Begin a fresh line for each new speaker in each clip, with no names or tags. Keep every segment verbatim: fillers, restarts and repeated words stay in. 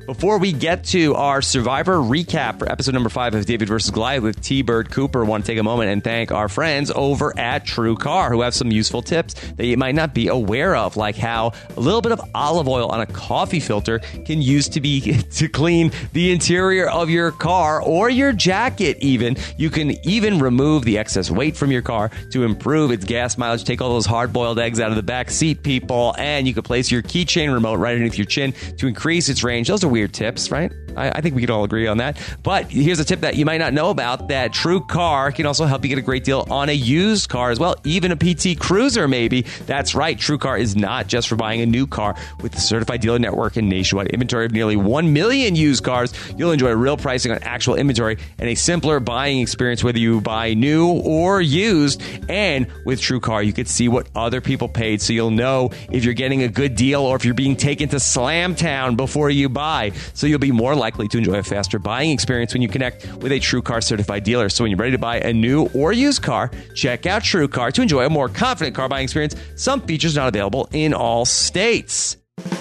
Before we get to our Survivor recap for episode number five of David versus Goliath with T. Bird Cooper, I want to take a moment and thank our friends over at TrueCar who have some useful tips that you might not be aware of, like how a little bit of olive oil on a coffee filter can use to be to clean the interior of your car or your jacket even. You can even remove the excess weight from your car to improve its gas mileage, take all those hard-boiled eggs out of the back seat, people, and you can place your keychain remote right underneath your chin to increase its range. Those are weird tips, right? I, I think we could all agree on that. But here's a tip that you might not know about, that TrueCar can also help you get a great deal on a used car as well, even a P T Cruiser maybe. That's right, TrueCar is not just for buying a new car. With the certified dealer network and nationwide inventory of nearly one million used cars, you'll enjoy real pricing on actual inventory and a simpler buying experience whether you buy new or used. And with TrueCar, you could see what other people paid, so you'll know if you're getting a good deal or if you're being taken to Slam Town before you buy. So you'll be more likely to enjoy a faster buying experience when you connect with a TrueCar certified dealer. So when you're ready to buy a new or used car, check out TrueCar to enjoy a more confident car buying experience. Some features not available in all states.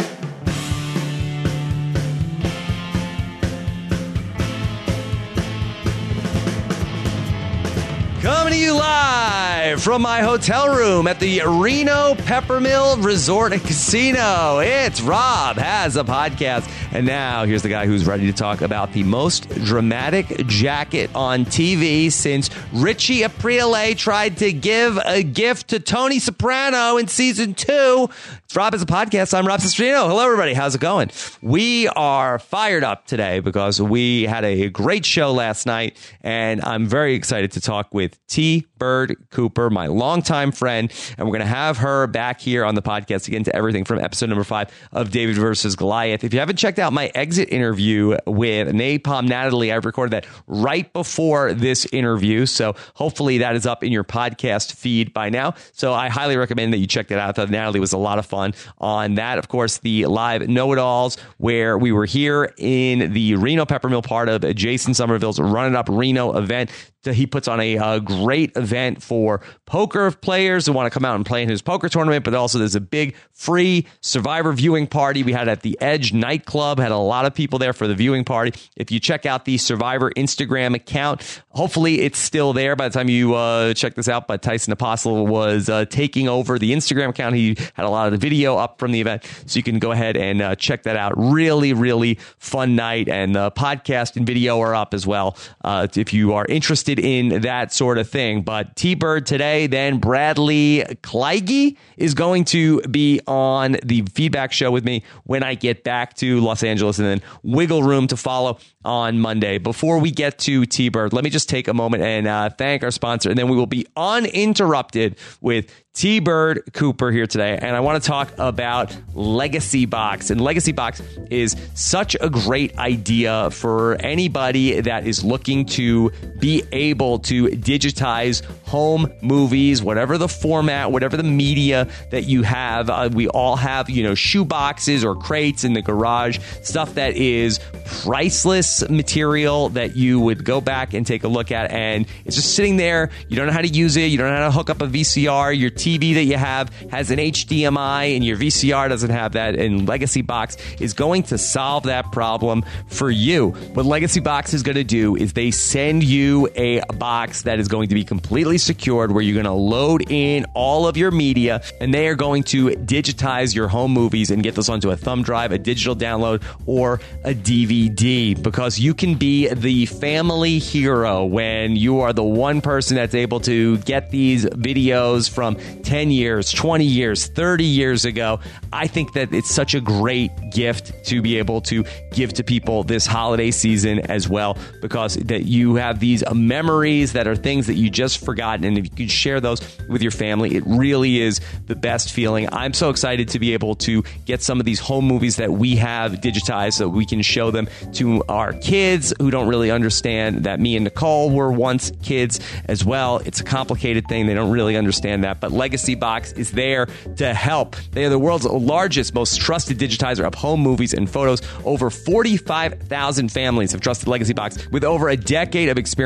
Coming to you live from my hotel room at the Reno Peppermill Resort and Casino. It's Rob Has a Podcast. And now here's the guy who's ready to talk about the most dramatic jacket on T V since Richie Aprile tried to give a gift to Tony Soprano in season two. It's Rob Has a Podcast. I'm Rob Cesternino. Hello, everybody. How's it going? We are fired up today because we had a great show last night, and I'm very excited to talk with T. Bird Cooper, my longtime friend, and we're going to have her back here on the podcast to get into everything from episode number five of David versus Goliath. If you haven't checked out my exit interview with Napalm Natalie, I've recorded that right before this interview, so hopefully that is up in your podcast feed by now. So I highly recommend that you check that out. I thought Natalie was a lot of fun on that. Of course, the live know-it-alls where we were here in the Reno Peppermill part of Jason Somerville's Run It Up Reno event. He puts on a, a great event for poker players who want to come out and play in his poker tournament, but also there's a big free Survivor viewing party we had at the Edge nightclub. Had a lot of people there for the viewing party. If you check out the Survivor Instagram account, hopefully it's still there by the time you uh, check this out, but Tyson Apostle was uh, taking over the Instagram account. He had a lot of the video up from the event, so you can go ahead and uh, check that out. Really, really fun night, and the podcast and video are up as well uh, if you are interested in that sort of thing. But T-Bird today, then Bradley Kleige is going to be on the feedback show with me when I get back to Los Angeles, and then Wiggle Room to follow on Monday. Before we get to T-Bird, let me just take a moment and uh, thank our sponsor, and then we will be uninterrupted with T-Bird Cooper here today, and I want to talk about Legacy Box. And Legacy Box is such a great idea for anybody that is looking to be able to digitize home movies, whatever the format, whatever the media that you have. Uh, we all have, you know, shoe boxes or crates in the garage, stuff that is priceless material that you would go back and take a look at, and it's just sitting there. You don't know how to use it. You don't know how to hook up a V C R. Your T V that you have has an H D M I and your V C R doesn't have that, and Legacy Box is going to solve that problem for you. What Legacy Box is going to do is they send you a box that is going to be completely secured, where you're going to load in all of your media, and they are going to digitize your home movies and get those onto a thumb drive, a digital download, or a D V D, because you can be the family hero when you are the one person that's able to get these videos from ten years, twenty years, thirty years ago. I think that it's such a great gift to be able to give to people this holiday season as well, because that you have these memories that are things that you just forgotten, and if you can share those with your family, it really is the best feeling. I'm so excited to be able to get some of these home movies that we have digitized so we can show them to our kids who don't really understand that me and Nicole were once kids as well. It's a complicated thing. They don't really understand that, but Legacy Box is there to help. They are the world's largest, most trusted digitizer of home movies and photos. Over forty-five thousand families have trusted Legacy Box with over a decade of experience, all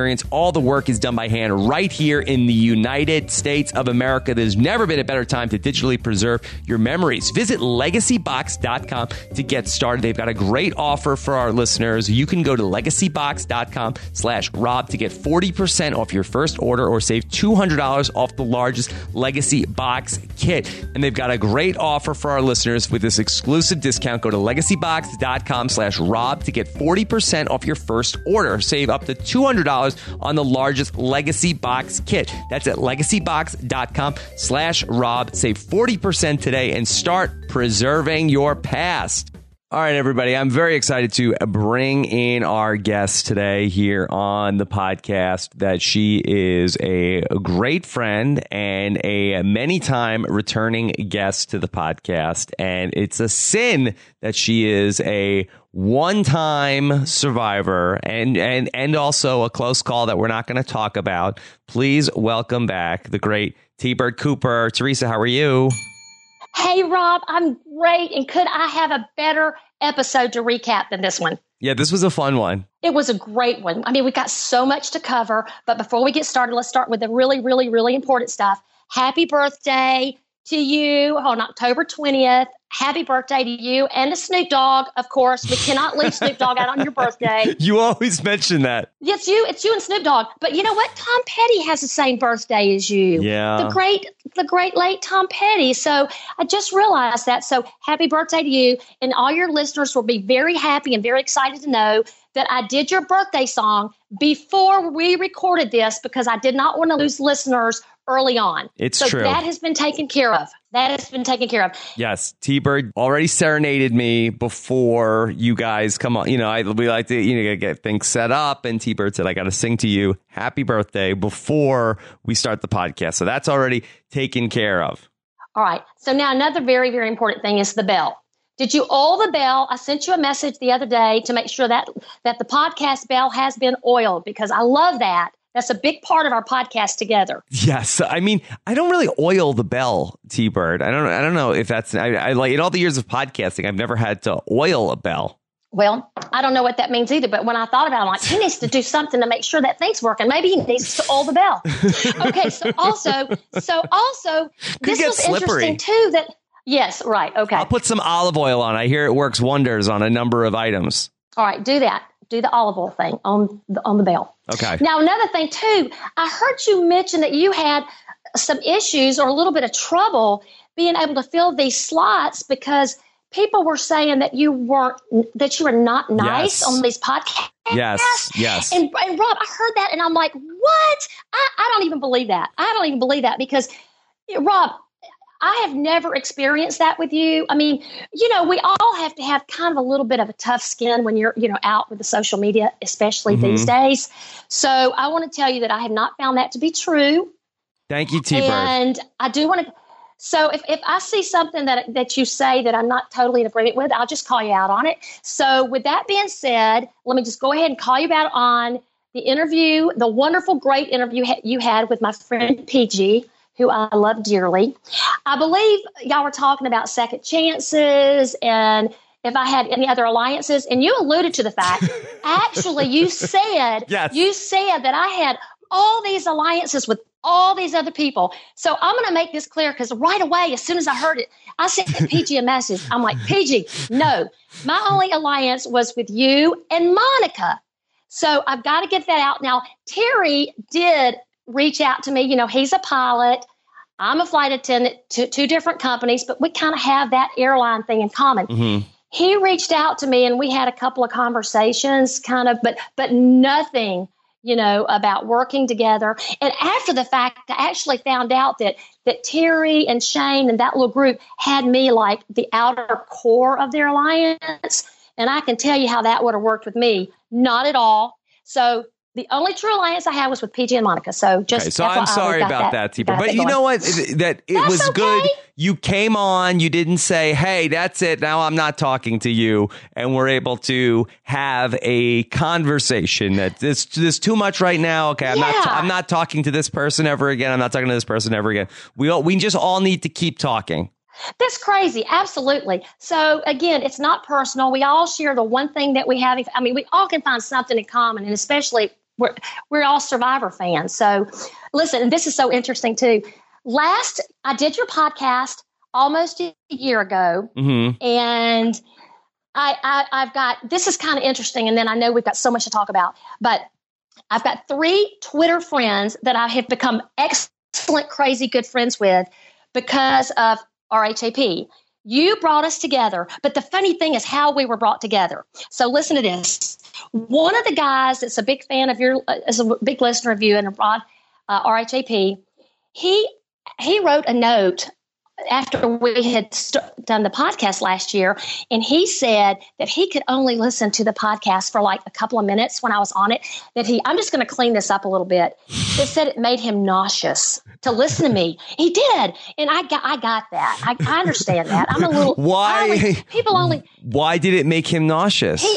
all the work is done by hand right here in the United States of America. There's never been a better time to digitally preserve your memories. Visit legacy box dot com to get started. They've got a great offer for our listeners. You can go to legacy box dot com slash Rob to get forty percent off your first order or save two hundred dollars off the largest Legacy Box kit. And they've got a great offer for our listeners with this exclusive discount. Go to legacy box dot com slash Rob to get forty percent off your first order. Save up to two hundred dollars on the largest Legacy Box kit. That's at legacy box dot com slash Rob. Save forty percent today and start preserving your past. All right, everybody, I'm very excited to bring in our guest today here on the podcast. That she is a great friend and a many-time returning guest to the podcast. And it's a sin that she is a one-time survivor and, and, and also a close call that we're not going to talk about. Please welcome back the great T-Bird Cooper. Teresa, how are you?
Hey, Rob, I'm great. And could I have a better episode to recap than this one?
Yeah, this was a fun one.
It was a great one. I mean, we got so much to cover. But before we get started, let's start with the really, really, really important stuff. Happy birthday to you on October twentieth. Happy birthday to you and to Snoop Dogg, of course. We cannot leave Snoop Dogg out on your birthday.
You always mention that.
It's you. It's you and Snoop Dogg. But you know what? Tom Petty has the same birthday as you.
Yeah.
The great, the great late Tom Petty. So I just realized that. So happy birthday to you. And all your listeners will be very happy and very excited to know that I did your birthday song before we recorded this because I did not want to lose listeners early on.
It's
so
true.
That has been taken care of. That has been taken care of.
Yes. T-Bird already serenaded me before you guys come on. You know, I, we like to, you know, get things set up. And T-Bird said, I got to sing to you happy birthday before we start the podcast. So that's already taken care of.
All right. So now another very, very important thing is the bell. Did you oil the bell? I sent you a message the other day to make sure that, that the podcast bell has been oiled because I love that. That's a big part of our podcast together.
Yes. I mean, I don't really oil the bell, T-Bird. I don't I don't know if that's, I, I like in all the years of podcasting, I've never had to oil a bell.
Well, I don't know what that means either. But when I thought about it, I'm like, he needs to do something to make sure that thing's working. Maybe he needs to oil the bell. Okay. So also, so also,
Could
this
get
was
slippery.
interesting too that, yes, right. Okay.
I'll put some olive oil on. I hear it works wonders on a number of items.
All right. Do that. Do the olive oil thing on the, on the bell.
Okay.
Now, another thing, too, I heard you mention that you had some issues or a little bit of trouble being able to fill these slots because people were saying that you weren't, that you were not nice
Yes.
on these podcasts.
Yes, yes.
And, and Rob, I heard that and I'm like, what? I, I don't even believe that. I don't even believe that because, Rob, I have never experienced that with you. I mean, you know, we all have to have kind of a little bit of a tough skin when you're, you know, out with the social media, especially
Mm-hmm.
these days. So I want to tell you that I have not found that to be true.
Thank you, T-Bird.
And I do want to. So if, if I see something that that you say that I'm not totally in agreement with, I'll just call you out on it. So with that being said, let me just go ahead and call you out on the interview, the wonderful, great interview ha- you had with my friend P G, who I love dearly. I believe y'all were talking about second chances and if I had any other alliances. And you alluded to the fact, actually, you said,
Yes.
you said that I had all these alliances with all these other people. So I'm going to make this clear because right away, as soon as I heard it, I sent P G a message. I'm like, P G, no, my only alliance was with you and Monica. So I've got to get that out. Now, Terry did reach out to me. You know, he's a pilot. I'm a flight attendant to two different companies, but we kind of have that airline thing in common.
Mm-hmm.
He reached out to me and we had a couple of conversations kind of, but, but nothing, you know, about working together. And after the fact, I actually found out that, that Terry and Shane and that little group had me like the outer core of their alliance. And I can tell you how that would have worked with me. Not at all. So the only true alliance I had was with P G and Monica. So just
Okay, so
F Y I,
I'm sorry
we've got
about that, T-Bird.
got
But
that
you
going.
know what? That it
That's
was
okay.
good. You came on. You didn't say, "Hey, that's it. Now I'm not talking to you," and we're able to have a conversation. That this there's too much right now. Okay, I'm not.
Yeah.
I'm not talking to this person ever again. I'm not talking to this person ever again. We all, we just all need to keep talking.
That's crazy. Absolutely. So again, it's not personal. We all share the one thing that we have. I mean, we all can find something in common, and especially we're we're all Survivor fans. So listen, and this is so interesting too. Last, I did your podcast almost a year ago,
mm-hmm.
and I, I I've got, this is kind of interesting, and then I know we've got so much to talk about, but I've got three Twitter friends that I have become excellent, crazy good friends with because of R H A P. You brought us together, but the funny thing is how we were brought together. So listen to this. One of the guys that's a big fan of your, uh, is a big listener of you, and Rod, uh, R H A P, he he wrote a note after we had st- done the podcast last year, and he said that he could only listen to the podcast for like a couple of minutes when I was on it, that he, I'm just going to clean this up a little bit. It said it made him nauseous to listen to me. He did. And I got, I got that. I, I understand that. I'm a little,
why,
only, people only,
why did it make him nauseous?
He,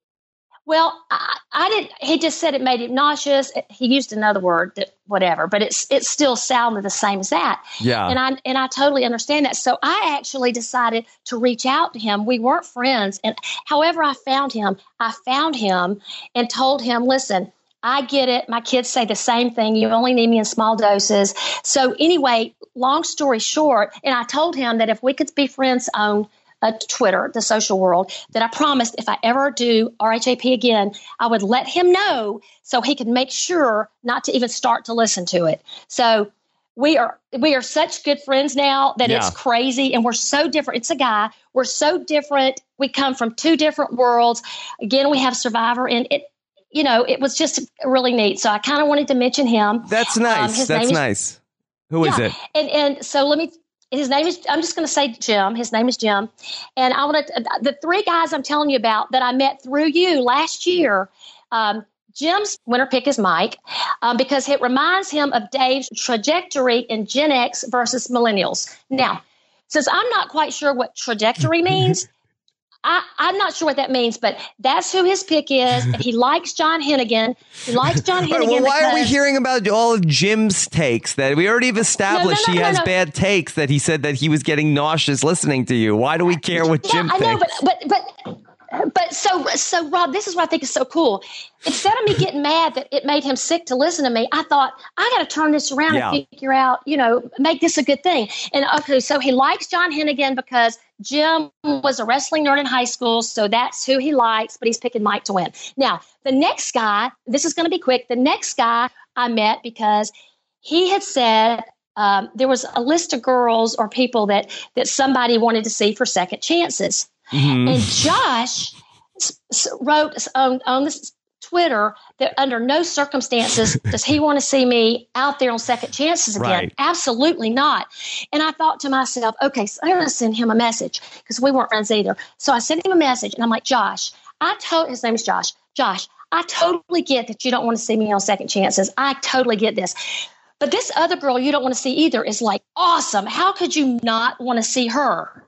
Well, I, I didn't. He just said it made him nauseous. He used another word, that whatever, but it's it still sounded the same as that.
Yeah.
And I and I totally understand that. So I actually decided to reach out to him. We weren't friends, and however I found him, I found him and told him, "Listen, I get it. My kids say the same thing. You only need me in small doses." So anyway, long story short, and I told him that if we could be friends on Uh, Twitter, the social world, that I promised if I ever do R H A P again, I would let him know so he could make sure not to even start to listen to it. So we are we are such good friends now that
yeah.
it's crazy, and we're so different. It's a guy. We're so different. We come from two different worlds. Again, we have Survivor, and it, you know, it was just really neat. So I kind of wanted to mention him.
That's nice. Um, That's is, nice. Who
yeah,
is it?
And and so let me. His name is, I'm just going to say Jim. His name is Jim. And I want to, the three guys I'm telling you about that I met through you last year, um, Jim's winner pick is Mike, um, because it reminds him of Dave's trajectory in Gen X versus millennials. Now, since I'm not quite sure what trajectory means, I, I'm not sure what that means, but that's who his pick is. He likes John Hennigan. He likes John Hennigan.
Right, well, why
because,
are we hearing about all of Jim's takes that we already have established no, no, no, he has no, no. bad takes, that he said that he was getting nauseous listening to you? Why do we care what
yeah,
Jim
I
thinks?
know, but, but, but, but so, so Rob, this is what I think is so cool. Instead of me getting mad that it made him sick to listen to me, I thought, I got to turn this around yeah. and figure out, you know, make this a good thing. And okay, so he likes John Hennigan because Jim was a wrestling nerd in high school, so that's who he likes, but he's picking Mike to win. Now, the next guy, this is going to be quick. The next guy I met because he had said um, there was a list of girls or people that that somebody wanted to see for second chances. Mm-hmm. And Josh s- s- wrote on, on this Twitter that under no circumstances does he want to see me out there on second chances again.
Right.
Absolutely not. And I thought to myself, okay, so I'm going to send him a message because we weren't friends either. So I sent him a message and I'm like, Josh, I told, his name is Josh. Josh, I totally get that you don't want to see me on second chances. I totally get this. But this other girl you don't want to see either is like awesome. How could you not want to see her?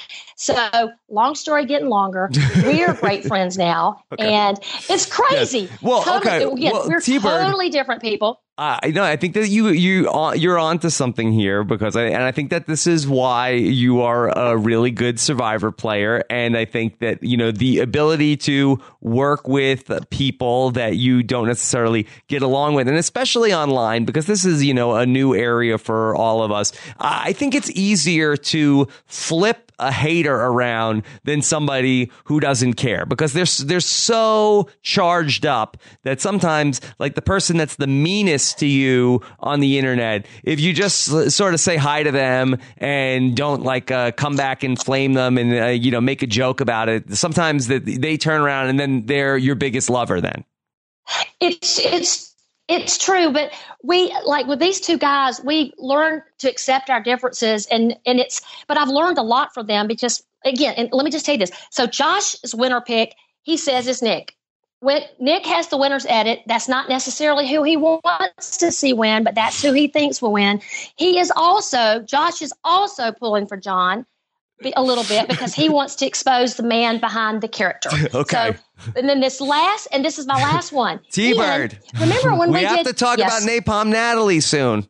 So long story getting longer. We are great friends now. Okay. And it's crazy.
Yes. Well,
totally,
okay.
Yes,
well,
we're
T-Bird,
totally different people.
I know. I think that you you uh, you're onto something here because I and I think that this is why you are a really good Survivor player. And I think that, you know, the ability to work with people that you don't necessarily get along with, and especially online, because this is, you know, a new area for all of us. I think it's easier to flip a hater around than somebody who doesn't care, because they're they're so charged up that sometimes, like the person that's the meanest to you on the internet, if you just sort of say hi to them and don't like uh, come back and flame them and uh, you know, make a joke about it, sometimes that they turn around and then they're your biggest lover. Then
it's it's. It's true, but we, like with these two guys, we learn to accept our differences, and, and it's, but I've learned a lot from them because, again, and let me just tell you this. So Josh's winner pick, he says is Nick. When Nick has the winner's edit, that's not necessarily who he wants to see win, but that's who he thinks will win. He is also, Josh is also pulling for John a little bit because he wants to expose the man behind the character.
Okay.
So, and then this last, and this is my last one.
T-Bird.
Ian, remember when we,
we have
did,
to talk
yes.
about Napalm Natalie soon.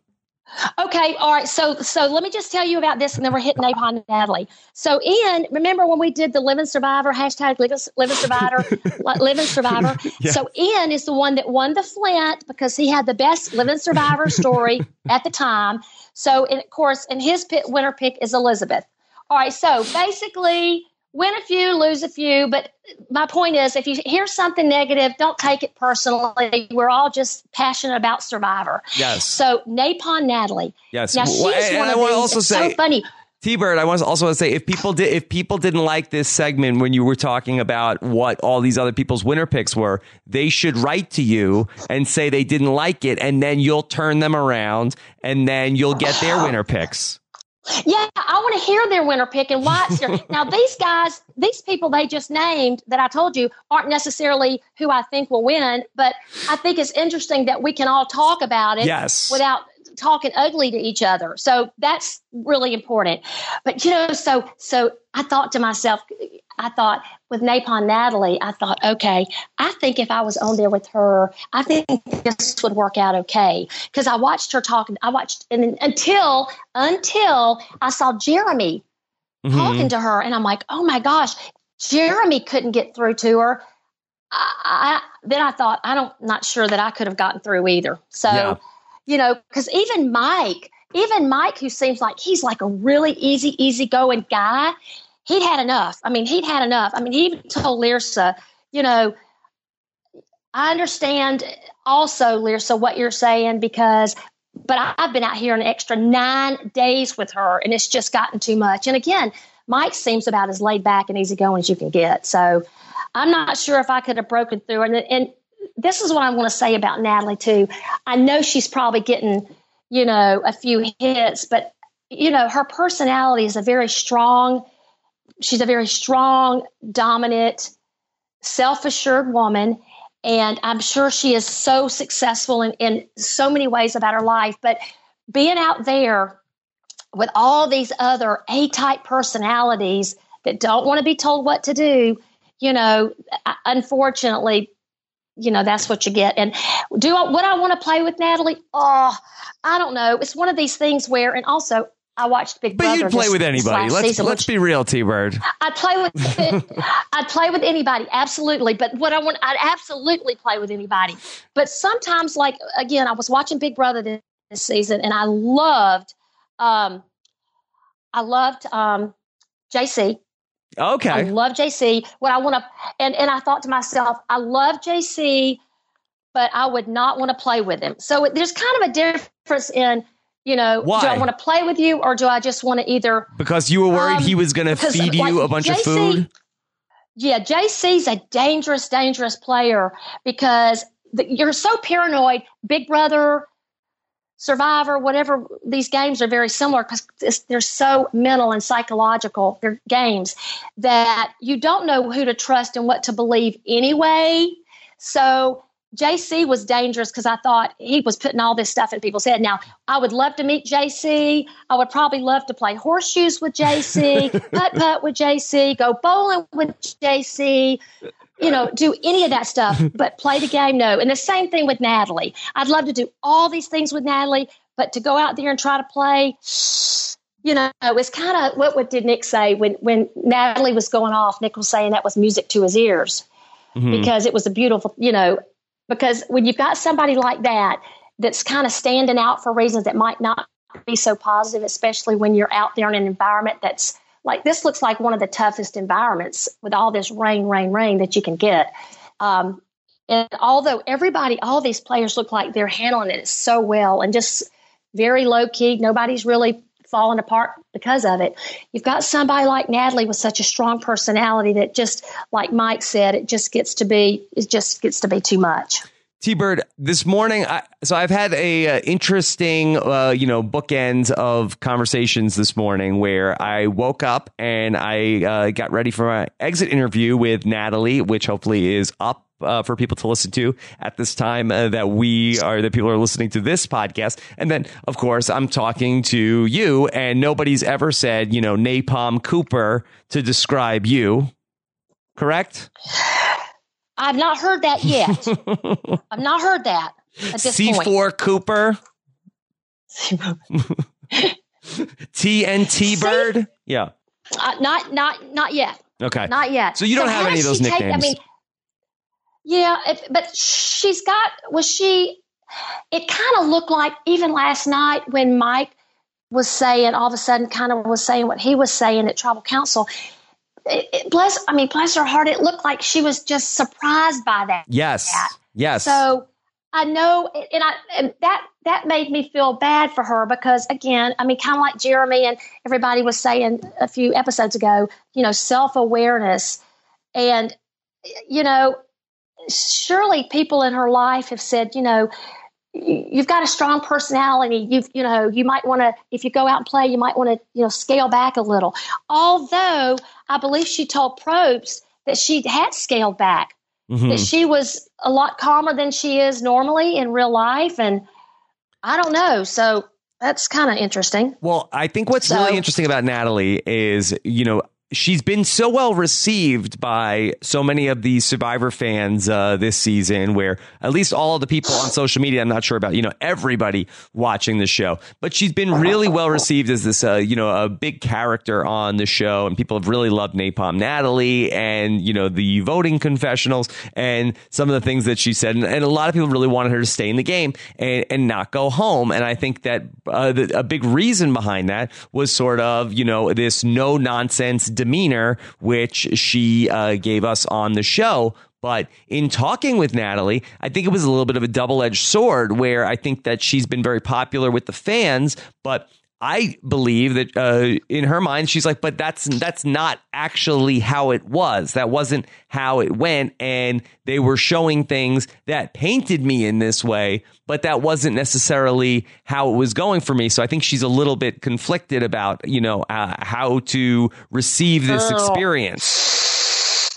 Okay, all right. So, so let me just tell you about this, and then we're hitting Napalm Natalie. So, Ian, remember when we did the Live and Survivor hashtag Live and, Live and Survivor, Live and Survivor?
Yeah.
So, Ian is the one that won the Flint because he had the best Live and Survivor story at the time. So, and of course, and his pick, winner pick is Elizabeth. All right. So, basically, win a few, lose a few. But my point is, if you hear something negative, don't take it personally. We're all just passionate about Survivor.
Yes.
So Napalm Natalie.
Yes.
Now she's
well,
one
and
of
I want to
these.
also
It's
say,
so funny.
T-Bird, I want to also say if people did if people didn't like this segment when you were talking about what all these other people's winner picks were, they should write to you and say they didn't like it, and then you'll turn them around and then you'll get their winner picks.
Yeah, I want to hear their winner pick and why it's their. Now, these guys, these people they just named that I told you aren't necessarily who I think will win, but I think it's interesting that we can all talk about it
Yes.
without talking ugly to each other. So that's really important. But, you know, so so I thought to myself, I thought with Napalm Natalie, I thought, okay, I think if I was on there with her, I think this would work out okay. Because I watched her talking. I watched and until until I saw Jeremy
Mm-hmm.
talking to her, and I'm like, oh my gosh, Jeremy couldn't get through to her. I, I then I thought, I don't not sure that I could have gotten through either. So,
Yeah.
you know, because even Mike, even Mike, who seems like he's like a really easy, easygoing guy. He'd had enough. I mean, he'd had enough. I mean, he even told Lyrsa, you know, I understand also, Lyrsa, what you're saying, because, but I, I've been out here an extra nine days with her, and it's just gotten too much. And again, Mike seems about as laid back and easygoing as you can get. So I'm not sure if I could have broken through. And, and this is what I want to say about Natalie, too. I know she's probably getting, you know, a few hits, but, you know, her personality is a very strong She's a very strong, dominant, self-assured woman. And I'm sure she is so successful in, in so many ways about her life. But being out there with all these other A-type personalities that don't want to be told what to do, you know, unfortunately, you know, that's what you get. And do I, would I want to play with Natalie? Oh, I don't know. It's one of these things where, and also, I watched Big
But
Brother.
you'd play
this,
with anybody. Let's
season,
let's
which,
be real, T-Bird.
I'd play with I'd play with anybody, absolutely. But what I want, I'd absolutely play with anybody. But sometimes, like again, I was watching Big Brother this, this season, and I loved, um, I loved um, J C.
Okay,
I love J C. What I want to, and and I thought to myself, I love J C, but I would not want to play with him. So there's kind of a difference in. You know,
Why?
do I want to play with you, or do I just want to either?
Because you were worried
um,
he was going to
because,
feed you
like,
a bunch
J C,
of food?
Yeah, J C's a dangerous, dangerous player because the, you're so paranoid. Big Brother, Survivor, whatever, these games are very similar because they're so mental and psychological. They're games that you don't know who to trust and what to believe anyway. So J C was dangerous because I thought he was putting all this stuff in people's head. Now, I would love to meet J C. I would probably love to play horseshoes with J C, putt-putt with J C, go bowling with J C, you know, do any of that stuff. But play the game, no. And the same thing with Natalie. I'd love to do all these things with Natalie, but to go out there and try to play, you know, it's kind of, what, what did Nick say? When, when Natalie was going off, Nick was saying that was music to his ears mm-hmm. because it was a beautiful, you know, because when you've got somebody like that, that's kind of standing out for reasons that might not be so positive, especially when you're out there in an environment that's like, this looks like one of the toughest environments with all this rain, rain, rain that you can get. Um, and although everybody, all these players look like they're handling it so well and just very low key, nobody's really falling apart because of it. You've got somebody like Natalie with such a strong personality that just, like Mike said, it just gets to be, it just gets to be too much.
T-Bird, this morning, I, so I've had a uh, interesting, uh, you know, bookends of conversations this morning where I woke up and I uh, got ready for my exit interview with Natalie, which hopefully is up uh, for people to listen to at this time uh, that we are, that people are listening to this podcast. And then, of course, I'm talking to you, and nobody's ever said, you know, Napalm Cooper to describe you. Correct?
I've not heard that yet. I've not heard that at this
C four
point.
Cooper. T N T Bird? Yeah.
Uh, not, not, not yet.
Okay.
Not yet.
So you don't
so
have any of those nicknames.
Take, I mean, yeah, if, but she's got, was she, it kind of looked like even last night when Mike was saying, all of a sudden kind of was saying what he was saying at Tribal Council. It, it, bless, I mean, bless her heart, it looked like she was just surprised by that.
Yes.
That.
Yes.
So I know, and I and that that made me feel bad for her because, again, I mean, kind of like Jeremy and everybody was saying a few episodes ago, you know, self-awareness. And, you know, surely people in her life have said, you know, you've got a strong personality. You've, you know, you might want to, if you go out and play, you might want to, you know, scale back a little. Although I believe she told Probst that she had scaled back. Mm-hmm. That she was a lot calmer than she is normally in real life. And I don't know. So that's kind of interesting.
Well, I think what's so, really interesting about Natalie is, you know, she's been so well received by so many of the Survivor fans uh, this season, where at least all of the people on social media, I'm not sure about, you know, everybody watching the show, but she's been really well received as this, uh, you know, a big character on the show. And people have really loved Napalm Natalie and, you know, the voting confessionals and some of the things that she said. And, and a lot of people really wanted her to stay in the game and, and not go home. And I think that uh, the, a big reason behind that was sort of, you know, this no nonsense demeanor, which she uh, gave us on the show. But in talking with Natalie, I think it was a little bit of a double-edged sword, where I think that she's been very popular with the fans, but I believe that uh, in her mind, she's like, but that's that's not actually how it was. That wasn't how it went. And they were showing things that painted me in this way, but that wasn't necessarily how it was going for me. So I think she's a little bit conflicted about, you know, uh, how to receive this experience.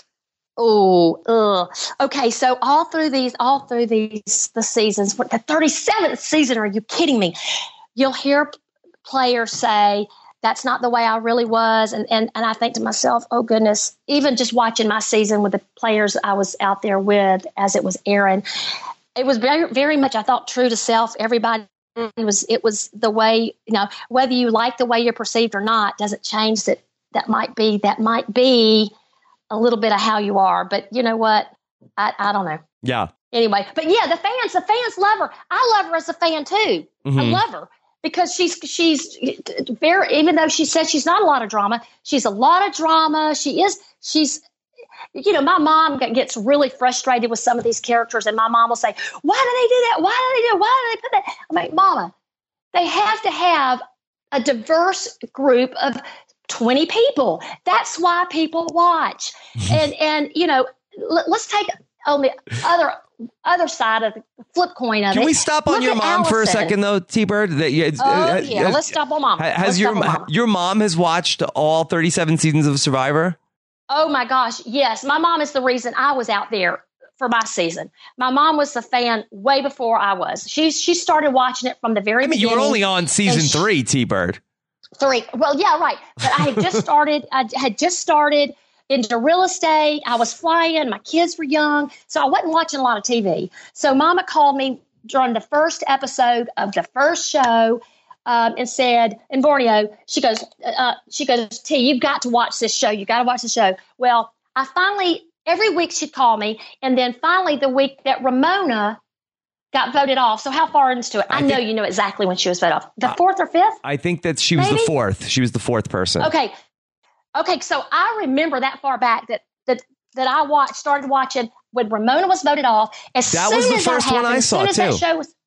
Oh, ugh. Okay. So all through these, all through these, the seasons, the thirty-seventh season, are you kidding me? You'll hear players say, that's not the way I really was. And, and and I think to myself, oh, goodness, even just watching my season with the players I was out there with as it was airing, it was very, very much, I thought, true to self. Everybody, it was, it was the way, you know, whether you like the way you're perceived or not, doesn't change that. That might be, that might be a little bit of how you are. But you know what? I, I don't know.
Yeah.
Anyway, but yeah, the fans, the fans love her. I love her as a fan too. Mm-hmm. I love her. Because she's she's very, even though she says she's not a lot of drama, she's a lot of drama. She is, she's, you know, my mom gets really frustrated with some of these characters, and my mom will say, why do they do that? Why do they do? Why do they put that? I'm like, Mama, they have to have a diverse group of twenty people. That's why people watch. and, and you know, let, let's take on the other other side of the flip coin of
Can
it.
we stop on
Look
your mom
Allison.
for a second, though, T-Bird? That, yeah,
oh, uh, yeah. Let's stop on mom.
Has
let's
your
mom.
your mom has watched all thirty-seven seasons of Survivor?
Oh, my gosh. Yes. My mom is the reason I was out there for my season. My mom was a fan way before I was. She, she started watching it from the very
I mean,
beginning.
you were only on season
she,
three, T-Bird.
Three. Well, yeah, right. But I had just started. I had just started into real estate. I was flying. My kids were young. So I wasn't watching a lot of T V. So Mama called me during the first episode of the first show um, and said, in Borneo, she goes, uh, she goes, T, you've got to watch this show. You've got to watch the show. Well, I finally, every week she'd call me. And then finally the week that Ramona got voted off. So how far into it? I, I know think, you know exactly when she was voted off. The uh, fourth or fifth?
I think that she was Maybe? the fourth. She was the fourth person.
Okay. Okay, so I remember that far back that that that I watched, started watching when Ramona was voted off. As
that
soon
was the
as
first
that happened,
one I saw,
as soon as
too.
That show was,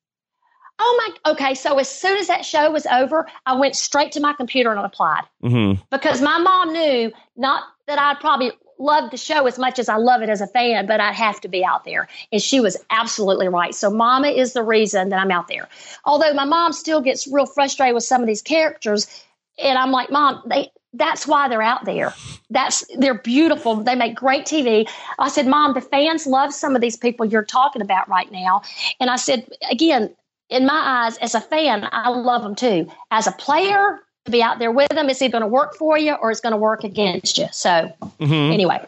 oh, my, okay, so as soon as that show was over, I went straight to my computer and applied. Mm-hmm. Because my mom knew, not that I'd probably love the show as much as I love it as a fan, but I'd have to be out there. And she was absolutely right. So Mama is the reason that I'm out there. Although my mom still gets real frustrated with some of these characters. And I'm like, Mom, they... that's why they're out there. That's they're beautiful. They make great T V. I said, Mom, the fans love some of these people you're talking about right now. And I said, again, in my eyes, as a fan, I love them too. As a player, to be out there with them, it's either going to work for you or it's going to work against you. So mm-hmm. anyway,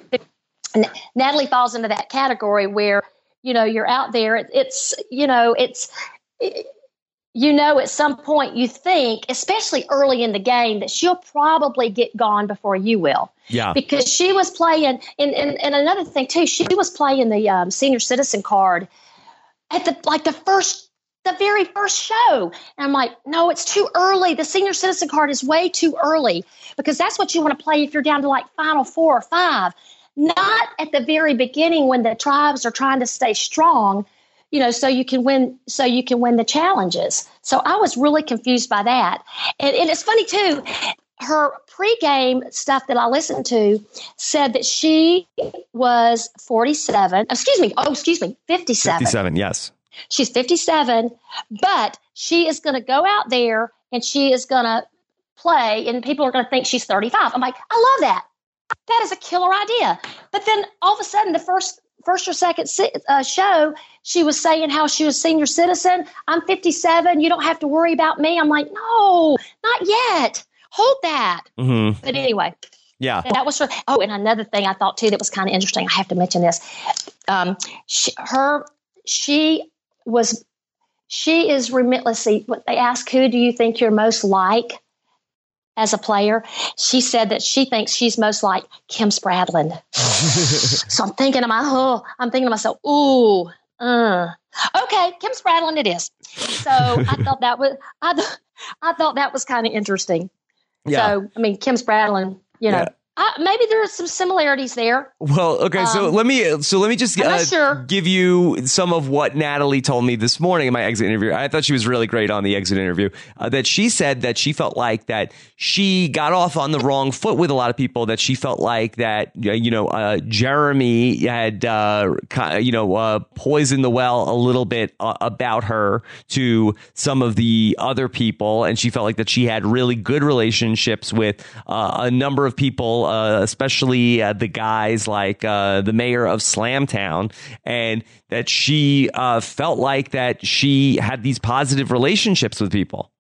Natalie falls into that category where, you know, you're out there. It, it's, you know, it's, it, you know, at some point you think, especially early in the game, that she'll probably get gone before you will.
Yeah.
Because she was playing, and, and, and another thing too, she was playing the um, senior citizen card at the, like the first, the very first show. And I'm like, no, it's too early. The senior citizen card is way too early, because that's what you want to play if you're down to like final four or five, not at the very beginning when the tribes are trying to stay strong, you know, so you can win, so you can win the challenges. So I was really confused by that. And, and it's funny too, her pregame stuff that I listened to said that she was forty-seven, excuse me, oh, excuse me, fifty-seven.
fifty-seven, yes.
She's fifty-seven, but she is going to go out there and she is going to play, and people are going to think she's thirty-five. I'm like, I love that. That is a killer idea. But then all of a sudden, the first first or second uh, show, she was saying how she was senior citizen. I'm fifty-seven. You don't have to worry about me. I'm like, no, not yet. Hold that. Mm-hmm. But anyway.
Yeah.
That was her. Oh, and another thing I thought, too, that was kind of interesting. I have to mention this. Um, she, her, she was, she is relentlessly, they ask, who do you think you're most like as a player? She said that she thinks she's most like Kim Spradlin. So I'm thinking to my, oh, I'm thinking to myself, ooh, uh, okay, Kim Spradlin it is. So I thought that was, I, th- I thought that was kind of interesting. Yeah. So, I mean, Kim Spradlin, you know, yeah. I, maybe there are some similarities there.
Well, okay, um, so let me so let me just uh, sure. give you some of what Natalie told me this morning in my exit interview. I thought she was really great on the exit interview. Uh, that she said that she felt like that she got off on the wrong foot with a lot of people. That she felt like that you know uh, Jeremy had uh, you know uh, poisoned the well a little bit uh, about her to some of the other people, and she felt like that she had really good relationships with uh, a number of people. Uh, especially uh, the guys like uh, the mayor of Slamtown, and that she uh, felt like that she had these positive relationships with people.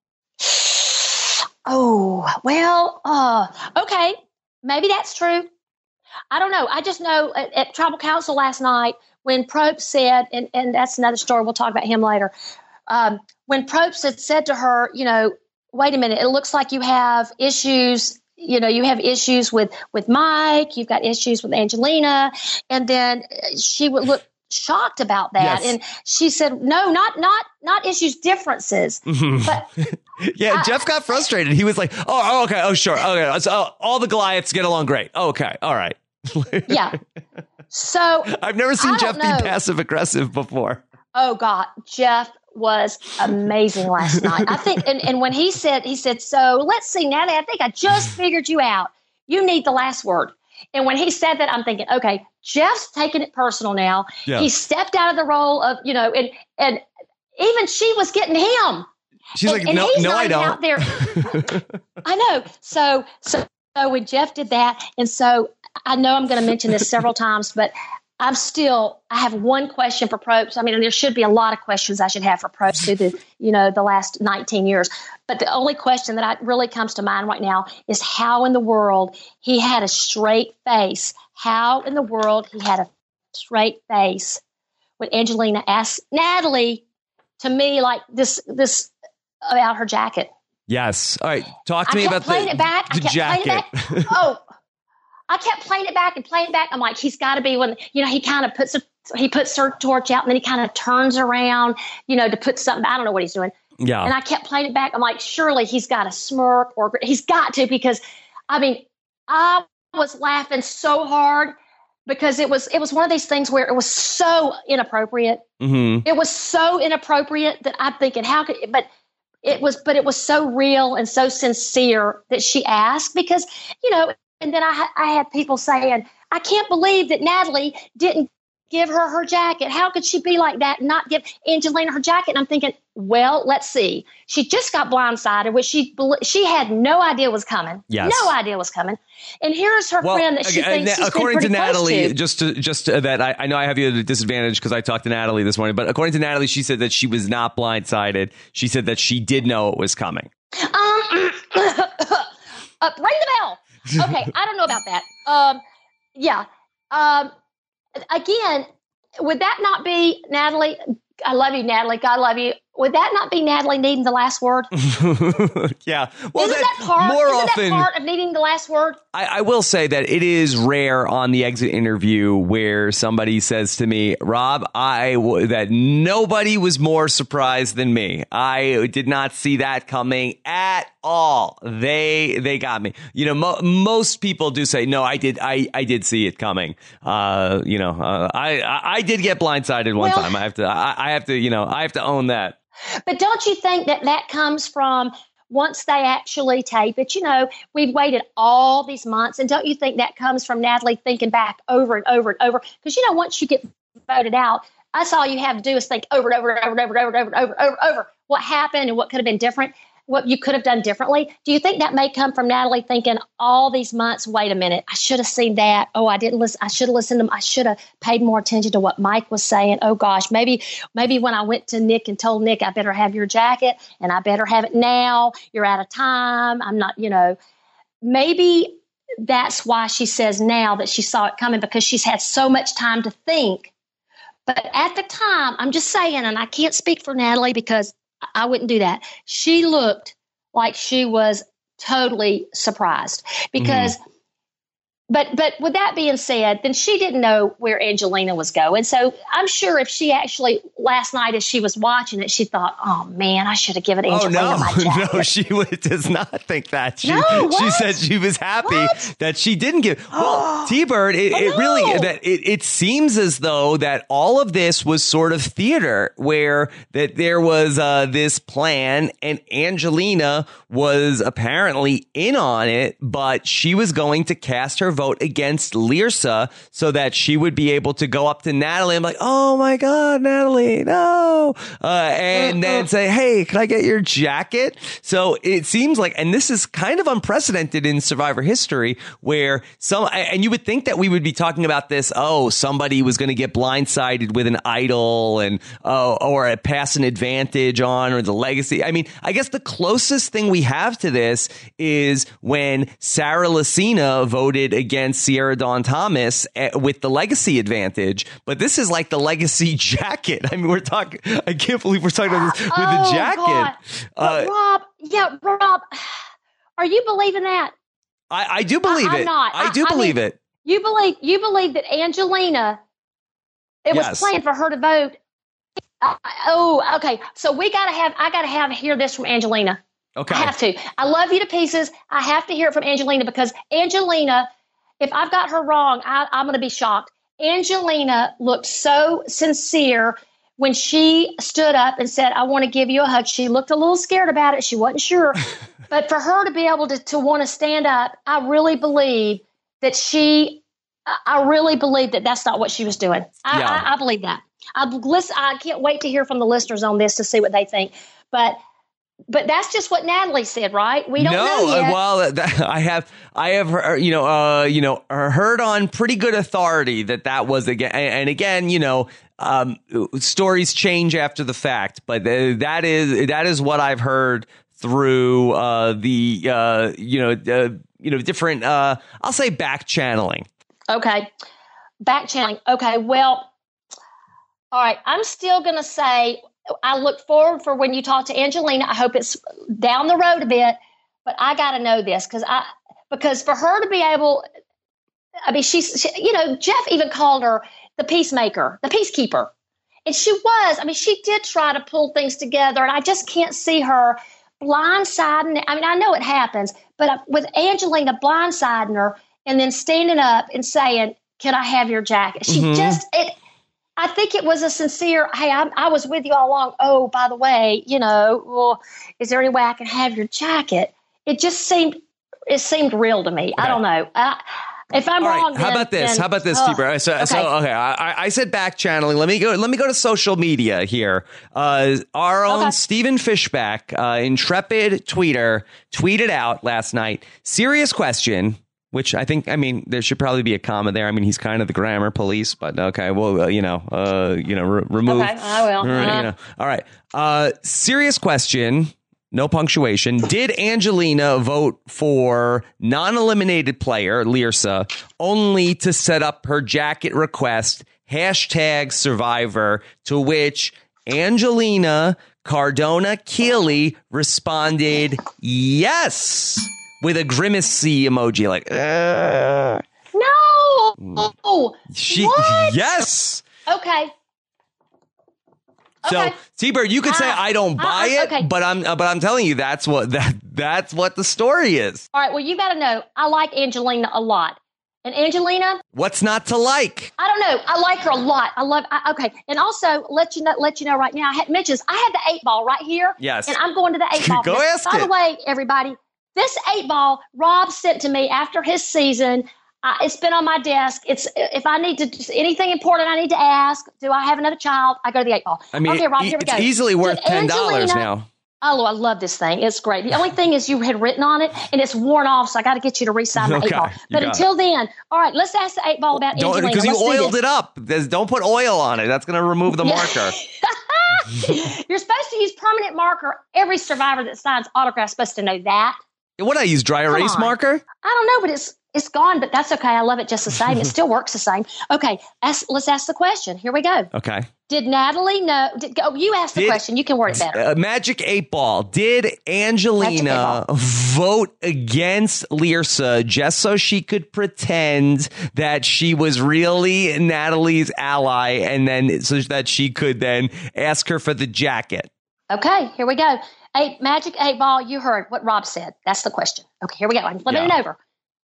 Oh, well, uh, okay. Maybe that's true. I don't know. I just know at, at Tribal Council last night when Probst said, and, and that's another story, we'll talk about him later, um, when Probst had said to her, you know, wait a minute, it looks like you have issues You know, you have issues with, with Mike, you've got issues with Angelina. And then she would look shocked about that. Yes. And she said, no, not, not, not issues, differences. Mm-hmm.
But yeah, I, Jeff got frustrated. He was like, oh, oh okay. Oh, sure. Okay. So oh, all the Goliaths get along great. Oh, okay. All right.
Yeah. So
I've never seen Jeff be passive aggressive before.
Oh God, Jeff was amazing last night. I think, and, and when he said, he said, so let's see, Natalie, I think I just figured you out. You need the last word. And when he said that, I'm thinking, okay, Jeff's taking it personal now. Yeah. He stepped out of the role of, you know, and, and even she was getting him.
She's
and,
like,
and
no,
he's
no,
not
I don't.
Out there. I know. So, so, so when Jeff did that, and so I know I'm going to mention this several times, but I'm still, I have one question for Probst. I mean, there should be a lot of questions I should have for Probst through the, you know, the last nineteen years. But the only question that I, really comes to mind right now is how in the world he had a straight face. How in the world he had a straight face when Angelina asked Natalie to me like this, this about her jacket.
Yes. All right. Talk to I me about the,
it back.
the
I kept
jacket.
Playing it back. Oh, I kept playing it back and playing it back. I'm like, he's got to be when, you know, he kind of puts a, he puts her torch out and then he kind of turns around, you know, to put something, I don't know what he's doing.
Yeah.
And I kept playing it back. I'm like, surely he's got a smirk or he's got to, because I mean, I was laughing so hard because it was, it was one of these things where it was so inappropriate. Mm-hmm. It was so inappropriate that I'm thinking, how could, but it was, but it was so real and so sincere that she asked because, you know, and then I, I had people saying, I can't believe that Natalie didn't give her her jacket. How could she be like that and not give Angelina her jacket? And I'm thinking, well, let's see. She just got blindsided, which she she had no idea was coming.
Yes.
No idea was coming. And here's her well, friend that she
okay,
thinks she's
according
been
to Natalie,
to.
just to, just to that, I, I know I have you at a disadvantage because I talked to Natalie this morning, but according to Natalie, she said that she was not blindsided. She said that she did know it was coming.
Um, uh, ring the bell. Okay, I don't know about that. Um, yeah. Um, again, would that not be, Natalie, I love you, Natalie, God love you, would that not be Natalie needing the last word?
Yeah. Well,
isn't
that,
that part,
more
isn't
often,
that part of needing the last word?
I, I will say that it is rare on the exit interview where somebody says to me, Rob, I w- that nobody was more surprised than me. I did not see that coming at all. They they got me. You know, mo- most people do say, no, I did. I, I did see it coming. Uh, you know, uh, I, I I did get blindsided one
Well,
time. I have to. I, I have to. You know, I have to own that.
But don't you think that that comes from once they actually tape it? You know, we've waited all these months. And don't you think that comes from Natalie thinking back over and over and over? Because, you know, once you get voted out, that's all you have to do is think over and over and over and over and over and over and over and over, over what happened and what could have been different, what you could have done differently. Do you think that may come from Natalie thinking all these months, wait a minute, I should have seen that. Oh, I didn't listen. I should have listened to him. I should have paid more attention to what Mike was saying. Oh, gosh, maybe maybe when I went to Nick and told Nick, I better have your jacket and I better have it now. You're out of time. I'm not, you know, maybe that's why she says now that she saw it coming, because she's had so much time to think. But at the time, I'm just saying, and I can't speak for Natalie because I wouldn't do that. She looked like she was totally surprised because, mm-hmm. but but with that being said, then she didn't know where Angelina was going. So I'm sure if she actually last night as she was watching it, she thought, "Oh man, I should have given Angelina
oh, no.
my jacket."
No, she would, does not think that. She,
no,
she said she was happy
what?
that she didn't give. Well, T-Bird, it, it really that it, it seems as though that all of this was sort of theater, where that there was uh, this plan and Angelina was apparently in on it, but she was going to cast her vote against Lirsa so that she would be able to go up to Natalie and be like, oh my God, Natalie, no. Uh, and then say, hey, can I get your jacket? So it seems like, and this is kind of unprecedented in Survivor history, where some, and you would think that we would be talking about this, oh, somebody was going to get blindsided with an idol and, oh, or a pass an advantage on, or the legacy. I mean, I guess the closest thing we have to this is when Sarah Lacina voted against Sierra Dawn Thomas with the legacy advantage. But this is like the legacy jacket. I mean, we're talking, I can't believe we're talking about this with
oh,
the jacket.
God.
Uh,
Rob, yeah, Rob, are you believing that?
I, I do believe
I,
it.
I'm not.
I do
I,
believe
I mean,
it.
You believe you believe that Angelina, it
Yes.
was planned for her to vote. Uh, oh, okay. So we gotta have. I gotta have hear this from Angelina.
Okay.
I have to. I love you to pieces. I have to hear it from Angelina, because Angelina, if I've got her wrong, I, I'm going to be shocked. Angelina looked so sincere when she stood up and said, I want to give you a hug. She looked a little scared about it. She wasn't sure. But for her to be able to, to want to stand up, I really believe that she, I really believe that that's not what she was doing. I,
Yeah.
I, I believe that. I, listen, I can't wait to hear from the listeners on this to see what they think. But But that's just what Natalie said, right? We don't
no,
know yet.
Uh, well, that, I have, I have, uh, you know, uh, you know, heard on pretty good authority that that was again, and again, you know, um, stories change after the fact, but uh, that is that is what I've heard through uh, the, uh, you know, uh, you know, different, uh, I'll say back channeling.
Okay, back channeling. Okay, well, all right. I'm still going to say, I look forward for when you talk to Angelina. I hope it's down the road a bit, but I got to know this because I because for her to be able, I mean, she's she, you know, Jeff even called her the peacemaker, the peacekeeper, and she was. I mean, she did try to pull things together, and I just can't see her blindsiding. I mean, I know it happens, but with Angelina blindsiding her and then standing up and saying, "Can I have your jacket?" She mm-hmm. just it. I think it was a sincere, hey, I, I was with you all along. Oh, by the way, you know, well, is there any way I can have your jacket? It just seemed, it seemed real to me. Okay. I don't know. I, if I'm
all
wrong,
right. How
then,
about this?
Then,
How about this,
oh,
T-Bird? So, okay. so, okay. I, I said back channeling. Let me go. Let me go to social media here. Uh, our own okay. Stephen Fishback, uh, intrepid tweeter, tweeted out last night. Serious question. Which I think, I mean, there should probably be a comma there. I mean, he's kind of the grammar police, but okay, well, uh, you know, uh, you know, re- remove.
Okay, I will.
Uh,
uh-huh.
you know. All right. Uh, serious question. No punctuation. Did Angelina vote for non-eliminated player Lirsa only to set up her jacket request? Hashtag Survivor. To which Angelina Cardona Keely responded yes with a grimace-y emoji, like, uh.
No.
She,
what?
yes.
Okay.
So,
okay.
T-Bird, you could say
Uh,
I don't buy
uh,
it,
okay.
but I'm uh, but I'm telling you that's what that that's what the story is.
All right. Well, you got to know I like Angelina a lot, and Angelina.
What's not to like?
I don't know. I like her a lot. I love. I, okay, and also let you know. Let you know right now. I had mentions. I had the eight ball right here.
Yes.
And I'm going to the eight ball.
Go ask
By
it.
the way, everybody, this eight ball Rob sent to me after his season. Uh, it's been on my desk. It's if I need to anything important I need to ask. Do I have another child? I go to the eight ball.
I mean,
okay, Rob,
it,
here we
it's
go.
easily worth
Did
ten dollars
Angelina-
now.
Oh, I love this thing. It's great. The only thing is you had written on it and it's worn off, so I got to get you to re-sign the
Okay,
eight ball.
you
But
got
until then, all right, let's ask the eight ball about
Don't
Angelina.
because you
Let's do
oiled
this.
it up. There's, don't put oil on it. That's going to remove the
Yeah.
marker.
You're supposed to use permanent marker. Every survivor that signs autographs is supposed to know that.
What I use dry
Come
erase
on.
marker?
I don't know, but it's it's gone, but that's okay. I love it just the same. It still works the same. Okay, ask, let's ask the question. Here we go.
Okay.
Did Natalie know? Did, oh, you asked the
Did-
question. You can word it better.
Uh, Magic eight Ball. Did Angelina vote against Lirsa just so she could pretend that she was really Natalie's ally, and then so that she could then ask her for the jacket?
Okay, here we go. Eight Magic eight Ball. You heard what Rob said. That's the question. Okay, here we go. I'm flipping
Yeah.
it over.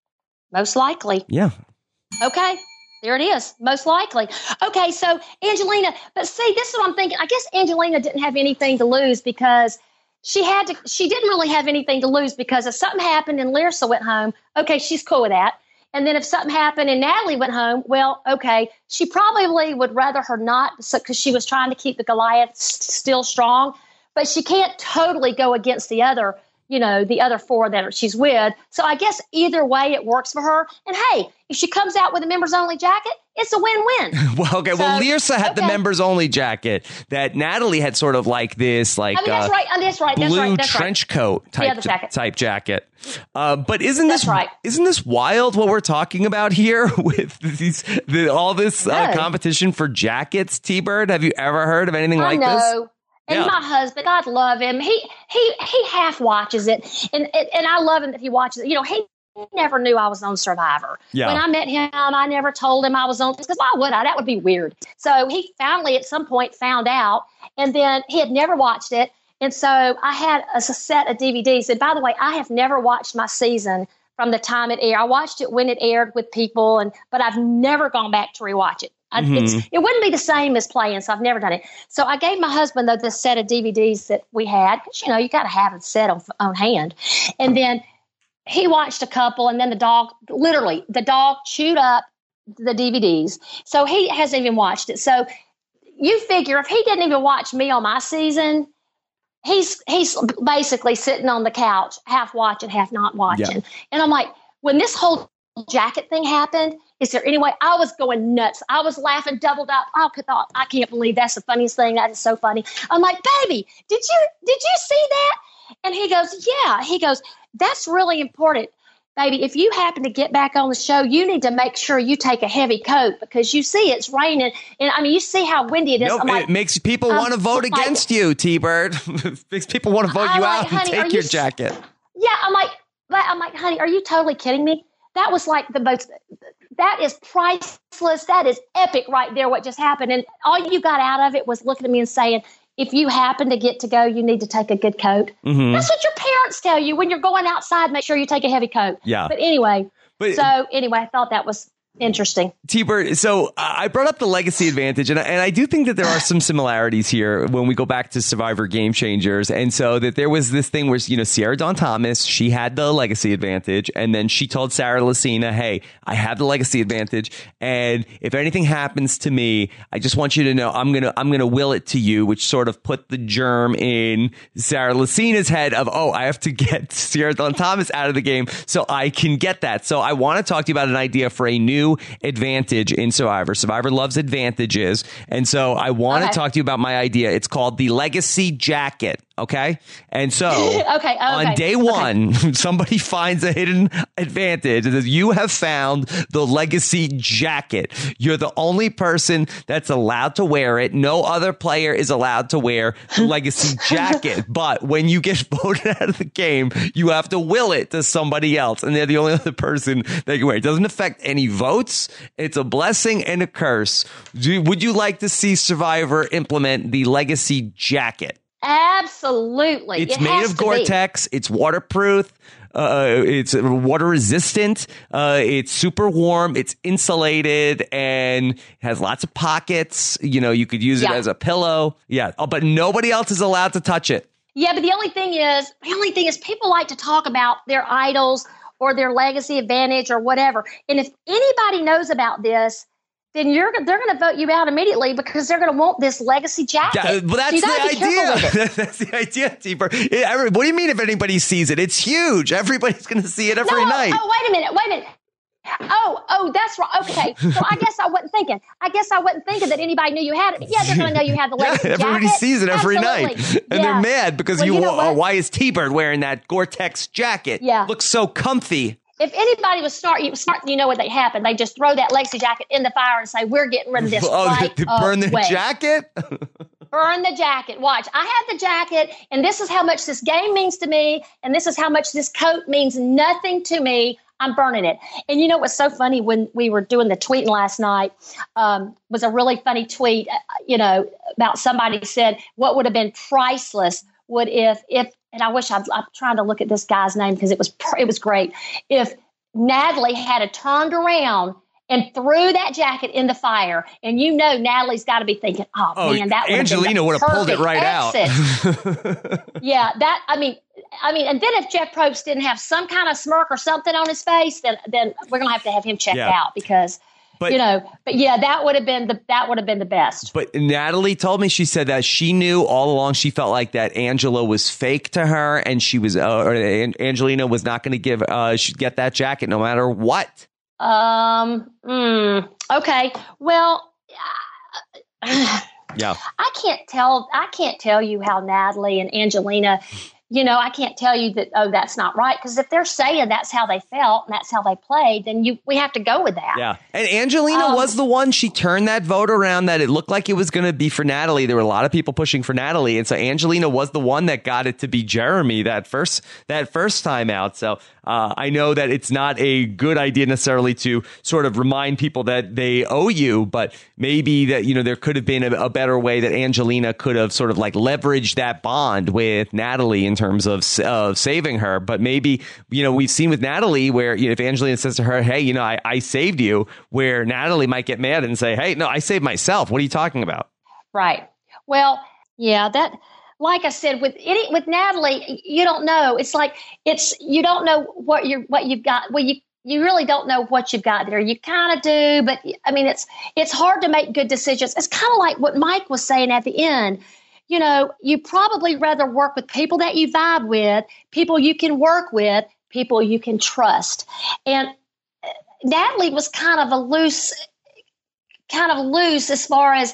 Most likely.
Yeah.
Okay, there it is. Most likely. Okay, so Angelina, but see, this is what I'm thinking. I guess Angelina didn't have anything to lose because she had to. She didn't really have anything to lose because if something happened and Lirsa went home, okay, she's cool with that. And then if something happened and Natalie went home, well, okay, she probably would rather her not because she was trying to keep the Goliath s- still strong. But she can't totally go against the other, you know, the other four that she's with. So I guess either way it works for her. And hey, if she comes out with a members only jacket, it's a win-win.
Well, okay.
So,
well, Lirsa had the
okay.
members only jacket that Natalie had sort of like this, like
I mean, that's
uh,
right. That's right. That's
blue
right. That's
trench
right.
coat type
other jacket.
type jacket. Uh, but isn't this
That's right.
isn't this wild what we're talking about here with these the, all this uh,
No.
competition for jackets? T-Bird, have you ever heard of anything
I
like
know.
this?
And
Yeah.
my husband, God love him. He he he half watches it, and and, and I love him that he watches it. You know, he never knew I was on Survivor.
Yeah.
When I met him, I never told him I was on because why would I? That would be weird. So he finally, at some point, found out, and then he had never watched it, and so I had a set of D V Ds. And by the way, I have never watched my season from the time it aired. I watched it when it aired with people, and but I've never gone back to rewatch it. I, it's, it wouldn't be the same as playing, so I've never done it. So I gave my husband though this set of D V Ds that we had, because you know you got to have it set on, on hand. And then he watched a couple, and then the dog, literally, the dog chewed up the D V Ds. So he hasn't even watched it. So you figure if he didn't even watch me on my season, he's he's basically sitting on the couch, half watching, half not watching.
Yeah.
And I'm like, when this whole jacket thing happened, is there any way? I was going nuts. I was laughing, doubled up. I could thought, I can't believe that's the funniest thing. That is so funny. I'm like, baby, did you did you see that? And he goes, yeah. He goes, that's really important, baby. If you happen to get back on the show, you need to make sure you take a heavy coat because you see it's raining. And I mean, you see how windy it is.
Nope,
I'm like,
it makes people
I'm
want to vote
like-
against you, T-Bird. Makes people want to vote
I'm
you
like,
out and
honey,
take
are
your
you-
jacket.
yeah, I'm like, but I'm like, honey, are you totally kidding me? That was like the most, that is priceless. That is epic right there, what just happened. And all you got out of it was looking at me and saying, if you happen to get to go, you need to take a good coat.
Mhm.
That's what your parents tell you when you're going outside. Make sure you take a heavy coat.
Yeah.
But anyway,
But
so anyway, I thought that was interesting.
T-Bird, so uh, I brought up the legacy advantage, and I, and I do think that there are some similarities here when we go back to Survivor Game Changers. And so that there was this thing where, you know, Sierra Dawn Thomas, she had the legacy advantage, and then she told Sarah Lacina, hey, I have the legacy advantage, and if anything happens to me, I just want you to know I'm gonna I'm gonna will it to you, which sort of put the germ in Sarah Lacina's head of, oh, I have to get Sierra Dawn Thomas out of the game so I can get that. So I want to talk to you about an idea for a new advantage in Survivor. Survivor loves advantages. And so I want
Okay.
to talk to you about my idea. It's called the Legacy Jacket. Okay. And so
okay, okay,
on day one, okay. somebody finds a hidden advantage. And you have found the legacy jacket. You're the only person that's allowed to wear it. No other player is allowed to wear the legacy jacket. But when you get voted out of the game, you have to will it to somebody else. And they're the only other person that can wear it. It doesn't affect any votes. It's a blessing and a curse. Do, would you like to see Survivor implement the legacy jacket?
Absolutely.
It's
it
made of Gore-Tex. It's waterproof. Uh, it's water resistant. Uh, it's super warm. It's insulated and has lots of pockets. You know, you could use it yeah. as a pillow. Yeah. Oh, but nobody else is allowed to touch it.
Yeah. But the only thing is, the only thing is people like to talk about their idols or their legacy advantage or whatever. And if anybody knows about this, then you're they're going to vote you out immediately because they're going to want this legacy jacket.
Yeah, well, that's
so
the idea. That's the idea, T-Bird. What do you mean if anybody sees it? It's huge. Everybody's going to see it every
no,
night.
Oh, wait a minute. Wait a minute. Oh, oh, that's right. Okay. So I guess I wasn't thinking. I guess I wasn't thinking that anybody knew you had it. But yeah, they're going to know you had the legacy
yeah, everybody
jacket.
sees it every
Absolutely.
night. And
yeah.
they're mad because
well,
you,
you know
uh, why is T-Bird wearing that Gore-Tex jacket?
Yeah.
Looks so comfy.
If anybody was smart, you smart, you know what they happen. They just throw that legacy jacket in the fire and say, "We're getting rid of this."
Oh,
right
they burn
away.
the jacket.
Burn the jacket. Watch. I have the jacket, and this is how much this game means to me, and this is how much this coat means nothing to me. I'm burning it. And you know what's so funny when we were doing the tweeting last night um, was a really funny tweet. You know, about somebody said, "What would have been priceless would if if." And I wish I'm, I'm trying to look at this guy's name because it was it was great. If Natalie had a turned around and threw that jacket in the fire, and you know Natalie's got to be thinking, "Oh, oh man, that would
Angelina would have pulled it right exit.
out." yeah, that I mean, I mean, and then if Jeff Probst didn't have some kind of smirk or something on his face, then then we're gonna have to have him checked yeah. out because. But, you know, but yeah, that would have been the that would have been the best.
But Natalie told me, she said that she knew all along. She felt like that Angela was fake to her, and she was, uh, or Angelina was not going to give, uh, she'd get that jacket no matter what.
Um. Mm, okay. Well. Uh,
yeah.
I can't tell. I can't tell you how Natalie and Angelina. You know, I can't tell you that, oh, that's not right. Because if they're saying that's how they felt and that's how they played, then you we have to go with that.
Yeah. And Angelina um, was the one. She turned that vote around that it looked like it was going to be for Natalie. There were a lot of people pushing for Natalie. And so Angelina was the one that got it to be Jeremy that first that first time out. So uh, I know that it's not a good idea necessarily to sort of remind people that they owe you. But maybe that, you know, there could have been a, a better way that Angelina could have sort of like leveraged that bond with Natalie in terms of uh, saving her. But maybe, you know, we've seen with Natalie where, you know, if Angelina says to her, "Hey, you know, I, I saved you," where Natalie might get mad and say, "Hey, no, I saved myself. What are you talking about?"
Right. Well, yeah, that, like I said, with any, with Natalie, you don't know. It's like, it's, you don't know what you're, what you've got. Well, you, you really don't know what you've got there. You kind of do, but I mean, it's, it's hard to make good decisions. It's kind of like what Mike was saying at the end. You know, you probably rather work with people that you vibe with, people you can work with, people you can trust. And Natalie was kind of a loose, kind of loose as far as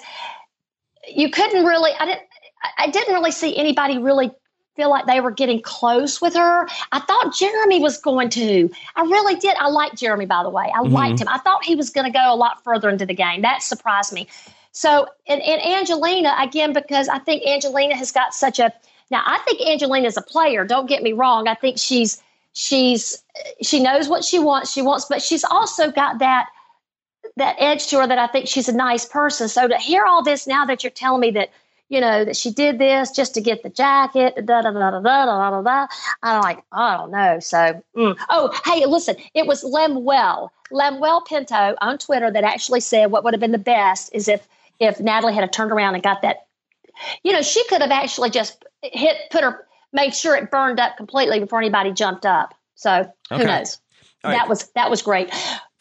you couldn't really, I didn't, I didn't really see anybody really feel like they were getting close with her. I thought Jeremy was going to. I really did. I liked Jeremy, by the way. I mm-hmm. liked him. I thought he was going to go a lot further into the game. That surprised me. So, and, and Angelina, again, because I think Angelina has got such a, now I think Angelina is a player. Don't get me wrong. I think she's, she's, she knows what she wants. She wants, but she's also got that, that edge to her that I think she's a nice person. So to hear all this now that you're telling me that, you know, that she did this just to get the jacket, da da da da da da da da, I'm like, I don't know. So, mm. oh, hey, listen, it was Lemuel, Lemuel Pinto on Twitter that actually said what would have been the best is if, if Natalie had turned around and got that, you know, she could have actually just hit, put her, made sure it burned up completely before anybody jumped up. So who
okay.
knows?
All
that
right.
was, that was great.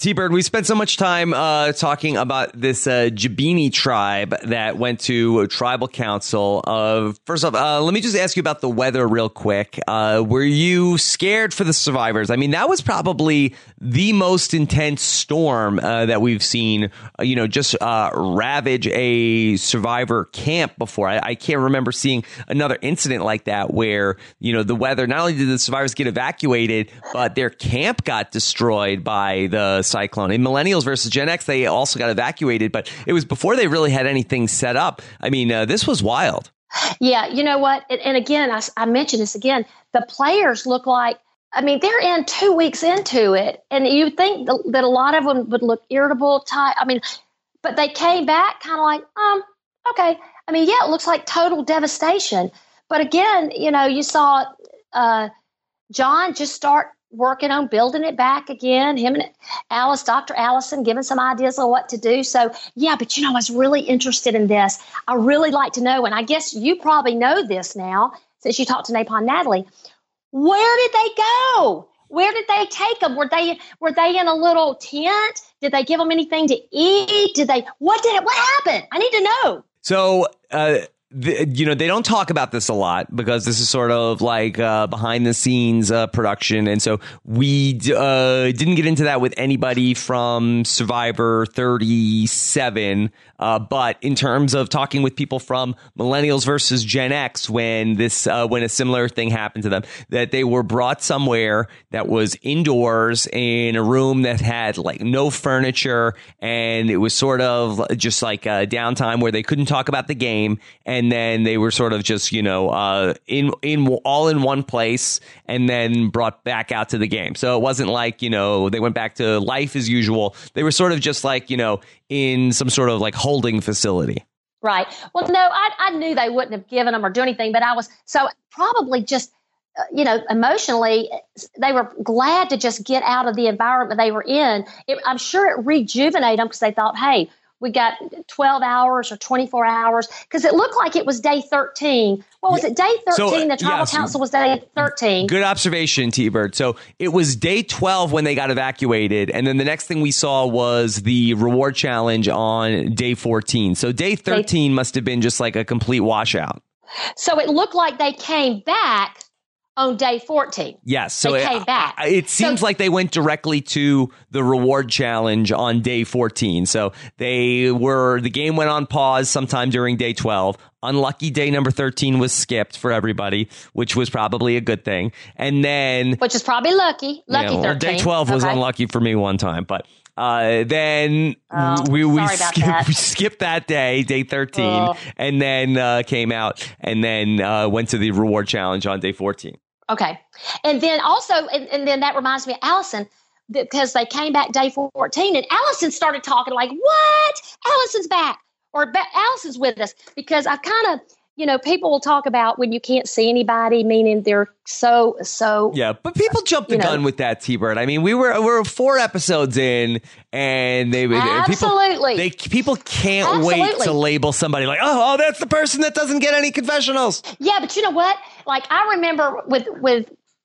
T-Bird, we spent so much time uh, talking about this uh, Jabini tribe that went to a tribal council. Uh, first off, uh, let me just ask you about the weather real quick. Uh, were you scared for the survivors? I mean, that was probably the most intense storm uh, that we've seen, uh, you know, just uh, ravage a survivor camp before. I, I can't remember seeing another incident like that where, you know, the weather, not only did the survivors get evacuated, but their camp got destroyed by the cyclone. In Millennials versus Gen X, they also got evacuated, but it was before they really had anything set up. I mean, uh, this was wild.
Yeah, you know what? And, and again, I, I mentioned this again. The players look like, I mean, they're in two weeks into it, and you think th- that a lot of them would look irritable, tight. I mean, but they came back kind of like, um, okay. I mean, yeah, it looks like total devastation. But again, you know, you saw uh, John just start working on building it back again. Him and Alice, Doctor Allison, giving some ideas on what to do. So, yeah, but, you know, I was really interested in this. I really like to know, and I guess you probably know this now since you talked to Napon Natalie. Where did they go? Where did they take them? Were they were they in a little tent? Did they give them anything to eat? Did they? What did it? What happened? I need to know.
So, uh, the, you know, they don't talk about this a lot because this is sort of like uh, behind the scenes uh, production. And so we uh, didn't get into that with anybody from Survivor thirty-seven. Uh, but in terms of talking with people from Millennials versus Gen X, when this uh, when a similar thing happened to them, that they were brought somewhere that was indoors in a room that had like no furniture, and it was sort of just like a downtime where they couldn't talk about the game, and then they were sort of just, you know, uh, in in all in one place, and then brought back out to the game. So it wasn't like, you know, they went back to life as usual. They were sort of just like, you know, in some sort of like holding facility.
Right. Well, no, I, I knew they wouldn't have given them or do anything, but I was so probably just, uh, you know, emotionally, they were glad to just get out of the environment they were in. It, I'm sure it rejuvenated them because they thought, hey, we got twelve hours or twenty-four hours, because it looked like it was day thirteen. What was it? Day thirteen. So, the tribal yes, council was day thirteen.
Good observation, T-Bird. So it was day twelve when they got evacuated. And then the next thing we saw was the reward challenge on day fourteen. So day thirteen day- must have been just like a complete washout.
So it looked like they came back on day fourteen.
Yes. So
they came
it,
back.
It seems so, like they went directly to the reward challenge on day fourteen. So they were, the game went on pause sometime during day twelve. Unlucky day number thirteen was skipped for everybody, which was probably a good thing. And then,
which is probably lucky. Lucky
yeah, well,
thirteen.
Day twelve was
okay.
unlucky for me one time, but uh, then
oh,
we we,
skip,
we skipped that day, day thirteen, oh. and then uh, came out and then uh, went to the reward challenge on day fourteen.
Okay. And then also, and, and then that reminds me of Allison, because they came back day fourteen and Allison started talking like, what? Allison's back. Or Allison's with us, because I kind of, you know, people will talk about when you can't see anybody, meaning they're so, so.
Yeah, but people jumped the gun know. with that, T-Bird. I mean, we were we were four episodes in, and they
Absolutely.
people they people can't
Absolutely.
wait to label somebody like, oh, oh, that's the person that doesn't get any confessionals.
Yeah, but you know what? Like, I remember with with.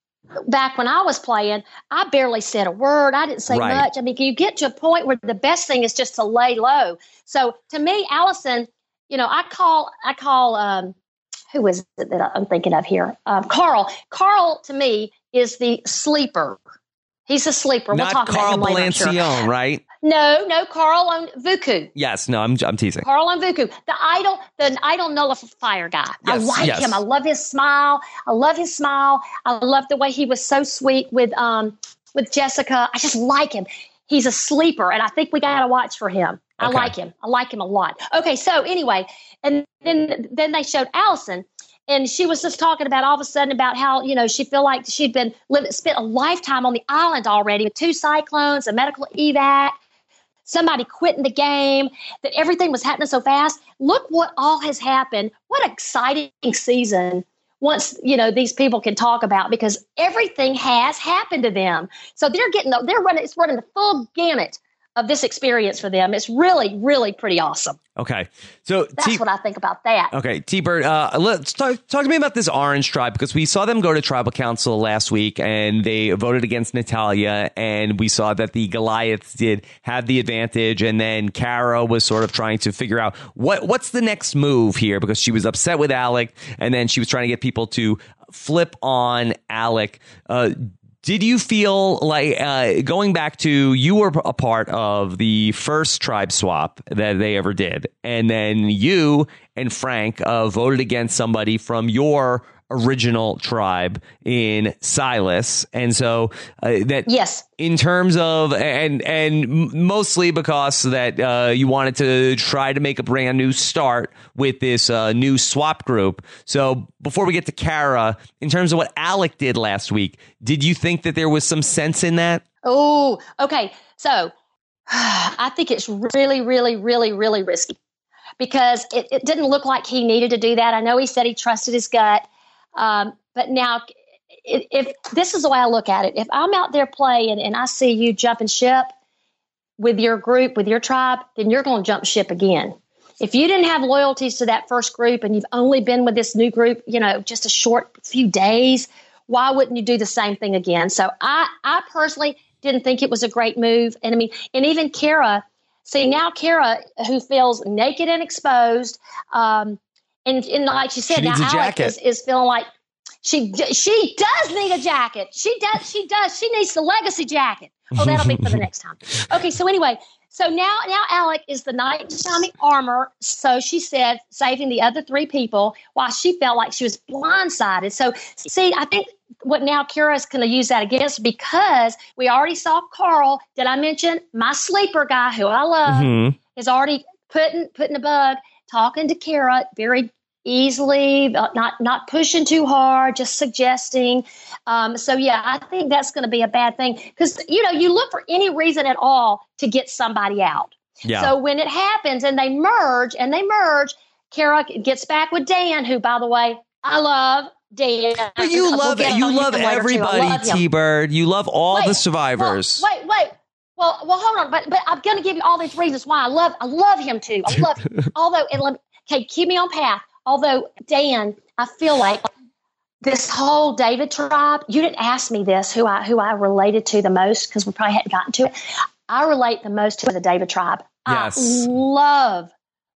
back when I was playing, I barely said a word. I didn't say
right.
much. I mean, you get to a point where the best thing is just to lay low. So to me, Allison, you know, I call, I call, um, who is it that I'm thinking of here? Um, Carl. Carl to me is the sleeper. He's a sleeper.
Not
we'll talk
Carl
about him later,
Balancione,
sure.
right?
No, no, Carl on Vuku.
Yes, no, I'm I'm teasing.
Carl on Vuku, the idol, the idol nullifier guy.
Yes,
I like
yes.
him. I love his smile. I love his smile. I love the way he was so sweet with um with Jessica. I just like him. He's a sleeper, and I think we got to watch for him. I
okay.
like him. I like him a lot. Okay, so anyway, and then then they showed Allison. And she was just talking about all of a sudden about how, you know, she felt like she'd been living, spent a lifetime on the island already with two cyclones, a medical evac, somebody quitting the game, that everything was happening so fast. Look what all has happened. What an exciting season once, you know, these people can talk about, because everything has happened to them. So they're getting, they're running, it's running the full gamut of this experience for them. It's really, really pretty awesome.
Okay. So
that's
T-
what I think about that.
Okay. T-Bird, uh, let's talk, talk to me about this Orange Tribe, because we saw them go to tribal council last week and they voted against Natalya, and we saw that the Goliaths did have the advantage. And then Kara was sort of trying to figure out what, what's the next move here, because she was upset with Alec and then she was trying to get people to flip on Alec. Uh, Did you feel like, uh, going back to, you were a part of the first tribe swap that they ever did, and then you and Frank uh, voted against somebody from your original tribe in Silas, and so uh, that
yes,
in terms of, and and mostly because that uh, you wanted to try to make a brand new start with this uh, new swap group. So before we get to Kara, in terms of what Alec did last week, did you think that there was some sense in that?
Oh, okay. So I think it's really, really, really, really risky, because it, it didn't look like he needed to do that. I know he said he trusted his gut. Um, but now, if, if this is the way I look at it, if I'm out there playing and I see you jumping ship with your group, with your tribe, then you're going to jump ship again. If you didn't have loyalties to that first group and you've only been with this new group, you know, just a short few days, why wouldn't you do the same thing again? So I, I personally didn't think it was a great move. And I mean, and even Kara, see now Kara, who feels naked and exposed, um, And, and like she said,
she
now Alec is, is feeling like she she does need a jacket. She does. She does. She needs the legacy jacket. Oh, that'll be for the next time. Okay. So anyway, so now now Alec is the knight in shining armor. So she said, saving the other three people while she felt like she was blindsided. So see, I think what now Kara is going to use that against, because we already saw Carl. Did I mention my sleeper guy who I love mm-hmm. is already putting putting a bug, talking to Kara very easily, not not pushing too hard, just suggesting. Um, so, yeah, I think that's going to be a bad thing, because, you know, you look for any reason at all to get somebody out. Yeah. So when it happens and they merge and they merge, Kara gets back with Dan, who, by the way, I love. Dan.
But you we'll love it. You love everybody, T-Bird. You love all wait, the survivors.
Well, wait, wait. Well, well, hold on. But but I'm going to give you all these reasons why I love I love him too. I love him. Although, and let me, okay, keep me on path. Although, Dan, I feel like this whole David tribe, you didn't ask me this, who I who I related to the most, because we probably hadn't gotten to it. I relate the most to the David tribe.
Yes.
I love,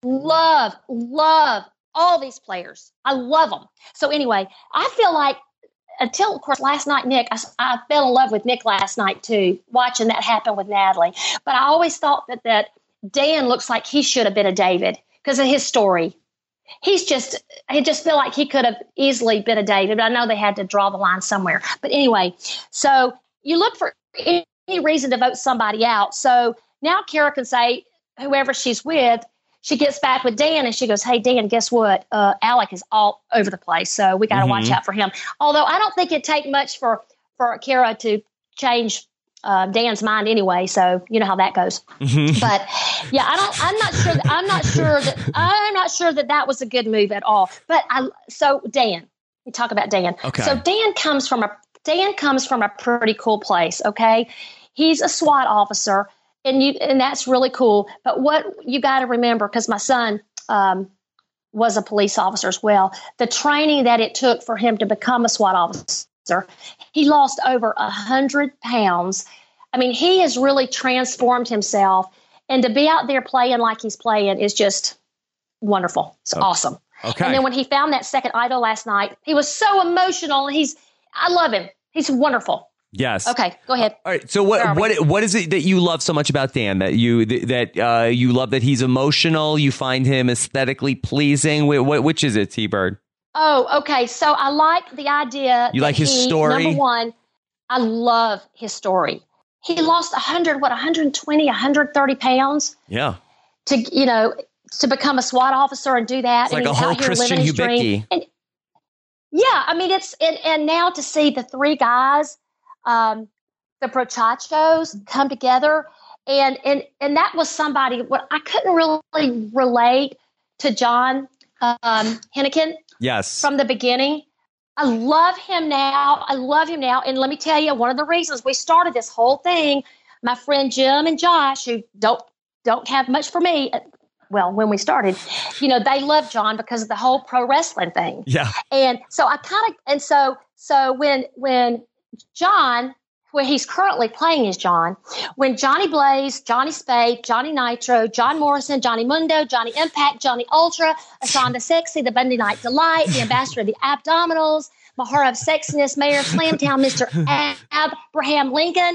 love, love all these players. I love them. So anyway, I feel like, until, of course, last night, Nick, I, I fell in love with Nick last night, too, watching that happen with Natalie. But I always thought that, that Dan looks like he should have been a David because of his story. He's just, I just feel like he could have easily been a David. But I know they had to draw the line somewhere. But anyway, so you look for any reason to vote somebody out. So now Kara can say, whoever she's with, she gets back with Dan and she goes, hey, Dan, guess what? Uh, Alec is all over the place. So we got to mm-hmm. watch out for him. Although I don't think it'd take much for, for Kara to change uh, Dan's mind anyway. So you know how that goes. Mm-hmm. But yeah, I don't, I'm not sure. That, I'm not sure that I'm not sure that that was a good move at all. But I, so Dan, we talk about Dan.
Okay.
So Dan comes from a, Dan comes from a pretty cool place. Okay. He's a SWAT officer. And you, and that's really cool. But what you got to remember, because my son um, was a police officer as well, the training that it took for him to become a SWAT officer, he lost over a hundred pounds. I mean, he has really transformed himself, and to be out there playing like he's playing is just wonderful. It's okay. Awesome.
Okay.
And then when he found that second idol last night, he was so emotional. He's, I love him. He's wonderful.
Yes.
Okay, go ahead.
All right. So what what what is it that you love so much about Dan, that you that uh, you love that he's emotional, you find him aesthetically pleasing? Wh- which is it, T-Bird?
Oh, okay. So I like the idea.
You like his
he,
story?
Number one, I love his story. He lost one hundred, what, one twenty, one thirty pounds?
Yeah.
To, you know, to become a SWAT officer and do that.
It's like
and
a whole Christian Hubicki.
And, yeah, I mean, it's, and, and now to see the three guys, Um, the Prochachos come together, and and and that was somebody. What I couldn't really relate to John um, Hennigan.
Yes,
from the beginning. I love him now. I love him now, and let me tell you, one of the reasons we started this whole thing my friend Jim and Josh, who don't don't have much for me. Well, when we started, you know, they loved John because of the whole pro wrestling thing.
Yeah.
And so I kind of, and so, so when, when John, where he's currently playing as John, when Johnny Blaze, Johnny Spade, Johnny Nitro, John Morrison, Johnny Mundo, Johnny Impact, Johnny Ultra, Asanda Sexy, the Bundy Night Delight, the Ambassador of the Abdominals, Mahara of Sexiness, Mayor of Slamtown, Mister Abraham Lincoln,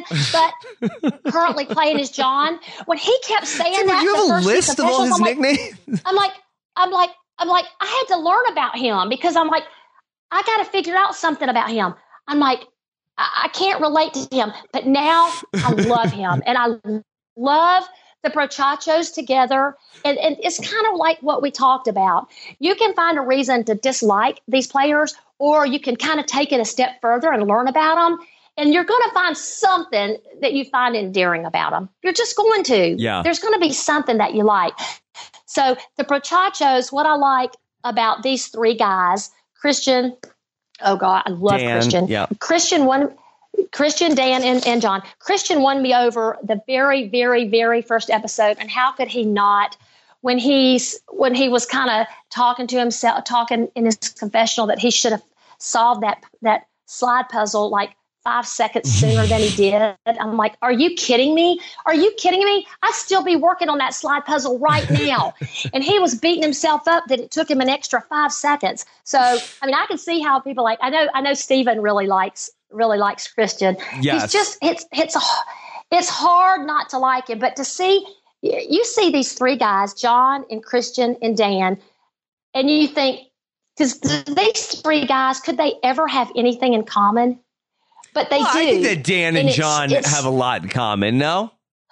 but currently playing as John. When he kept saying
Dude,
that,
you have
the
a
first
list of all his
I'm like,
nicknames?
I'm like, I'm like, I'm like, I had to learn about him because I'm like, I got to figure out something about him. I'm like, I, I can't relate to him, but now I love him, and I love the Brochachos together. And, and it's kind of like what we talked about. You can find a reason to dislike these players, or you can kind of take it a step further and learn about them. And you're going to find something that you find endearing about them. You're just going to.
Yeah.
There's going to be something that you like. So the Brochachos, what I like about these three guys, Christian, oh God, I love
Dan,
Christian.
yeah.
Christian won. Christian, Dan, and, and John. Christian won me over the very, very, very first episode. And how could he not? When he's when he was kind of talking to himself, talking in his confessional that he should have solved that that slide puzzle like five seconds sooner than he did. I'm like, are you kidding me? Are you kidding me? I'd still be working on that slide puzzle right now. And he was beating himself up that it took him an extra five seconds. So, I mean, I can see how people like, I know, I know Stephen really likes, really likes Christian.
Yes.
He's just, it's, it's, it's hard not to like him, but to see, you see these three guys, John and Christian and Dan, and you think, because these three guys, could they ever have anything in common? But they
well,
do.
I think that Dan and, and John
it's, it's,
have a lot in common, no?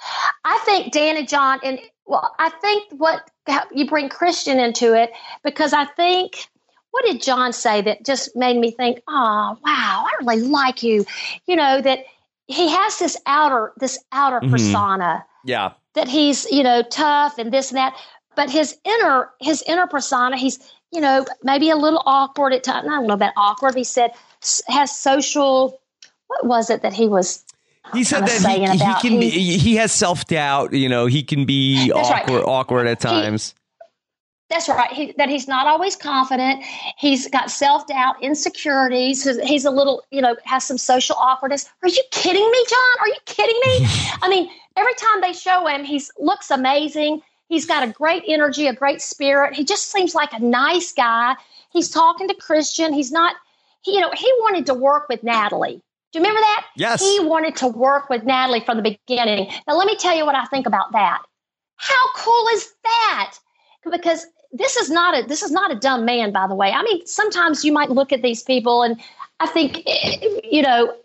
I think Dan and John, and well, I think what you bring Christian into it, because I think, what did John say that just made me think, oh, wow, I really like you. You know, that he has this outer, this outer mm-hmm. persona.
Yeah.
That he's, you know, tough and this and that. But his inner, his inner persona, he's, you know, maybe a little awkward at times. I don't know about awkward. He said has social, what was it that he was
He said that he, he can be, he has self-doubt, you know, he can be awkward, right. awkward at times.
He, that's right. He, that he's not always confident. He's got self-doubt, insecurities. He's, he's a little, you know, has some social awkwardness. Are you kidding me, John? Are you kidding me? I mean, every time they show him, he looks amazing. He's got a great energy, a great spirit. He just seems like a nice guy. He's talking to Christian. He's not, he, you know, he wanted to work with Natalie. Do you remember that?
Yes.
He wanted to work with Natalie from the beginning. Now, let me tell you what I think about that. How cool is that? Because this is not a this is not a dumb man, by the way. I mean, sometimes you might look at these people and I think, you know,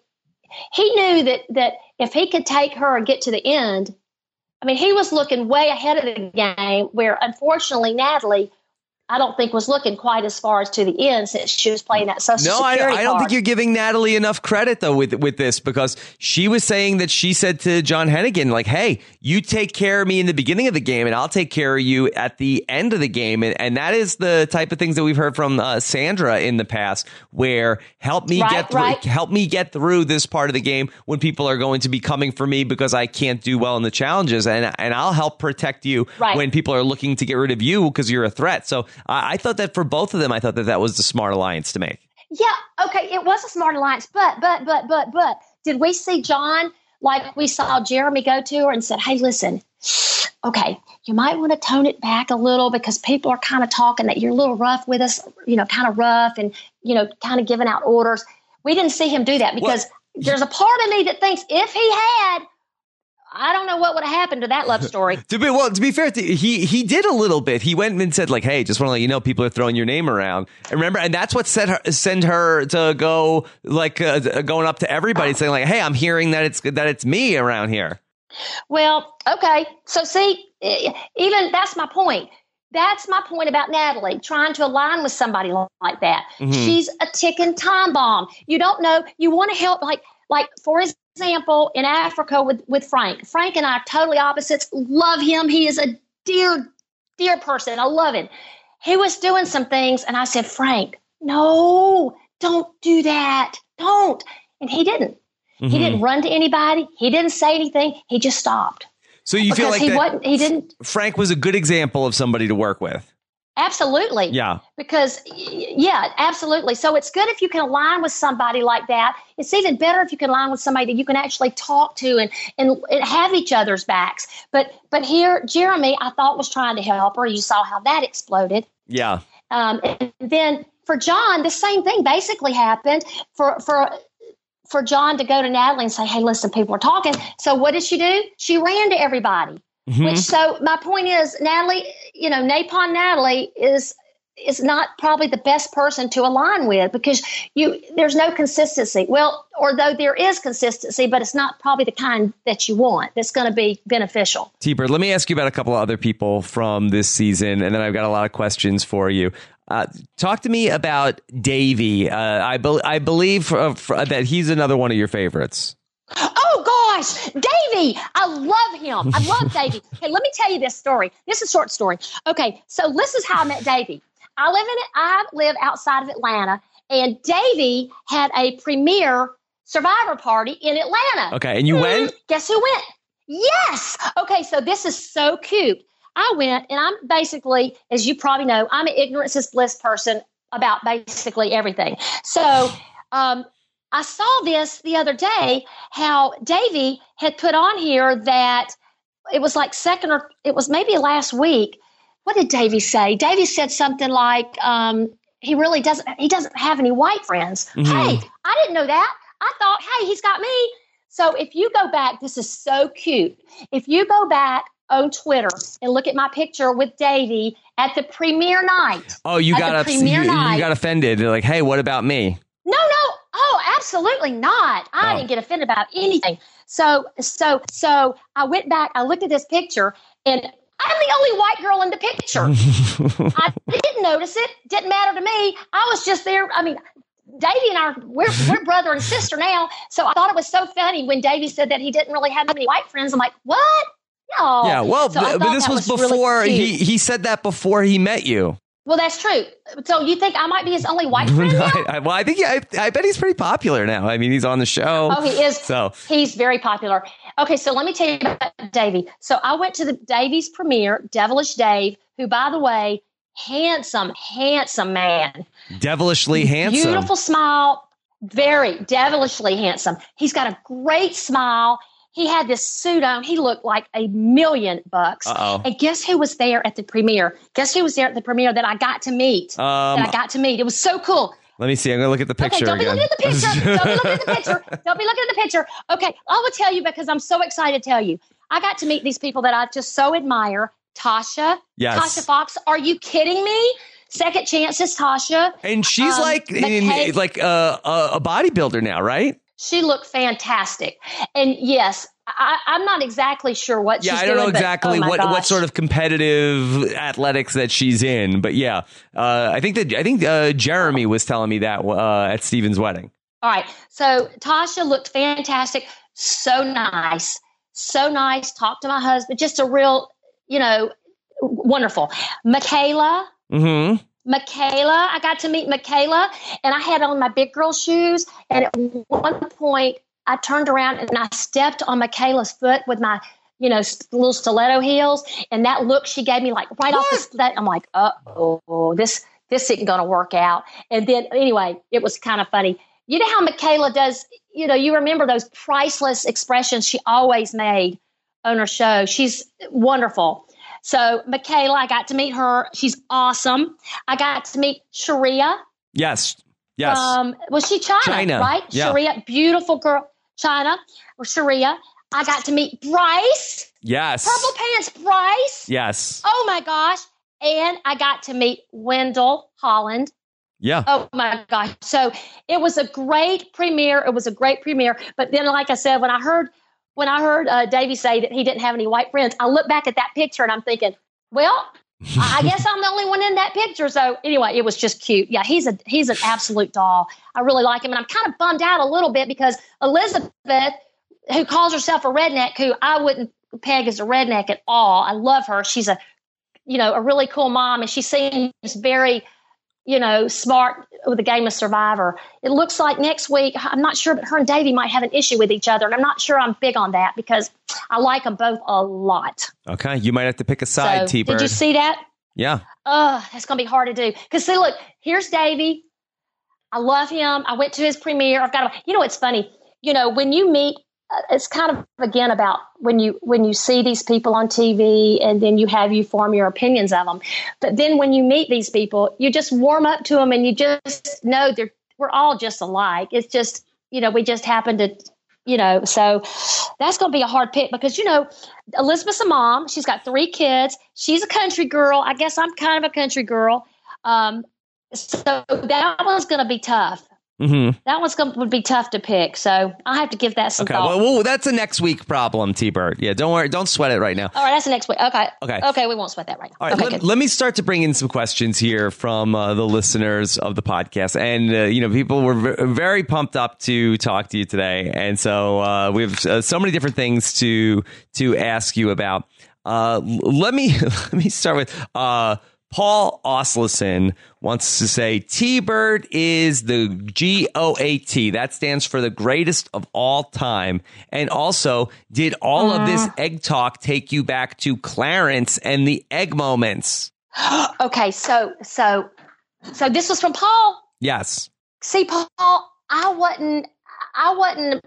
he knew that that if he could take her and get to the end, I mean, he was looking way ahead of the game where, unfortunately, Natalie, I don't think was looking quite as far as to the end since she was playing that Social
no,
Security
I, I don't
card.
think you're giving Natalie enough credit, though, with with this, because she was saying that she said to John Hennigan, like, hey, you take care of me in the beginning of the game and I'll take care of you at the end of the game. And, and that is the type of things that we've heard from uh, Sandra in the past, where help me
right,
get through,
right.
help me get through this part of the game when people are going to be coming for me because I can't do well in the challenges. And, and I'll help protect you
right.
when people are looking to get rid of you because you're a threat. So I, I thought that for both of them, I thought that that was the smart alliance to make.
Yeah, okay, it was a smart alliance, but, but, but, but, but, did we see John like we saw Jeremy go to her and said, hey, listen, okay, you might want to tone it back a little because people are kind of talking that you're a little rough with us, you know, kind of rough and, you know, kind of giving out orders. We didn't see him do that because well, there's a part of me that thinks if he had, I don't know what would have happened to that love story.
to be well, to be fair, he he did a little bit. He went and said like, "Hey, just want to let you know, people are throwing your name around." And remember, and that's what sent her send her to go like uh, going up to everybody, saying like, "Hey, I'm hearing that it's that it's me around here."
Well, okay, so see, even that's my point. That's my point about Natalie trying to align with somebody like that. Mm-hmm. She's a ticking time bomb. You don't know. You want to help, like like for his. Example in Africa with, with Frank. Frank and I are totally opposites. Love him. He is a dear, dear person. I love him. He was doing some things and I said, Frank, no, don't do that. Don't. And he didn't. Mm-hmm. He didn't run to anybody. He didn't say anything. He just stopped.
So you
because
feel like
he
that
wasn't, he didn't.
Frank was a good example of somebody to work with.
Absolutely.
Yeah.
Because, yeah, absolutely. So it's good if you can align with somebody like that. It's even better if you can align with somebody that you can actually talk to and, and, and have each other's backs. But but here, Jeremy, I thought was trying to help her. You saw how that exploded.
Yeah.
Um, and then for John, the same thing basically happened for for for John to go to Natalie and say, hey, listen, people are talking. So what did she do? She ran to everybody. Mm-hmm. Which, so my point is, Natalie, you know, Napon Natalie is is not probably the best person to align with because you there's no consistency. Well, or though there is consistency, but it's not probably the kind that you want that's going to be beneficial.
T-Bird, let me ask you about a couple of other people from this season, and then I've got a lot of questions for you. Uh, talk to me about Davey. Uh, I, be- I believe uh, that he's another one of your favorites.
Oh, gosh, Davey. I love him. I love Davey. Hey, let me tell you this story. This is a short story. Okay, so this is how I met Davey. I live in I live outside of Atlanta, and Davey had a premiere Survivor party in Atlanta.
Okay, and you mm, went?
Guess who went? Yes. Okay, so this is so cute. I went, and I'm basically, as you probably know, I'm an ignorance is bliss person about basically everything. So, um, I saw this the other day, how Davey had put on here that it was like second or it was maybe last week. What did Davey say? Davey said something like, um, he really doesn't, he doesn't have any white friends. Mm-hmm. Hey, I didn't know that. I thought, hey, he's got me. So if you go back, this is so cute. If you go back on Twitter and look at my picture with Davey at the premiere night.
Oh, you got ups- you, you got offended. They're like, hey, what about me?
No, no. Oh, absolutely not. I oh. didn't get offended about anything. So, so, so I went back, I looked at this picture, and I'm the only white girl in the picture. I didn't notice it. Didn't matter to me. I was just there. I mean, Davey and I, we're, we're brother and sister now. So I thought it was so funny when Davey said that he didn't really have any white friends. I'm like, what? No.
Yeah, well, so but this was, was before, really he, he said that before he met you.
Well, that's true. So you think I might be his only white friend now?
I, well, I think yeah, I, I bet he's pretty popular now. I mean, he's on the show.
Oh, he is.
So
he's very popular. Okay, so let me tell you about Davey. So I went to the Davey's premiere, Devilish Dave, who, by the way, handsome, handsome man.
Devilishly handsome.
Beautiful smile. Very devilishly handsome. He's got a great smile. He had this suit on. He looked like a million bucks.
Uh-oh.
And guess who was there at the premiere? Guess who was there at the premiere that I got to meet? Um, that I got to meet. It was so cool.
Let me see. I'm going to look at the picture.
Okay, don't
again.
be looking at the picture. Don't be looking at the picture. Don't be looking at the picture. Okay, I will tell you because I'm so excited to tell you. I got to meet these people that I just so admire. Tasha.
Yes.
Tasha Fox. Are you kidding me? Second Chances, Tasha.
And she's um, like in, like uh, a bodybuilder now, right?
She looked fantastic. And yes, I, I'm not exactly sure what
yeah,
she's
doing. Yeah, I don't
doing,
know exactly
but, oh
what,
gosh.
what sort of competitive athletics that she's in. But yeah, uh, I think that I think uh, Jeremy was telling me that uh, at Steven's wedding.
All right. So Tasha looked fantastic. So nice. So nice. Talked to my husband. Just a real, you know, wonderful. Michaela.
Mm-hmm.
Michaela, I got to meet Michaela, and I had on my big girl shoes. And at one point, I turned around and I stepped on Michaela's foot with my, you know, little stiletto heels. And that look she gave me, like right what? off the bat, I'm like, uh-oh, this this isn't going to work out. And then anyway, it was kind of funny. You know how Michaela does, you know, you remember those priceless expressions she always made on her show. She's wonderful. So Michaela, I got to meet her. She's awesome. I got to meet Sharia.
Yes. Yes.
Um, was she China,
China.
right?
Yeah.
Sharia, beautiful girl. China or Sharia. I got to meet Bryce.
Yes.
Purple Pants Bryce.
Yes.
Oh my gosh. And I got to meet Wendell Holland.
Yeah.
Oh my gosh. So it was a great premiere. It was a great premiere. But then, like I said, when I heard When I heard uh, Davey say that he didn't have any white friends, I look back at that picture and I'm thinking, well, I guess I'm the only one in that picture. So anyway, it was just cute. Yeah, he's a he's an absolute doll. I really like him. And I'm kind of bummed out a little bit because Elizabeth, who calls herself a redneck, who I wouldn't peg as a redneck at all. I love her. She's a, you know, a really cool mom. And she seems very, you know, smart, with the game of Survivor. It looks like next week, I'm not sure, but her and Davey might have an issue with each other. And I'm not sure I'm big on that because I like them both a lot.
Okay. You might have to pick a side,
so,
T-Bird.
Did you see that?
Yeah.
Oh, that's going to be hard to do. Because see, look, here's Davey. I love him. I went to his premiere. I've got to, you know, it's funny. You know, when you meet, uh, it's kind of, again, about when you when you see these people on T V and then you have you form your opinions of them. But then when you meet these people, you just warm up to them and you just know they're we're all just alike. It's just, you know, we just happen to, you know, so that's going to be a hard pick because, you know, Elizabeth's a mom. She's got three kids. She's a country girl. I guess I'm kind of a country girl. Um, so that one's going to be tough. Mm-hmm. That one's going to be tough to pick. So I have to give that some
okay,
thought.
Well, well, that's a next week problem, T-Bird. Yeah, don't worry. Don't sweat it right now.
All right, that's the next week. Okay.
Okay.
Okay, we won't sweat that right now.
All right,
okay,
let, let me start to bring in some questions here from uh, the listeners of the podcast. And, uh, you know, people were v- very pumped up to talk to you today. And so uh, we have uh, so many different things to to ask you about. Uh, let me let me start with uh, Paul Oslison wants to say T-Bird is the G O A T. That stands for the greatest of all time. And also, did all uh. of this egg talk take you back to Clarence and the egg moments?
Okay, so so so this was from Paul?
Yes.
See, Paul, I wasn't I wasn't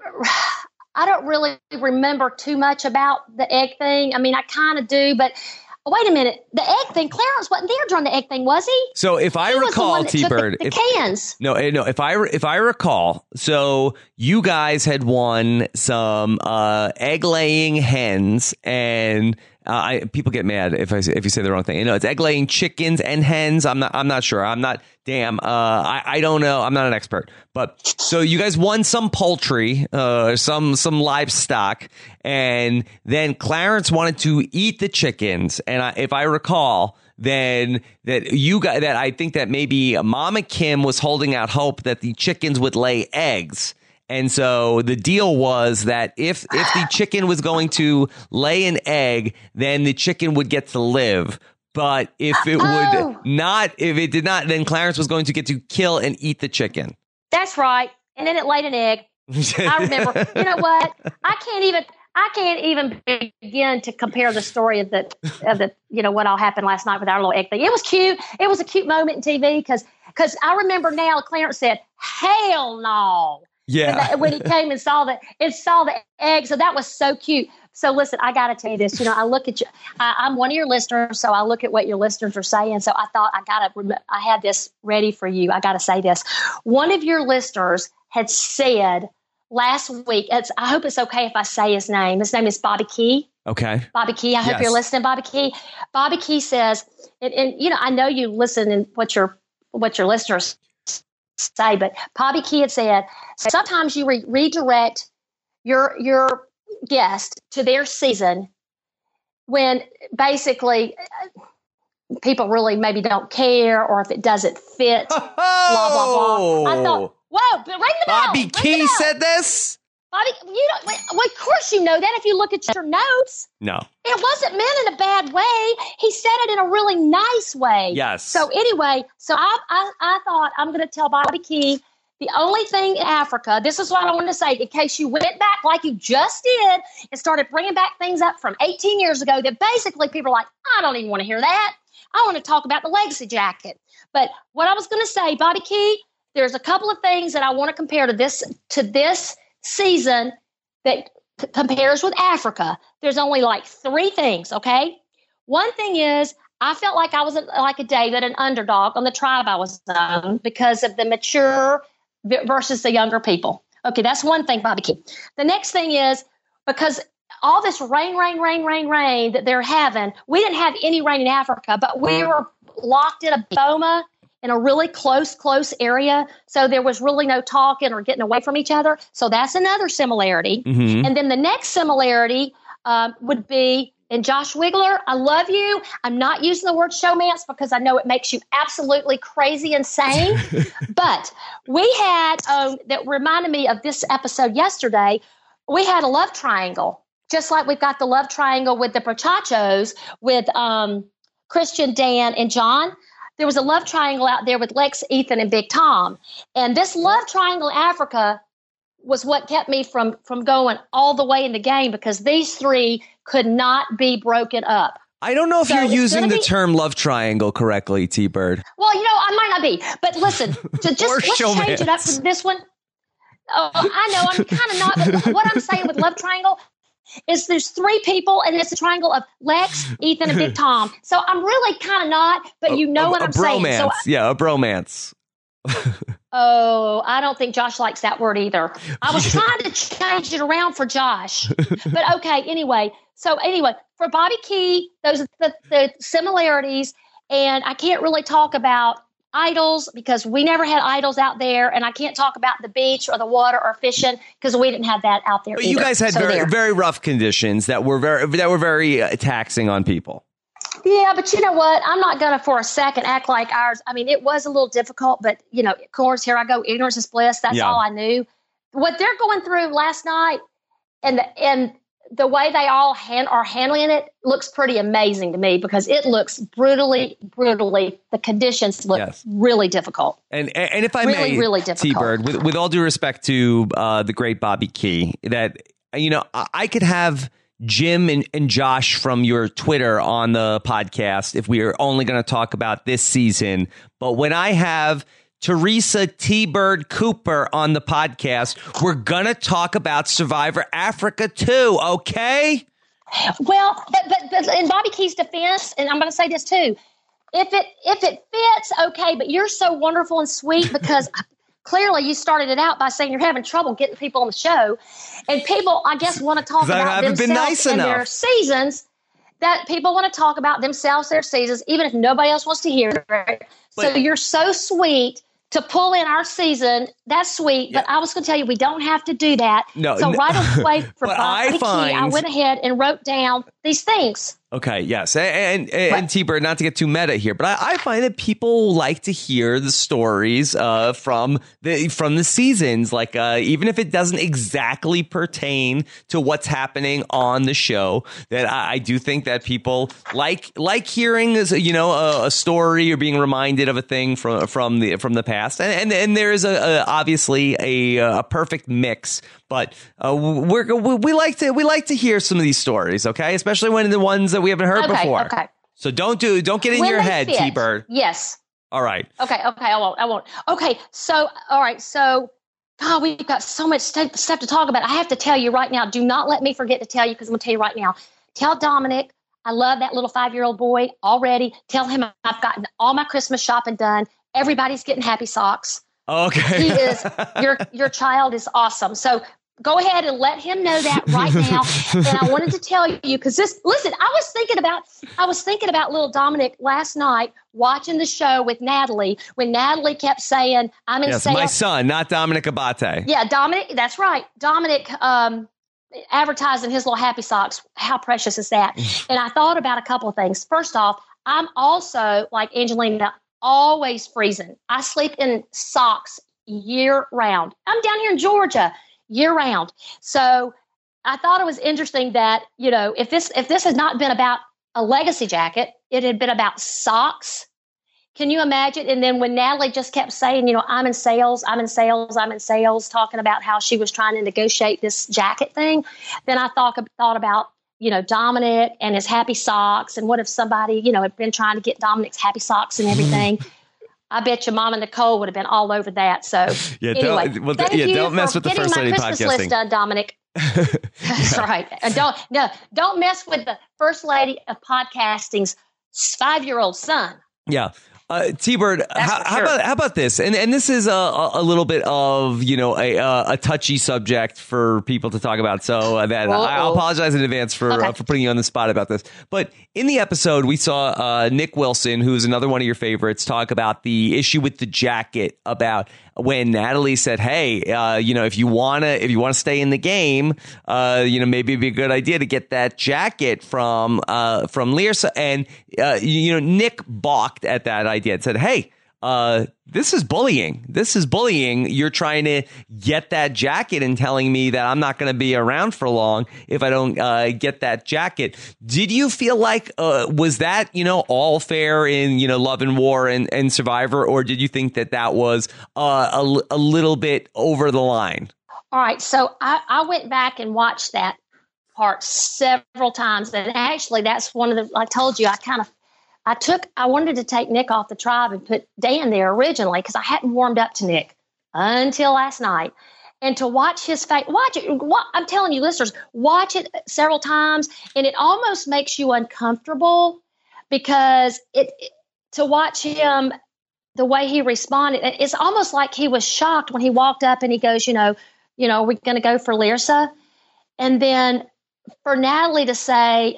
I don't really remember too much about the egg thing. I mean, I kind of do, but wait a minute. The egg thing, Clarence wasn't there during the egg thing, was he?
So if I
he
recall, T-Bird,
the, the
if,
cans.
No, no. If I if I recall, so you guys had won some uh, egg laying hens, and uh, I, people get mad if I if you say the wrong thing. You know, it's egg laying chickens and hens. I'm not. I'm not sure. I'm not. Damn. Uh, I I don't know. I'm not an expert. But so you guys won some poultry, uh, some some livestock, and then Clarence wanted to eat the chickens. And I, if I recall, then that you got that I think that maybe Mama Kim was holding out hope that the chickens would lay eggs. And so the deal was that if if the chicken was going to lay an egg, then the chicken would get to live. But if it
oh.
would not, if it did not, then Clarence was going to get to kill and eat the chicken.
That's right. And then it laid an egg. I remember. You know what? I can't even. I can't even begin to compare the story of the of the you know what all happened last night with our little egg thing. It was cute. It was a cute moment in T V because because I remember now. Clarence said, "Hell no."
Yeah.
When he came and saw the it saw the egg, so that was so cute. So listen, I got to tell you this. You know, I look at you. I, I'm one of your listeners, so I look at what your listeners are saying. So I thought I got to. I had this ready for you. I got to say this. One of your listeners had said last week. It's, I hope it's okay if I say his name. His name is Bobby Key.
Okay.
Bobby Key. I hope
yes.
you're listening, Bobby Key. Bobby Key says, and, and you know, I know you listen and what your what your listeners say, but Bobby Key had said sometimes you re- redirect your your guest to their season when basically people really maybe don't care or if it doesn't fit. Oh! Blah blah blah. I thought, whoa! But ring the bell.
Bobby Key said this.
Bobby, you don't. Well, of course you know that if you look at your notes.
No,
it wasn't meant in a bad way. He said it in a really nice way.
Yes.
So anyway, so I I, I thought I'm going to tell Bobby Key the only thing in Africa. This is what I wanted to say in case you went back like you just did and started bringing back things up from eighteen years ago that basically people are like, I don't even want to hear that. I want to talk about the legacy jacket. But what I was going to say, Bobby Key, there's a couple of things that I want to compare to this to this. season that c- compares with Africa. There's only like three things, okay? One thing is I felt like I was a, like a David, an underdog on the tribe I was on because of the mature v- versus the younger people. Okay, that's one thing, Bobby Key. The next thing is because all this rain, rain, rain, rain, rain that they're having, we didn't have any rain in Africa, but we were locked in a boma in a really close, close area. So there was really no talking or getting away from each other. So that's another similarity. Mm-hmm. And then the next similarity um, would be, and Josh Wigler, I love you. I'm not using the word showmance because I know it makes you absolutely crazy insane. But we had, um, that reminded me of this episode yesterday, we had a love triangle, just like we've got the love triangle with the Prochachos, with um, Christian, Dan, and John. there was a love triangle out there with Lex, Ethan, and Big Tom. And this love triangle in Africa was what kept me from, from going all the way in the game, because these three could not be broken up.
I don't know if
So
you're
it's
using
gonna
the
be-
term love triangle correctly, T-Bird.
Well, you know, I might not be, but listen, to just
Or
let's change it up
showmance.
for this one. Oh, I know I'm kind of not, but what I'm saying with love triangle is there's three people, and it's a triangle of Lex, Ethan, and Big Tom. So I'm really kind of not, but you know
a,
what
a
I'm
bromance.
saying. So,
yeah, a bromance.
oh, I don't think Josh likes that word either. I was trying to change it around for Josh, but okay. Anyway, so anyway, for Bobby Key, those are the, the similarities, and I can't really talk about idols because we never had idols out there, and I can't talk about the beach or the water or fishing because we didn't have that out there.
But
either.
you guys had
So
very
there.
very rough conditions that were very that were very uh, taxing on people.
Yeah, but you know what? I'm not going to for a second act like ours. I mean, it was a little difficult, but, you know, of course, here I go. Ignorance is bliss. That's
Yeah.
all I knew. What they're going through last night and the, and the way they all hand, are handling it looks pretty amazing to me, because it looks brutally, brutally, the conditions look
Yes.
really difficult.
And and if I
Really,
may,
really difficult.
T-Bird, with, with all due respect to uh, the great Bobby Key, that, you know, I, I could have Jim and, and Josh from your Twitter on the podcast if we are only going to talk about this season. But when I have Teresa T-Bird Cooper on the podcast, we're going to talk about Survivor Africa too, okay?
Well, but, but, but in Bobby Key's defense, and I'm going to say this too, if it if it fits, okay, but you're so wonderful and sweet, because clearly you started it out by saying you're having trouble getting people on the show, and people, I guess, want to talk
'Cause I
about
haven't been
themselves
nice
and their
enough.
seasons. That people want to talk about themselves, their seasons, even if nobody else wants to hear it. So
But-
you're so sweet to pull in our season. That's sweet, but I was going to tell you we don't have to do that.
No,
so
no.
right away for
But I
Bobby Key, I
find-
went ahead and wrote down these things.
Okay, yes. And, and, and
What?
T-Bird, not to get too meta here, but I, I find that people like to hear the stories uh, from the from the seasons, like uh, even if it doesn't exactly pertain to what's happening on the show, that I, I do think that people like like hearing, you know, a, a story or being reminded of a thing from from the from the past. And and, and there is a, a obviously a, a perfect mix. But uh, we're we like to we like to hear some of these stories, okay? Especially when the ones that we haven't heard
Okay,
before.
okay.
So don't do don't get in
When
your
they
head,
fit.
T-Bird.
Yes.
All right.
Okay. Okay. I won't. I won't. Okay. So, all right. So, God, we've got so much st- stuff to talk about. I have to tell you right now. Do not let me forget to tell you, because I'm going to tell you right now. Tell Dominic I love that little five-year-old boy already. Tell him I've gotten all my Christmas shopping done. Everybody's getting happy socks.
Okay.
He is your your child is awesome. So go ahead and let him know that right now. And I wanted to tell you, because this, listen, I was thinking about, I was thinking about little Dominic last night watching the show with Natalie, when Natalie kept saying, I'm in
Yes,
sales.
my son, not Dominic Abate.
Yeah, Dominic, that's right. Dominic um, advertising his little happy socks. How precious is that? And I thought about a couple of things. First off, I'm also, like Angelina, always freezing. I sleep in socks year round. I'm down here in Georgia year round. So I thought it was interesting that, you know, if this if this had not been about a legacy jacket, it had been about socks. Can you imagine? And then when Natalie just kept saying, you know, I'm in sales, I'm in sales, I'm in sales, talking about how she was trying to negotiate this jacket thing, then I thought thought about, you know, Dominic and his happy socks, and what if somebody, you know, had been trying to get Dominic's happy socks and everything. I bet your mom and Nicole would have been all over that. So
Yeah,
anyway,
don't, well,
thank
yeah,
you
don't mess
for
with the
getting
First
my
Lady
Christmas
podcasting.
list done, Dominic. That's right. And don't no, don't mess with the First Lady of podcasting's five-year-old son.
Yeah. Uh, T-Bird, how,
for
how
sure.
about how about this? And and this is a, a little bit of, you know, a a touchy subject for people to talk about. So uh, that
Uh-oh.
I, I'll apologize in advance for
Okay.
uh, for putting you on the spot about this. But in the episode, we saw uh, Nick Wilson, who's another one of your favorites, talk about the issue with the jacket, about when Natalie said, "Hey, uh, you know, if you wanna if you wanna stay in the game, uh, you know, maybe it'd be a good idea to get that jacket from uh, from Learsa." And uh, you know, Nick balked at that idea and said, "Hey, uh, this is bullying. This is bullying. You're trying to get that jacket and telling me that I'm not going to be around for long if I don't uh, get that jacket. Did you feel like, uh, was that, you know, all fair in, you know, Love and War and, and Survivor? Or did you think that that was uh, a, a little bit over the line?
All right. So I, I went back and watched that part several times. And actually, that's one of the, I told you, I kind of, I took, I wanted to take Nick off the tribe and put Dan there originally because I hadn't warmed up to Nick until last night. And to watch his face, watch it. What, I'm telling you, listeners, watch it several times. And it almost makes you uncomfortable because it, it to watch him, the way he responded, it's almost like he was shocked when he walked up and he goes, you know, you know, we're going to go for Lyrsa. And then for Natalie to say,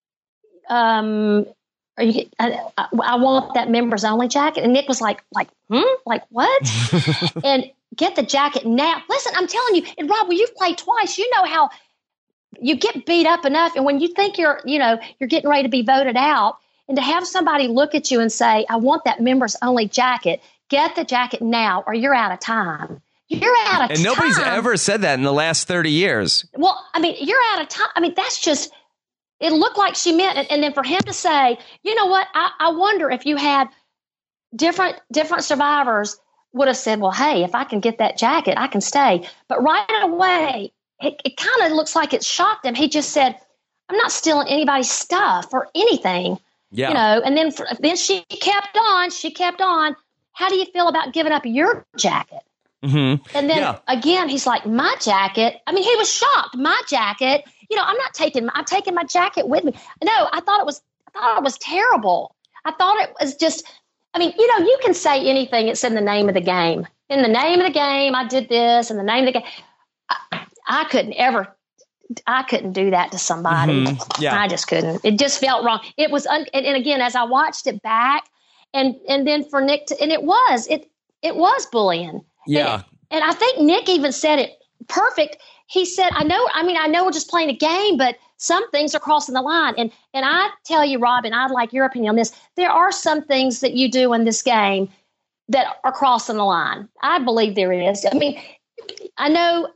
um, Are you, I, I, I want that members only jacket. And Nick was like, like, hmm? Like what? And get the jacket now. Listen, I'm telling you, and Rob, when you've played twice, you know how you get beat up enough. And when you think you're, you know, you're getting ready to be voted out, and to have somebody look at you and say, I want that members only jacket, get the jacket now or you're out of time. You're out of time.
And nobody's ever said that in the last thirty years.
Well, I mean, you're out of time. I mean, that's just, it looked like she meant it. And then for him to say, you know what, I, I wonder if you had different different survivors would have said, well, hey, if I can get that jacket, I can stay. But right away, it, it kind of looks like it shocked him. He just said, I'm not stealing anybody's stuff or anything.
Yeah.
You know, and then for, then she kept on, she kept on. How do you feel about giving up your jacket?
Mm-hmm.
And then
yeah.
again, he's like, my jacket. I mean, he was shocked. My jacket. You know, I'm not taking, I'm taking my jacket with me. No, I thought it was, I thought it was terrible. I thought it was just, I mean, you know, you can say anything. It's in the name of the game. In the name of the game, I did this. In the name of the game. I, I couldn't ever, I couldn't do that to somebody.
Mm-hmm. Yeah.
I just couldn't. It just felt wrong. It was, un, and, and again, as I watched it back and, and then for Nick to, and it was, it, it was bullying.
Yeah.
And, and I think Nick even said it perfect. He said, I know, I mean, I know we're just playing a game, but some things are crossing the line. And and I tell you, Robin, I'd like your opinion on this. There are some things that you do in this game that are crossing the line. I believe there is. I mean, I know,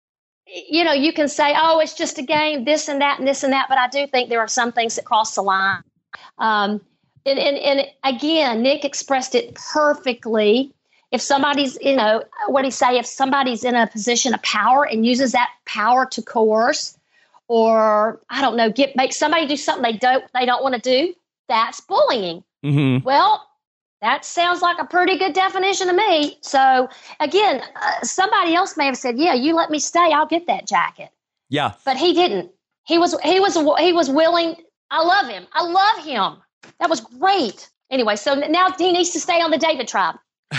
you know, you can say, oh, it's just a game, this and that and this and that. But I do think there are some things that cross the line. Um, and, and, and again, Nick expressed it perfectly. If somebody's, you know, what do you say? If somebody's in a position of power and uses that power to coerce, or I don't know, get make somebody do something they don't they don't want to do, that's bullying.
Mm-hmm.
Well, that sounds like a pretty good definition to me. So again, uh, somebody else may have said, "Yeah, you let me stay, I'll get that jacket."
Yeah,
but he didn't. He was he was he was willing. I love him. I love him. That was great. Anyway, so now he needs to stay on the David tribe.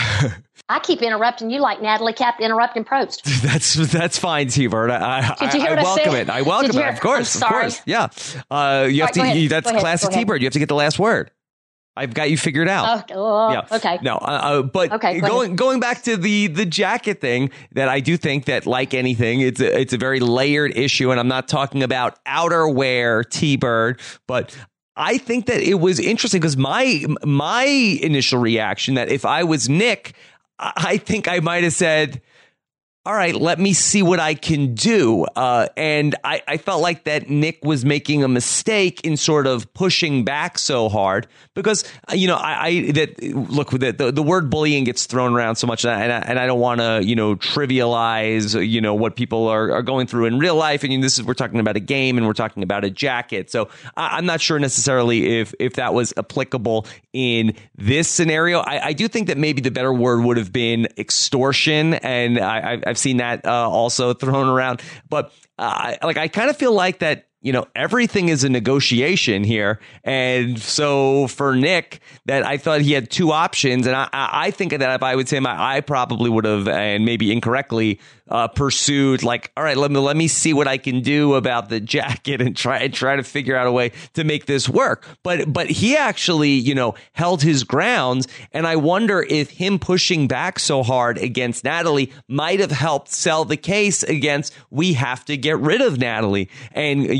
I keep interrupting you like Natalie kept interrupting Probst.
That's that's fine, T-Bird. I,
Did you hear
I, I
what I
welcome
said?
it. I welcome
Did
it.
you
Of course,
I'm
of
sorry.
course. Yeah. Uh, you have
All right,
to. You, that's
Go ahead.
classic
Go ahead.
T-Bird. You have to get the last word. I've got you figured out.
Oh, oh
yeah.
Okay.
No, uh, uh, but
okay, go
going
ahead.
going back to the the jacket thing, that I do think that, like anything, it's a, it's a very layered issue, and I'm not talking about outerwear, T-Bird, but I think that it was interesting because my my initial reaction that if I was Nick, I think I might have said, all right, let me see what I can do. Uh, and I, I felt like that Nick was making a mistake in sort of pushing back so hard because, you know, I, I that look, the, the, the word bullying gets thrown around so much, and I, and I don't want to, you know, trivialize, you know, what people are, are going through in real life. And you know, this is, we're talking about a game and we're talking about a jacket. So I, I'm not sure necessarily if, if that was applicable in this scenario. I, I do think that maybe the better word would have been extortion. And I, I've, I've seen that uh, also thrown around. But uh, like, I kind of feel like that, you know, everything is a negotiation here. And so for Nick, that I thought he had two options. And I, I think that if I was him, I, I probably would have, and maybe incorrectly, uh, pursued like, all right, let me let me see what I can do about the jacket and try and try to figure out a way to make this work. But but he actually, you know, held his ground. And I wonder if him pushing back so hard against Natalie might have helped sell the case against, we have to get rid of Natalie. And, you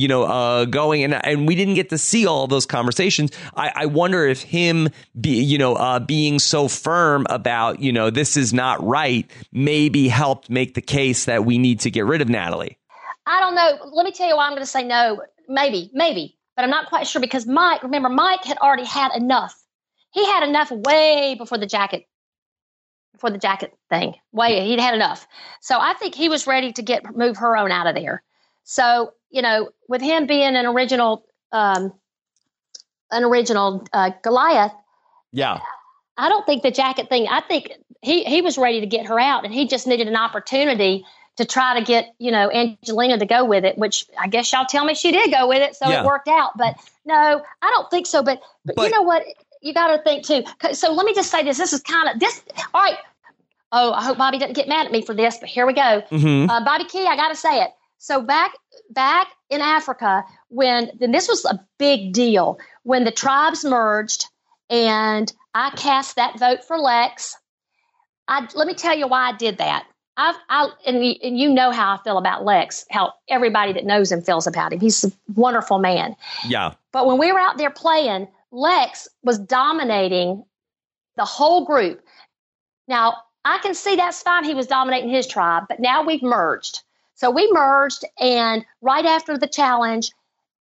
know, uh, going and and we didn't get to see all of those conversations. I, I wonder if him, be, you know, uh, being so firm about, you know, this is not right, maybe helped make the case that we need to get rid of Natalie.
I don't know. Let me tell you why I'm going to say no. Maybe, maybe, but I'm not quite sure because Mike, remember, Mike had already had enough. He had enough way before the jacket, before the jacket thing. Way, he'd had enough. So I think he was ready to get move her own out of there. So, you know, with him being an original, um, an original uh, Goliath.
Yeah.
I don't think the jacket thing, I think he, he was ready to get her out and he just needed an opportunity to try to get, you know, Angelina to go with it, which I guess y'all tell me she did go with it. So yeah. It worked out. But no, I don't think so. But, but, but you know what? You got to think too. So let me just say this. This is kind of this. All right. Oh, I hope Bobby doesn't get mad at me for this, but here we go. Mm-hmm. Uh, Bobby Key, I got to say it. So back, back in Africa, when, then this was a big deal when the tribes merged and I cast that vote for Lex. I, let me tell you why I did that. I've, I, and, and you know how I feel about Lex, how everybody that knows him feels about him. He's a wonderful man.
Yeah.
But when we were out there playing, Lex was dominating the whole group. Now, I can see that's fine. He was dominating his tribe, but now we've merged. So we merged, and right after the challenge,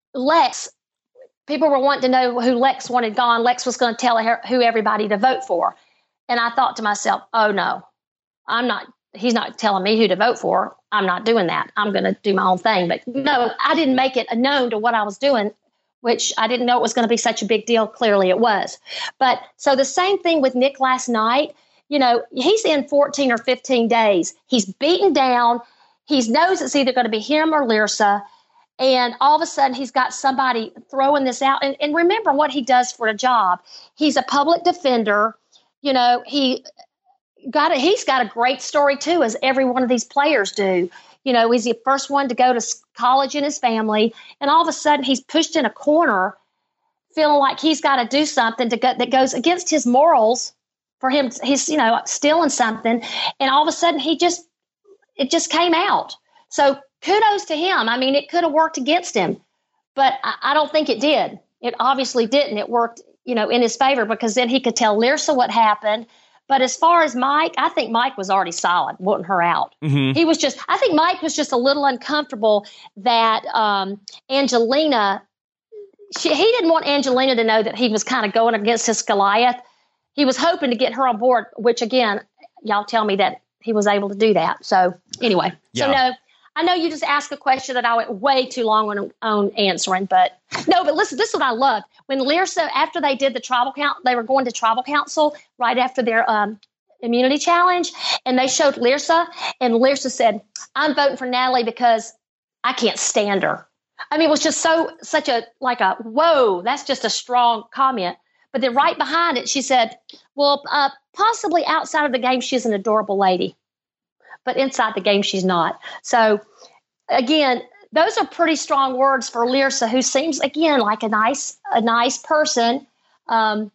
Lex, people were wanting to know who Lex wanted gone. Lex was going to tell her who everybody to vote for. And I thought to myself, oh, no, I'm not. He's not telling me who to vote for. I'm not doing that. I'm going to do my own thing. But no, I didn't make it known to what I was doing, which I didn't know it was going to be such a big deal. Clearly it was. But so the same thing with Nick last night. You know, he's in fourteen or fifteen days. He's beaten down. He knows it's either going to be him or Lyrsa. And all of a sudden he's got somebody throwing this out. And, and remember what he does for a job. He's a public defender. You know, he... Got a, he's got a great story, too, as every one of these players do. You know, he's the first one to go to college in his family. And all of a sudden he's pushed in a corner feeling like he's got to do something to go, that goes against his morals for him. He's, you know, stealing something. And all of a sudden he just it just came out. So kudos to him. I mean, it could have worked against him, but I, I don't think it did. It obviously didn't. It worked, you know, in his favor because then he could tell Lyrsa what happened. But as far as Mike, I think Mike was already solid, wanting her out. Mm-hmm. He was just, I think Mike was just a little uncomfortable that um, Angelina, she, he didn't want Angelina to know that he was kind of going against his Goliath. He was hoping to get her on board, which again, y'all tell me that he was able to do that. So anyway, yeah. So no, I know you just asked a question that I went way too long on, on answering, but no, but listen, this is what I loved. When Lyrsa, after they did the tribal count, they were going to tribal council right after their um, immunity challenge, and they showed Lyrsa, and Lyrsa said, I'm voting for Natalie because I can't stand her. I mean, it was just so, such a, like a, whoa, that's just a strong comment. But then right behind it, she said, well, uh, possibly outside of the game, she's an adorable lady. But inside the game, she's not. So, again, those are pretty strong words for Lyrsa, who seems, again, like a nice a nice person. Um,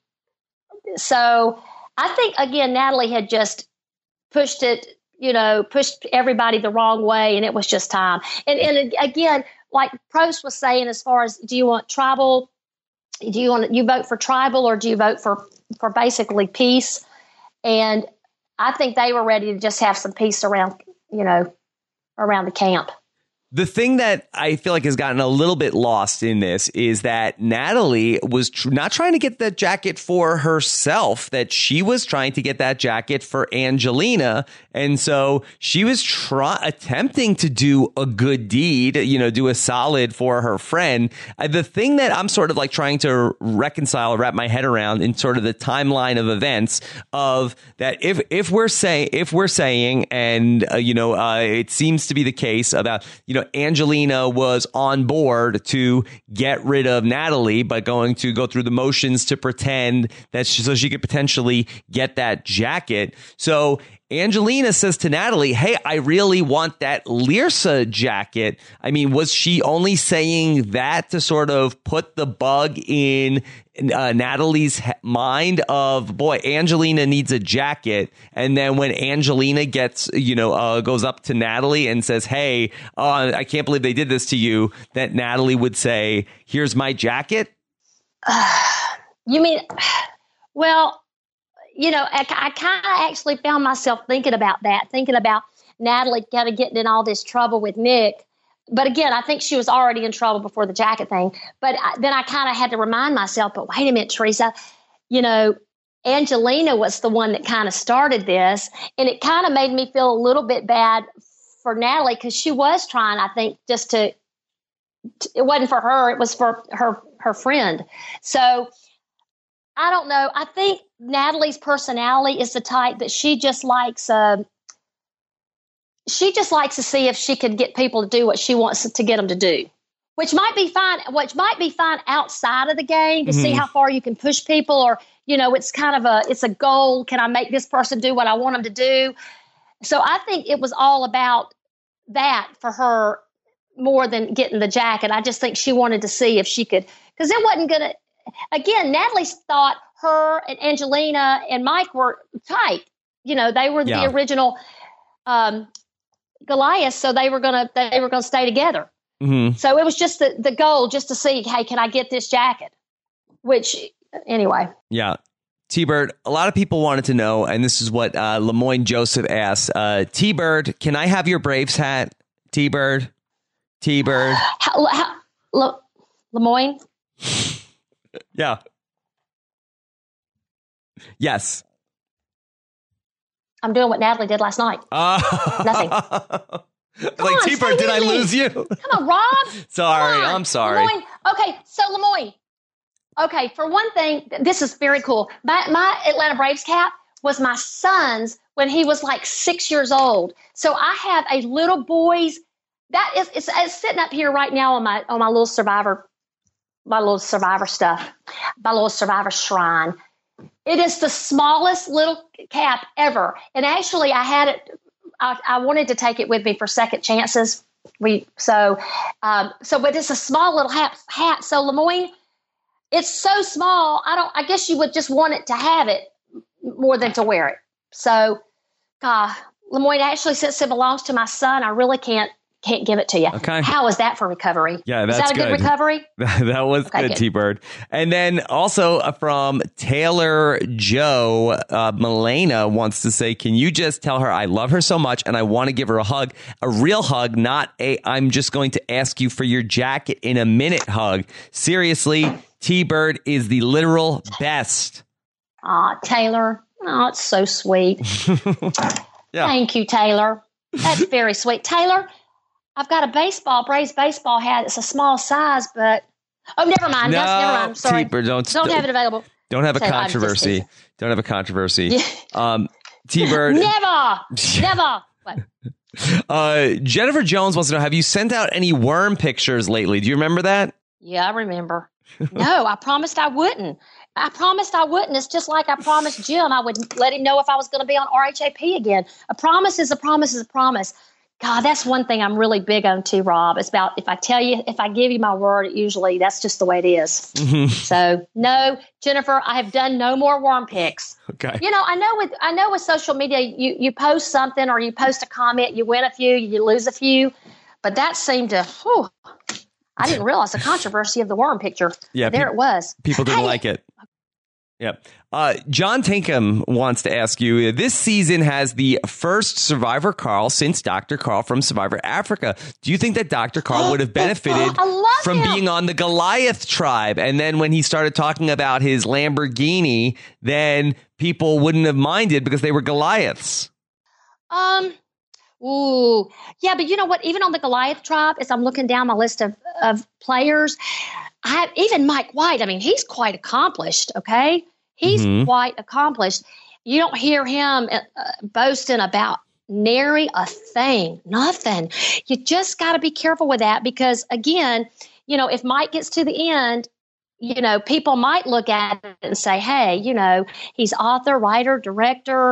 so I think, again, Natalie had just pushed it, you know, pushed everybody the wrong way, and it was just time. And, and again, like Prost was saying, as far as do you want tribal, do you want you vote for tribal or do you vote for, for basically peace? And I think they were ready to just have some peace around, you know, around the camp.
The thing that I feel like has gotten a little bit lost in this is that Natalie was tr- not trying to get that jacket for herself, that she was trying to get that jacket for Angelina. And so she was try- attempting to do a good deed, you know, do a solid for her friend. Uh, the thing that I'm sort of like trying to reconcile, wrap my head around in sort of the timeline of events of that if if we're saying if we're saying and, uh, you know, uh, it seems to be the case about, you know, Angelina was on board to get rid of Natalie by going to go through the motions to pretend that she, so she could potentially get that jacket. So Angelina says to Natalie, hey, I really want that Lyrsa jacket. I mean, was she only saying that to sort of put the bug in uh, Natalie's he- mind of, boy, Angelina needs a jacket. And then when Angelina gets, you know, uh, goes up to Natalie and says, hey, uh, I can't believe they did this to you, that Natalie would say, here's my jacket?
Uh, you mean, well, you know, I, I kind of actually found myself thinking about that, thinking about Natalie kind of getting in all this trouble with Nick. But again, I think she was already in trouble before the jacket thing. But I, then I kind of had to remind myself, but wait a minute, Teresa, you know, Angelina was the one that kind of started this. And it kind of made me feel a little bit bad for Natalie because she was trying, I think, just to, to, it wasn't for her, it was for her, her friend. So I don't know. I think Natalie's personality is the type that she just likes, uh, she just likes to see if she could get people to do what she wants to get them to do, which might be fine, which might be fine outside of the game to mm-hmm. see how far you can push people, or, you know, it's kind of a, it's a goal. Can I make this person do what I want them to do? So I think it was all about that for her more than getting the jacket. I just think she wanted to see if she could, because it wasn't going to, again, Natalie thought her and Angelina and Mike were tight. You know, they were yeah. the original, um, Goliath, so they were gonna they were gonna stay together. Mm-hmm. So it was just the, the goal, just to see, hey, can I get this jacket? Which, anyway.
Yeah. T-Bird, a lot of people wanted to know, and this is what uh, Lemoyne Joseph asked. Uh, T-Bird, can I have your Braves hat? T-Bird? T-Bird?
How, how, Le, Lemoyne?
Yeah. Yes.
I'm doing what Natalie did last night. Uh, Nothing.
like, on, T-Bird, did I me. lose you?
Come on, Rob.
Sorry, I'm sorry.
Lemoyne. Okay, so Lemoyne. Okay, for one thing, this is very cool. My, my Atlanta Braves cap was my son's when he was like six years old. So I have a little boy's, that is, it's, it's sitting up here right now on my on my little Survivor, my little Survivor stuff, my little Survivor shrine. It is the smallest little cap ever. And actually, I had it, I, I wanted to take it with me for second chances. We So, um, so but it's a small little hat. hat. So, Lemoyne, it's so small, I don't, I guess you would just want it to have it more than to wear it. So, uh, Lemoyne, actually, since it belongs to my son, I really can't, can't give it to you. Okay. How is that for recovery?
Yeah, that's
Is that a
good,
good recovery?
That was okay, good, good, T-Bird. And then also uh, from Taylor Joe, uh, Milena wants to say, can you just tell her I love her so much and I want to give her a hug, a real hug, not a I'm just going to ask you for your jacket in a minute hug. Seriously, T-Bird is the literal best.
Aw, Taylor. Oh, it's so sweet. Yeah. Thank you, Taylor. That's very sweet. Taylor, I've got a baseball, Braves baseball hat. It's a small size, but oh, never mind. No, That's, never mind. Sorry,
T-Bird, don't
don't have it available.
Don't have a so controversy. Don't have a controversy. Yeah. Um, T-Bird,
never, never. What?
Uh, Jennifer Jones wants to know: have you sent out any worm pictures lately? Do you remember that?
Yeah, I remember. No, I promised I wouldn't. I promised I wouldn't. It's just like I promised Jim I would let him know if I was going to be on R H A P again. A promise is a promise is a promise. God, that's one thing I'm really big on too, Rob. It's about if I tell you, if I give you my word, usually that's just the way it is. Mm-hmm. So no, Jennifer, I have done no more worm pics.
Okay.
You know, I know with I know with social media, you you post something or you post a comment, you win a few, you lose a few, but that seemed to. Whew, I didn't realize the controversy of the worm picture. Yeah, there pe- it was.
People didn't hey. like it. Yep. Uh, John Tankum wants to ask you, this season has the first Survivor Carl since Doctor Carl from Survivor Africa. Do you think that Doctor Carl would have benefited from
him.
being on the Goliath tribe? And then when he started talking about his Lamborghini, then people wouldn't have minded because they were Goliaths.
Um. Ooh, yeah, but you know what? Even on the Goliath tribe, as I'm looking down my list of, of players, I have, even Mike White, I mean, he's quite accomplished, okay? He's mm-hmm. quite accomplished. You don't hear him uh, boasting about nary a thing, nothing. You just got to be careful with that because, again, you know, if Mike gets to the end, you know, people might look at it and say, hey, you know, he's author, writer, director,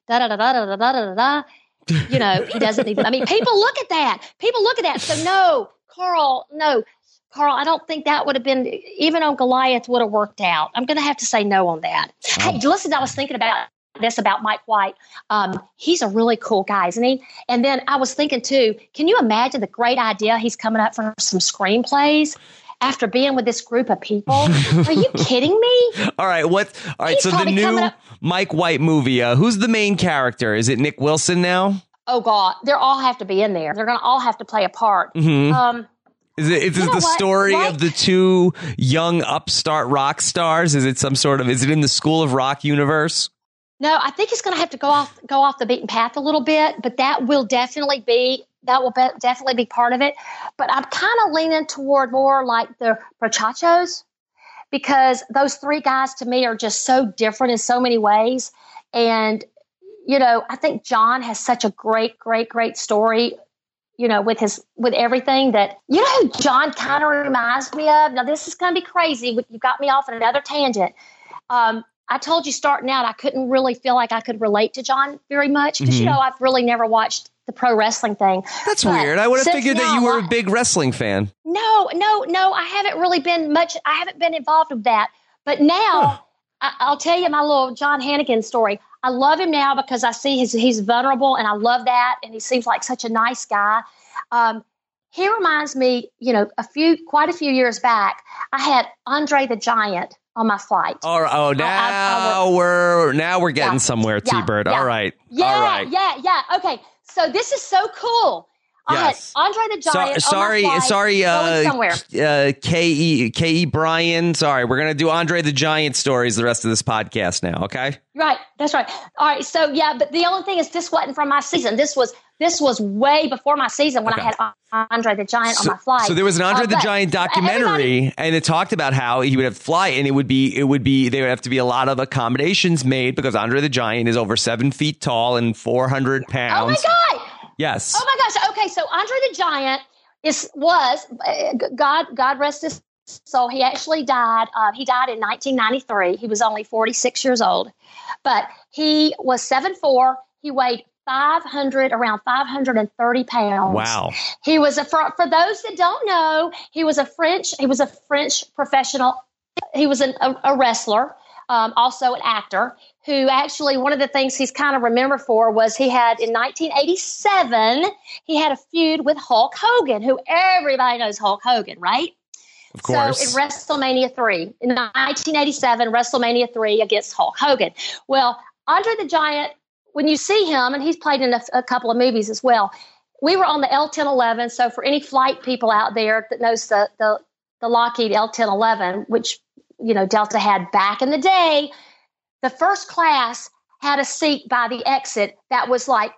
da da da da da da da da. You know, he doesn't even. I mean, people look at that. People look at that. So no, Carl, no, Carl. I don't think that would have been even on Goliath would have worked out. I'm going to have to say no on that. Oh. Hey, listen, I was thinking about this about Mike White. Um, he's a really cool guy, isn't he? And then I was thinking too, can you imagine the great idea he's coming up for some screenplays after being with this group of people? Are you kidding me?
All right. What? All right. He's so the new Mike White movie, uh, who's the main character? Is it Nick Wilson now?
Oh God, they all have to be in there. They're going to all have to play a part.
Mm-hmm.
Um,
Is it, is it the what? story what? of the two young upstart rock stars? Is it some sort of, is it in the School of Rock universe?
No, I think it's going to have to go off go off the beaten path a little bit, but that will definitely be that will be, definitely be part of it. But I'm kind of leaning toward more like the Muchachos, because those three guys to me are just so different in so many ways. And you know, I think John has such a great, great, great story. You know, with his with everything that you know, who John kind of reminds me of. Now, this is going to be crazy. You got me off on another tangent. Um, I told you starting out, I couldn't really feel like I could relate to John very much because, mm-hmm. you know, I've really never watched the pro wrestling thing.
That's but weird. I would have figured now, that you were a big wrestling fan.
No, no, no. I haven't really been much. I haven't been involved with that. But now huh. I, I'll tell you my little John Hannigan story. I love him now because I see his, he's vulnerable and I love that. And he seems like such a nice guy. Um, he reminds me, you know, a few, quite a few years back, I had Andre the Giant on my flight.
Oh, oh now I, I, I we're now we're getting yeah, somewhere,
yeah,
T-Bird.
Yeah,
All right.
Yeah,
All right.
yeah, yeah. Okay. So this is so cool.
Yes.
I had Andre the Giant.
So, sorry,
on my flight,
sorry, uh,
somewhere.
uh, K E K E Brian. Sorry, we're gonna do Andre the Giant stories the rest of this podcast now. Okay.
Right. That's right. All right. So yeah, but the only thing is, this wasn't from my season. This was this was way before my season when okay. I had Andre the Giant
so,
on my flight.
So there was an Andre uh, the Giant documentary, and it talked about how he would have to fly, and it would be it would be there would have to be a lot of accommodations made because Andre the Giant is over seven feet tall and four hundred pounds.
Oh my God.
Yes.
Oh my gosh. Okay. So Andre the Giant is was God. God rest his soul. He actually died. Uh, he died in nineteen ninety-three. He was only forty-six years old, but he was seven foot four. He weighed five hundred, around five hundred thirty pounds.
Wow.
He was a for, for those that don't know, he was a French. He was a French professional. He was an, a, a wrestler. Um, also an actor who actually one of the things he's kind of remembered for was he had in nineteen eighty-seven, he had a feud with Hulk Hogan, who everybody knows Hulk Hogan, right?
Of course.
So in WrestleMania three, in nineteen eighty-seven, WrestleMania three against Hulk Hogan. Well, Andre the Giant, when you see him, and he's played in a, a couple of movies as well, we were on the L ten eleven. So for any flight people out there that knows the the, the Lockheed L ten eleven, which you know, Delta had back in the day, the first class had a seat by the exit that was like,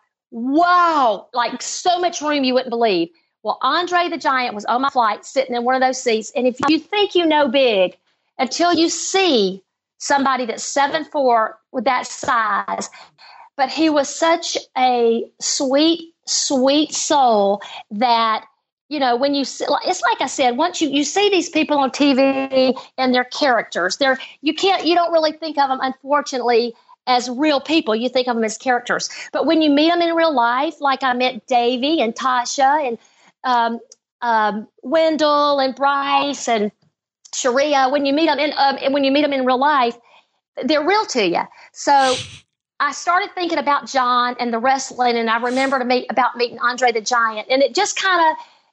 wow, like so much room you wouldn't believe. Well, Andre the Giant was on my flight sitting in one of those seats. And if you think you know big, until you see somebody that's seven foot four with that size, but he was such a sweet, sweet soul that, you know, when you see, it's like I said, once you, you see these people on T V and their characters, they're, you can't, you don't really think of them, unfortunately, as real people. You think of them as characters. But when you meet them in real life, like I met Davey and Tasha and um, um, Wendell and Bryce and Sharia, when you meet them in, um, and when you meet them in real life, they're real to you. So I started thinking about John and the wrestling, and I remember to meet about meeting Andre the Giant, and it just kind of,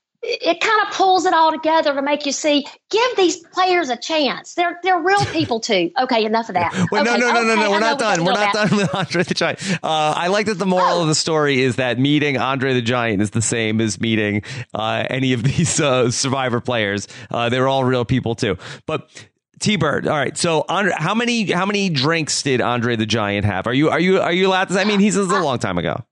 it kind of pulls it all together to make you see, give these players a chance. They're they're real people too. Okay, enough of that.
Well,
okay,
no, no, no,
okay,
no, no. We're not done. We're not
that.
done with Andre the Giant. Uh, I like that the moral oh. of the story is that meeting Andre the Giant is the same as meeting uh, any of these uh, Survivor players. Uh, they're all real people too. But T-Bird, all right. So, Andre, how many how many drinks did Andre the Giant have? Are you are you are you allowed to say? I mean, he's this is a long time ago.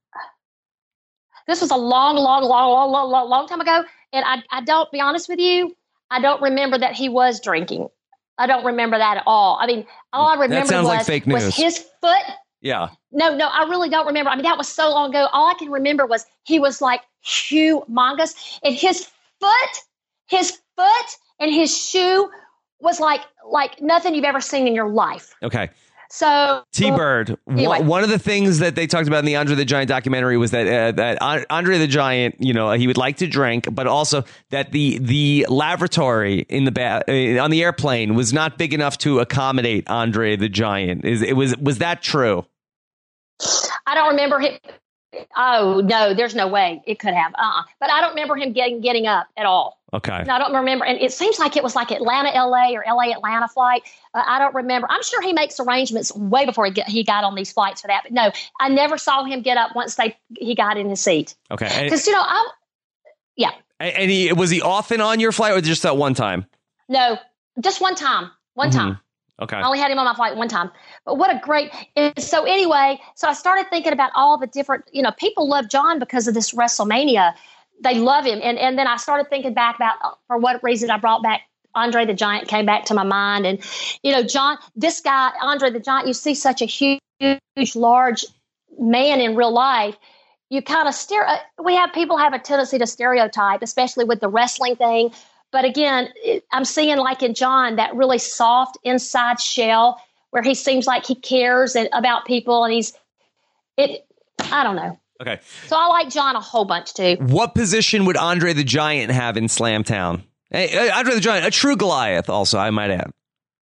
This was a long, long, long, long, long, long, long time ago. And I, I don't, be honest with you, I don't remember that he was drinking. I don't remember that at all. I mean, all I remember was,
like fake news.
was his foot.
Yeah.
No, no, I really don't remember. I mean, that was so long ago. All I can remember was he was like humongous. And his foot, his foot and his shoe was like like nothing you've ever seen in your life.
Okay.
So
T-Bird,
anyway.
one of the things that they talked about in the Andre the Giant documentary was that uh, that Andre the Giant, you know, he would like to drink, but also that the the lavatory in the ba- uh, on the airplane was not big enough to accommodate Andre the Giant. Is it was was that true?
I don't remember him. Oh no, there's no way it could have. Uh-uh. But I don't remember him getting getting up at all.
Okay.
No, I don't remember. And it seems like it was like Atlanta, L A or L A, Atlanta flight. Uh, I don't remember. I'm sure he makes arrangements way before he, get, he got on these flights for that. But no, I never saw him get up once they he got in his seat.
Okay.
Because, you know, I, yeah.
And, and he was he often on your flight or just that one time?
No, just one time. One
mm-hmm.
time.
Okay.
I only had him on my flight one time. But what a great – so anyway, so I started thinking about all the different – you know, people love John because of this WrestleMania. They love him. And and then I started thinking back about for what reason I brought back Andre the Giant came back to my mind. And, you know, John, this guy, Andre the Giant, you see such a huge, huge large man in real life. You kind of stare – we have people have a tendency to stereotype, especially with the wrestling thing. But again, I'm seeing like in John that really soft inside shell where he seems like he cares and, about people and he's it. I don't know.
OK,
so I like John a whole bunch, too.
What position would Andre the Giant have in Slamtown? Hey, Andre the Giant, a true Goliath also, I might add.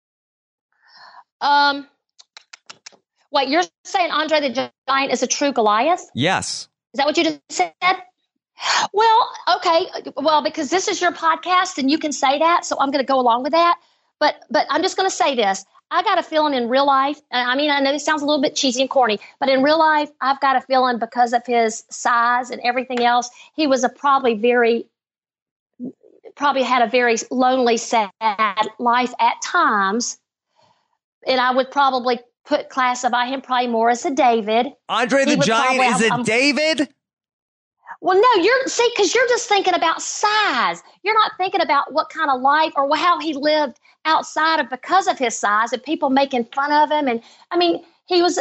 Um, wait, you're saying Andre the Giant is a true Goliath?
Yes.
Is that what you just said? Well, okay. Well, because this is your podcast and you can say that, so I'm going to go along with that. But but I'm just going to say this. I got a feeling in real life, I mean, I know this sounds a little bit cheesy and corny, but in real life, I've got a feeling because of his size and everything else, he was a probably very, probably had a very lonely, sad life at times. And I would probably put classify him probably more as a David.
Andre the Giant probably, is I'm, a I'm, David?
Well, no, you're see, because you're just thinking about size. You're not thinking about what kind of life or how he lived outside of because of his size and people making fun of him. And I mean, he was, uh,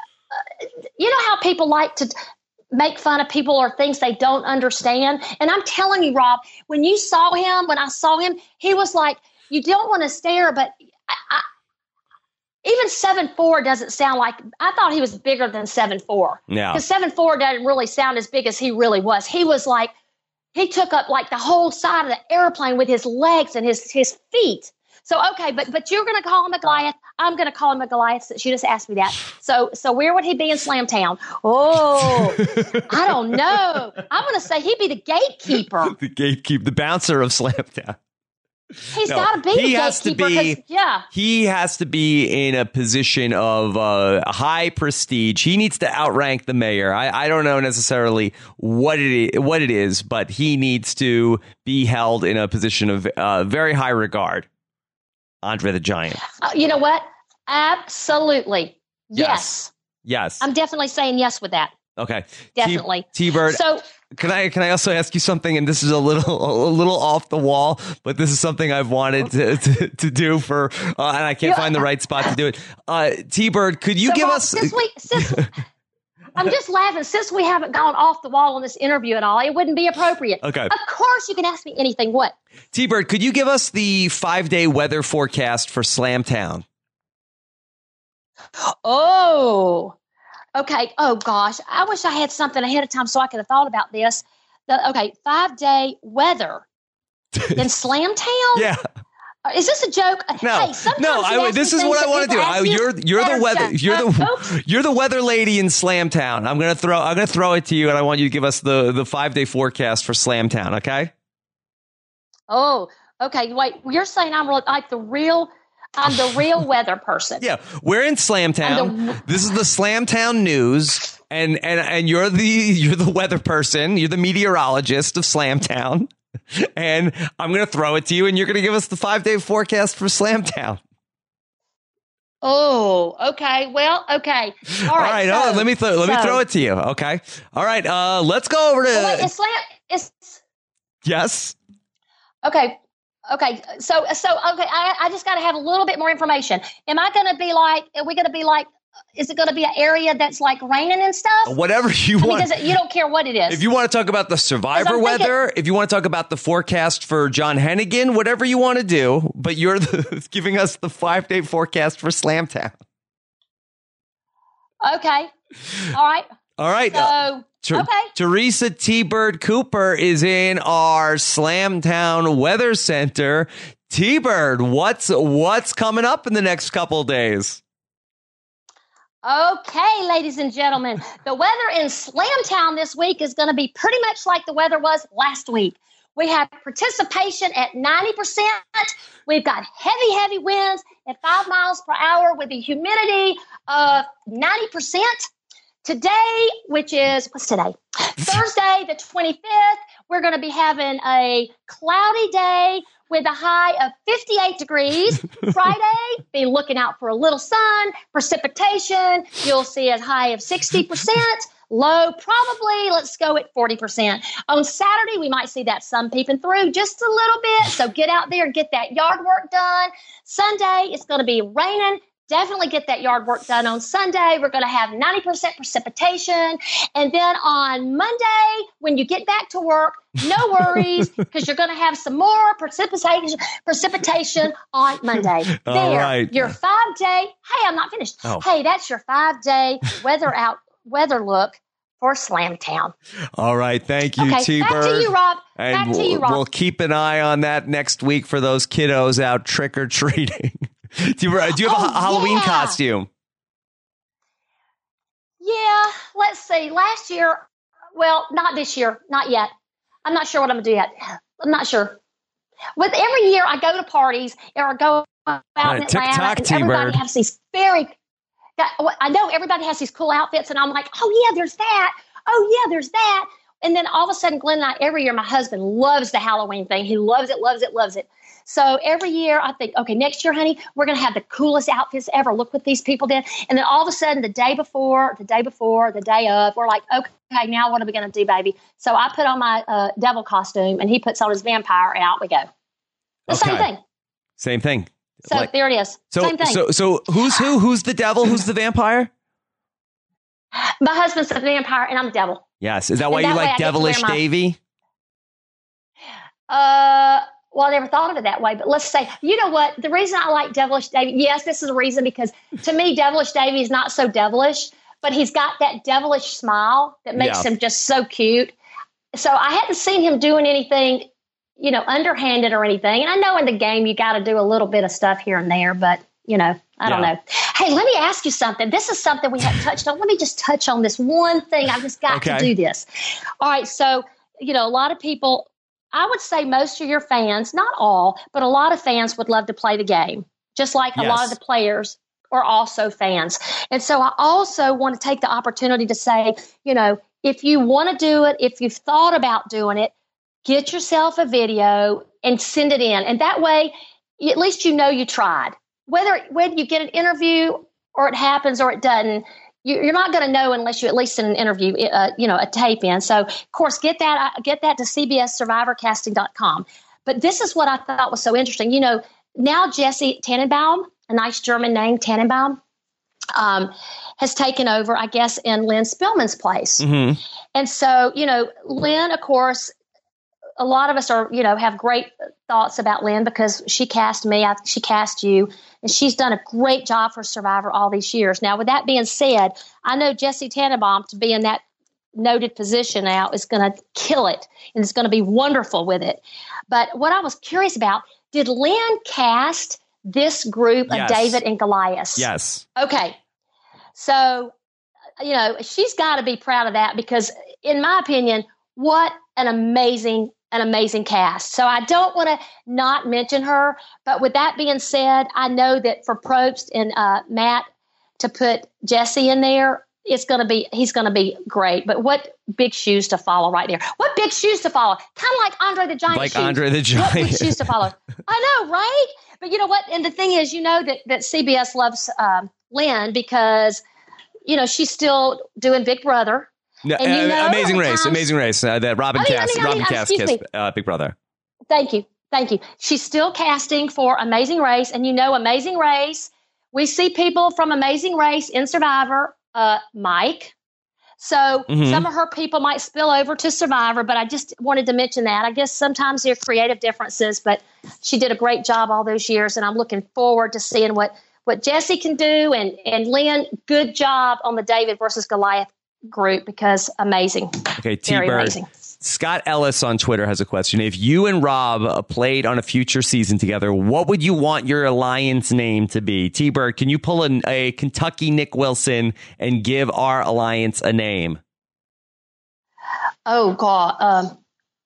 you know how people like to make fun of people or things they don't understand. And I'm telling you, Rob, when you saw him, when I saw him, he was like, you don't want to stare, but I, I, even seven four doesn't sound like – I thought he was bigger than seven four.
Yeah.
Because seven four doesn't really sound as big as he really was. He was like – he took up like the whole side of the airplane with his legs and his, his feet. So, okay, but but you're going to call him a Goliath. I'm going to call him a Goliath since you just asked me that. So so where would he be in Slamtown? Oh, I don't know. I'm going to say he'd be the gatekeeper.
The gatekeeper, the bouncer of Slamtown.
He's no, got to be he the has gatekeeper. To be, yeah.
He has to be in a position of uh, high prestige. He needs to outrank the mayor. I, I don't know necessarily what it is, what it is, but he needs to be held in a position of uh, very high regard. Andre the Giant.
Uh, you know what? Absolutely. Yes.
Yes. Yes.
I'm definitely saying yes with that.
Okay.
Definitely.
T- T-Bird.
So
can I can I also ask you something? And this is a little a little off the wall, but this is something I've wanted to to, to do for, uh, and I can't find the right spot to do it. Uh, T-Bird, could you
so,
give
Rob,
us?
Since we, since, I'm just laughing. Since we haven't gone off the wall on this interview at all, it wouldn't be appropriate.
Okay.
Of course, you can ask me anything. What?
T-Bird, could you give us the five-day weather forecast for Slamtown?
Oh, okay. Oh, gosh. I wish I had something ahead of time so I could have thought about this. The, okay, five-day weather in Slamtown?
Yeah.
Is this a joke?
No,
hey, sometimes
no. I, this is what I want to do. I, you're you're the weather. You're the you're the weather lady in Slamtown. I'm gonna throw. I'm gonna throw it to you, and I want you to give us the the five day forecast for Slamtown. Okay.
Oh, okay. Wait, you're saying I'm like the real. I'm the real weather person.
Yeah, we're in Slamtown. The, this is the Slamtown news, and and and you're the you're the weather person. You're the meteorologist of Slamtown. And I'm going to throw it to you, and you're going to give us the five-day forecast for Slamtown.
Oh, okay. Well, okay. All right.
All right.
So,
oh, let me th- let
so.
me throw it to you. Okay. All right. Uh, let's go over to.
Oh, wait, it's Slam. It's
yes.
Okay. Okay. So so okay. I I just got to have a little bit more information. Am I going to be like? Are we going to be like? Is it going to be an area that's like raining and stuff?
Whatever you
I
want.
Mean, does it, you don't care what it is.
If you want to talk about the Survivor weather, thinking, if you want to talk about the forecast for John Hennigan, whatever you want to do, but you're the, giving us the five-day forecast for Slamtown.
Okay. All right.
All right.
So,
uh, Ter-
okay.
Teresa T-Bird Cooper is in our Slamtown Weather Center. T-Bird, what's what's coming up in the next couple of days?
Okay, ladies and gentlemen, the weather in Slamtown this week is going to be pretty much like the weather was last week. We have participation at ninety percent. We've got heavy, heavy winds at five miles per hour with a humidity of ninety percent. Today, which is, what's today? Thursday, the twenty-fifth, we're going to be having a cloudy day with a high of fifty-eight degrees. Friday, be looking out for a little sun, precipitation. You'll see a high of sixty percent. Low, probably, let's go at forty percent. On Saturday, we might see that sun peeping through just a little bit. So get out there and get that yard work done. Sunday, it's going to be raining. Definitely get that yard work done on Sunday. We're going to have ninety percent precipitation. And then on Monday, when you get back to work, no worries, because you're going to have some more precipitation precipitation on Monday.
All
there,
right.
your five-day, hey, I'm not finished.
Oh.
Hey, that's your five-day weather out weather look for Slamtown.
All right. Thank you,
Okay,
T-Bird.
back to you, Rob.
And
Back to
we'll,
you, Rob.
we'll keep an eye on that next week for those kiddos out trick-or-treating. Do you, do you have
Oh,
a Halloween
yeah.
costume?
Yeah, let's see. Last year, well, not this year, not yet. I'm not sure what I'm going to do yet. I'm not sure. With every year I go to parties or go out
Right,
in Atlanta,
tick-tock,
and
T-Bird.
everybody has these very, I know everybody has these cool outfits, and I'm like, oh, yeah, there's that. Oh, yeah, there's that. And then all of a sudden, Glenn and I, every year, my husband loves the Halloween thing. He loves it, loves it, loves it. So every year I think, okay, next year, honey, we're going to have the coolest outfits ever. Look what these people did. And then all of a sudden, the day before, the day before, the day of, we're like, okay, now what are we going to do, baby? So I put on my uh, devil costume, and he puts on his vampire, and out we go. The
Okay.
same thing.
Same thing.
So
Like-
there it is.
So,
same thing.
so, so who's who? Who's the devil? Who's the vampire?
My husband's a vampire, and I'm the devil.
Yes. Is that why
And
you
that way I
like
get to wear
Devilish
my-
Davy?
Uh, well, I never thought of it that way, but let's say, you know what? The reason I like Devilish Davy, yes, this is the reason, because to me, Devilish Davy is not so devilish, but he's got that devilish smile that makes
Yeah.
him just so cute. So I hadn't seen him doing anything, you know, underhanded or anything. And I know in the game you got to do a little bit of stuff here and there, but, you know, I don't
Yeah.
know. Hey, let me ask you something. This is something we haven't touched on. Let me just touch on this one thing. I've just got
Okay.
to do this. All right. So, you know, a lot of people, I would say most of your fans, not all, but a lot of fans would love to play the game, just like a lot
Yes.
of the players are also fans. And so I also want to take the opportunity to say, you know, if you want to do it, if you've thought about doing it, get yourself a video and send it in. And that way, at least you know you tried. Whether, whether you get an interview or it happens or it doesn't, you- you're not going to know unless you at least send an interview, uh, you know, a tape in. So, of course, get that uh, get that to C B S survivor casting dot com. But this is what I thought was so interesting. You know, now Jesse Tannenbaum, a nice German name, Tannenbaum, um, has taken over, I guess, in Lynn Spillman's place.
Mm-hmm.
And so, you know, Lynn, of course, a lot of us are, you know, have great thoughts about Lynn because she cast me, I, she cast you, and she's done a great job for Survivor all these years. Now, with that being said, I know Jesse Tannenbaum to be in that noted position now is going to kill it, and it's going to be wonderful with it. But what I was curious about, did Lynn cast this group of
Yes.
David and Goliath?
Yes.
Okay. So, you know, she's got to be proud of that because, in my opinion, what an amazing, an amazing cast. So I don't want to not mention her. But with that being said, I know that for Probst and uh, Matt to put Jesse in there, it's going to be, he's going to be great. But what big shoes to follow right there. What big shoes to follow. Kind of like Andre the Giant
Like
shoes.
Andre the
What big
Giant.
shoes to follow. I know, right? But you know what? And the thing is, you know that, that C B S loves um, Lynn because, you know, she's still doing Big Brother.
No,
And you
uh,
know,
Amazing
at
Race.
times-
Amazing Race. Uh, that Robin
I mean, I
Cass.
mean, I
Robin
mean,
Cass
excuse
kissed
me.
uh, Big Brother.
Thank you. Thank you. She's still casting for Amazing Race. And you know, Amazing Race, we see people from Amazing Race in Survivor, uh, Mike. So
Mhm.
some of her people might spill over to Survivor, but I just wanted to mention that. I guess sometimes there are creative differences, but she did a great job all those years. And I'm looking forward to seeing what, what Jesse can do. And, and Lynn, good job on the David versus Goliath group, because amazing.
Okay,
Very
T-Bird.
amazing.
Scott Ellis on Twitter has a question. If you and Rob uh, played on a future season together, what would you want your alliance name to be? T-Bird, can you pull in a Kentucky Nick Wilson and give our alliance a name?
Oh, God. Um,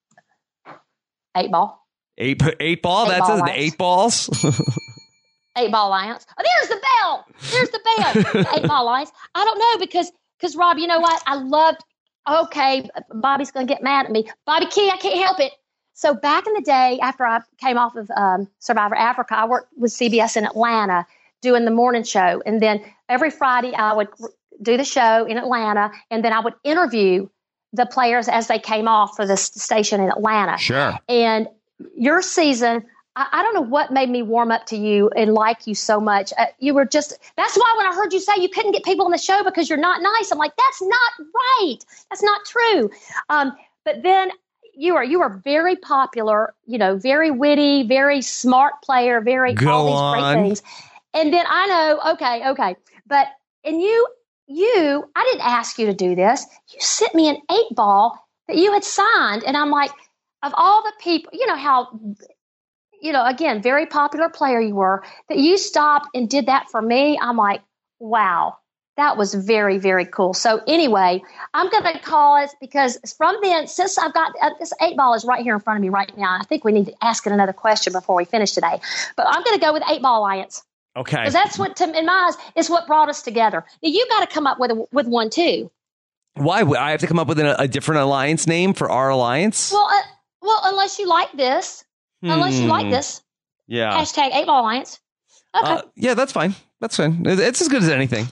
eight ball.
Eight, eight ball?
Eight
That's
ball
a, the eight balls?
Eight Ball Alliance. Oh, there's the bell. There's the bell. Eight Ball Alliance. I don't know, because, because Rob, you know what? I loved, okay, Bobby's going to get mad at me. Bobby Key, I can't help it. So back in the day, after I came off of um, Survivor Africa, I worked with C B S in Atlanta doing the morning show. And then every Friday I would do the show in Atlanta, and then I would interview the players as they came off for the station in Atlanta.
Sure.
And your season, I, I don't know what made me warm up to you and like you so much. Uh, you were just, that's why when I heard you say you couldn't get people on the show because you're not nice, I'm like, that's not right. That's not true. Um, but then you are, you are very popular, you know, very witty, very smart player, very,
Go
all these
on.
great things. And then I know, okay, okay. But, and you, you, I didn't ask you to do this. You sent me an eight ball that you had signed. And I'm like, of all the people, you know how, you know, again, very popular player you were, that you stopped and did that for me. I'm like, wow, that was very, very cool. So anyway, I'm going to call it, because from then, since I've got uh, this eight ball is right here in front of me right now. I think we need to ask it another question before we finish today, but I'm going to go with Eight Ball Alliance.
Okay.
Because that's what, to, in my eyes, is what brought us together. Now, you got to come up with a, with one too.
Why would I have to come up with a, a different alliance name for our alliance?
Well, uh, well, unless you like this, hmm. unless you like this,
yeah.
Hashtag Eight Ball Alliance. Okay.
Uh, yeah, that's fine. That's fine. It's as good as anything.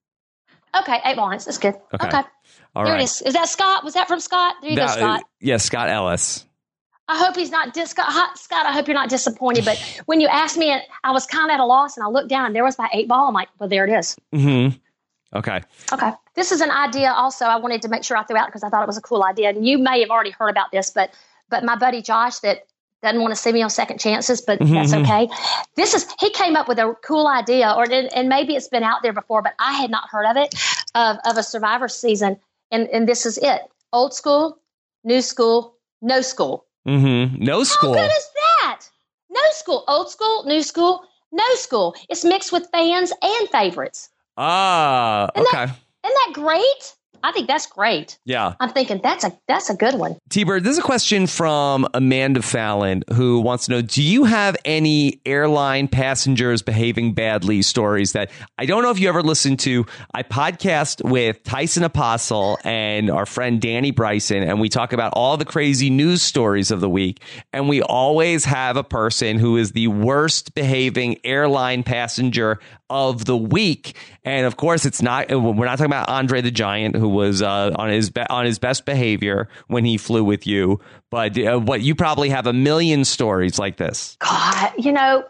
Okay, Eight Ball Alliance. That's good.
Okay.
Okay.
All
There
right.
it is. Is that Scott? Was that from Scott? There you
that,
go, Scott.
Yeah, Scott Ellis.
I hope he's not dis- Scott, Scott, I hope you're not disappointed. But when you asked me, I was kind of at a loss, and I looked down and there was my eight ball. I'm like, well, there it is.
Mm-hmm. Okay.
Okay. This is an idea also I wanted to make sure I threw out because I thought it was a cool idea. And you may have already heard about this, but but my buddy Josh that doesn't want to see me on Second Chances, but mm-hmm. that's okay. This is, he came up with a cool idea, or and maybe it's been out there before, but I had not heard of it, of, of a Survivor season. And, and this is it. Old school, new school, no school.
Mm-hmm. No school.
How good is that? No school. Old school, new school, no school. It's mixed with fans and favorites.
Ah,
isn't
okay.
That, isn't that great? I think that's great.
Yeah.
I'm thinking that's a that's a good one.
T-Bird, this is a question from Amanda Fallon, who wants to know, do you have any airline passengers behaving badly stories that I don't know if you ever listened to? I podcast with Tyson Apostle and our friend Danny Bryson, and we talk about all the crazy news stories of the week. And we always have a person who is the worst behaving airline passenger of the week. And of course, it's not, we're not talking about Andre the Giant, who was uh, on his be- on his best behavior when he flew with you. But uh, what you probably have a million stories like this.
God, you know,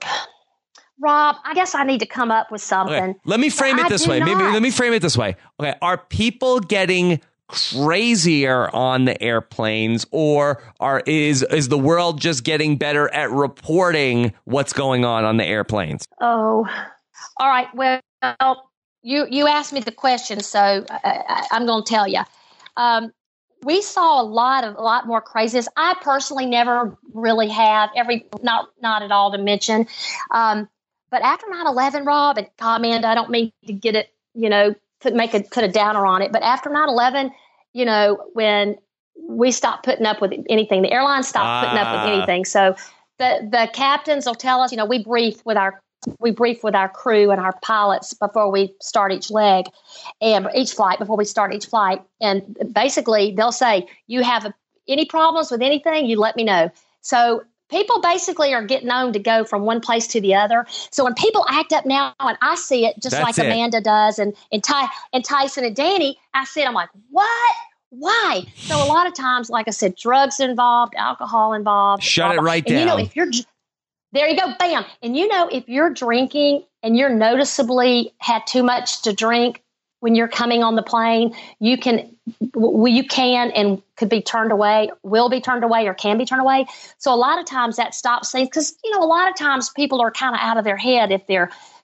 Rob, I guess I need to come up with something.
Okay. Let me frame it
I
this
do
way.
not.
Maybe let me frame it this way. Okay, are people getting crazier on the airplanes, or are is is the world just getting better at reporting what's going on on the airplanes?
Oh, all right. Well, you you asked me the question, so I, I, I'm going to tell you. Um, we saw a lot of a lot more craziness. I personally never really have every not not at all to mention. Um, but after nine eleven, Rob and Amanda, I don't mean to get it, you know, put make a put a downer on it. But after nine eleven, you know, when we stopped putting up with anything, the airlines stopped ah. putting up with anything. So the the captains will tell us, you know, we brief with our we brief with our crew and our pilots before we start each leg and each flight before we start each flight. And basically they'll say, you have a, any problems with anything, you let me know. So people basically are getting known to go from one place to the other. So when people act up now, and I see it just
That's
like
it.
Amanda does and, and, Ty, and Tyson and Danny, I see it, I'm like, what? Why? So a lot of times, like I said, drugs involved, alcohol involved.
Shut it right
and
down.
You know, if you're There you go, bam. And you know, if you're drinking and you're noticeably had too much to drink when you're coming on the plane, you can, well, you can and could be turned away, will be turned away or can be turned away. So a lot of times that stops things because, you know, a lot of times people are kind of out of their head if they're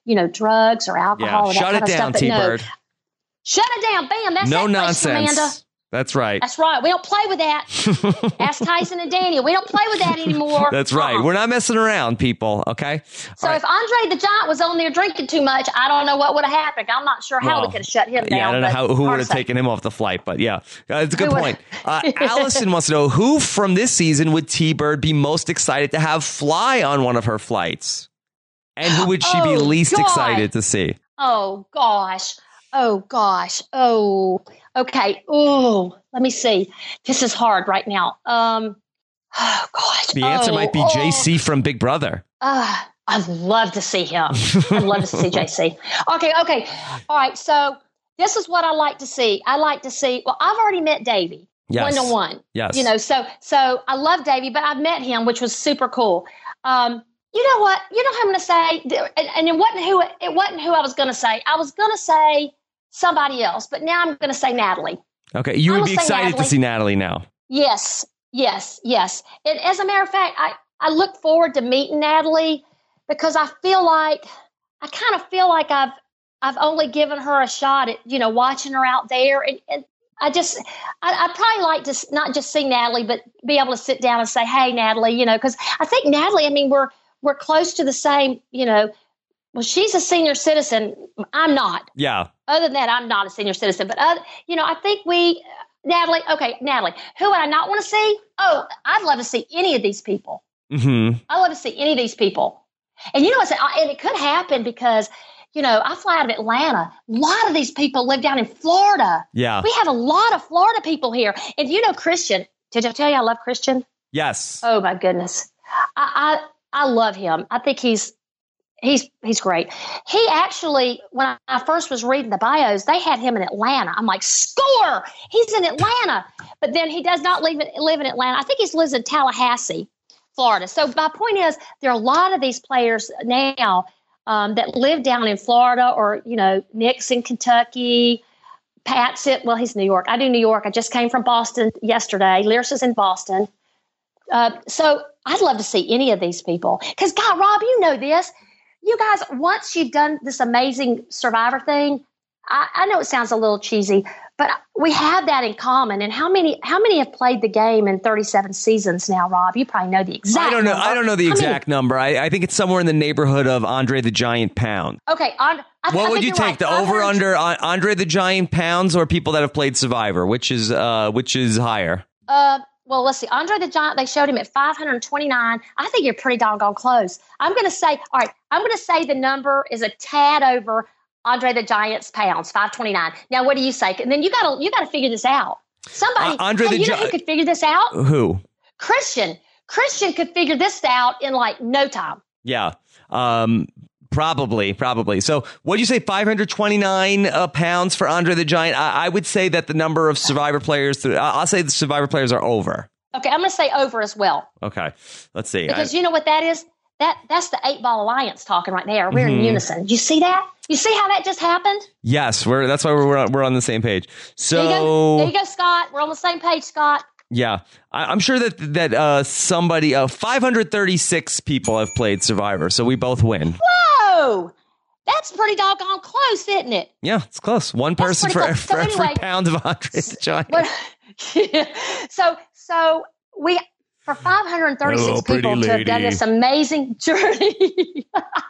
you know, drugs or alcohol.
Yeah.
Or that
Shut
kind
it
of
down,
stuff. But
T-Bird.
No, shut it down. Bam. That's
No
that
nonsense.
question, Amanda.
That's right.
That's right. We don't play with that. Ask Tyson and Daniel. We don't play with that anymore.
That's right.
Uh-uh.
We're not messing around, people. Okay.
So
right.
if Andre the Giant was on there drinking too much, I don't know what would have happened. I'm not sure how
Well,
we could have shut him down.
Yeah, I don't know how, who would have
say.
taken him off the flight, but yeah, uh, it's a good
Who
point. Uh, Allison wants to know, who from this season would T-Bird be most excited to have fly on one of her flights? And who would she
oh,
be least
God.
excited to see?
Oh, gosh. Oh, gosh. Oh, okay. Oh, let me see. This is hard right now. Um, oh, gosh.
The answer
oh,
might be
oh.
J C from Big Brother.
Uh, I'd love to see him. I'd love to see J C. Okay, okay. All right, so this is what I like to see. I like to see, well, I've already met Davey.
Yes.
One to one.
Yes.
You know, so so I love Davey, but I've met him, which was super cool. Um, you know what? You know what I'm going to say? And, and it wasn't who it wasn't who I was going to say. I was going to say somebody else, but now I'm going to say Natalie.
Okay, you
I
would
will
be
say
excited
Natalie.
to see Natalie now.
Yes, yes, yes. And as a matter of fact, I, I look forward to meeting Natalie because I feel like I kind of feel like I've I've only given her a shot at, you know, watching her out there. And, and I just, I, I'd probably like to not just see Natalie, but be able to sit down and say, hey, Natalie, you know, because I think Natalie, I mean, we're, we're close to the same, you know, well, she's a senior citizen. I'm not.
Yeah.
Other than that, I'm not a senior citizen. But, uh, you know, I think we, Natalie, okay, Natalie, who would I not want to see? Oh, I'd love to see any of these people.
Mm-hmm.
I'd love to see any of these people. And, you know, it's, and it could happen because, you know, I fly out of Atlanta. A lot of these people live down in Florida.
Yeah.
We have a lot of Florida people here. And you know Christian. Did I tell you I love Christian?
Yes.
Oh, my goodness. I, I, I love him. I think he's He's he's great. He actually, when I first was reading the bios, they had him in Atlanta. I'm like, score! He's in Atlanta. But then he does not live in, live in Atlanta. I think he lives in Tallahassee, Florida. So my point is, there are a lot of these players now um, that live down in Florida or, you know, Nick's in Kentucky. Pat's it. Well, he's New York. I do New York. I just came from Boston yesterday. Lyris is in Boston. Uh, so I'd love to see any of these people. Because, God, Rob, you know this. You guys, once you've done this amazing Survivor thing, I, I know it sounds a little cheesy, but we have that in common. And how many how many have played the game in thirty-seven seasons now, Rob? You probably know the exact
I don't know.
number.
I don't know the
How
exact
many?
number. I, I think it's somewhere in the neighborhood of Andre the Giant pound.
Okay. On, I,
What
I
would
think
you
you're
take,
right.
the
I've
over
heard-
under on Andre the Giant pounds or people that have played Survivor? Which is uh, which is higher?
Uh, well, let's see. Andre the Giant, they showed him at five hundred twenty-nine. I think you're pretty doggone close. I'm going to say, all right, I'm going to say the number is a tad over Andre the Giant's pounds, five twenty-nine. Now, what do you say? And then you got to you got to figure this out. Somebody,
Uh, Andre
hey,
the
you know
Gi-
who could figure this out?
Who?
Christian. Christian could figure this out in like no time.
Yeah. Um, probably, probably. So what do you say, five hundred twenty-nine uh, pounds for Andre the Giant? I, I would say that the number of Survivor players, th- I'll say the Survivor players are over.
Okay, I'm going to say over as well.
Okay. Let's see.
Because
I-
you know what that is? That That's the Eight Ball Alliance talking right there. We're
Mhm.
in unison. You see that? You see how that just happened?
yes, we're, that's why we're, we're on, we're on the same page. So
There you go, there you go Scott. We're on the same page, Scott.
yeah, I, I'm sure that that uh, somebody, uh, five hundred thirty-six people have played Survivor, so we both win.
Whoa! That's pretty doggone close, isn't it?
Yeah, it's close. One
That's
person for,
pretty
for
cool. So
every
anyway-
pound of Andre the Giant.
But, yeah. So, so we, for five hundred thirty-six
Hello, pretty
people to have done
lady.
this amazing journey,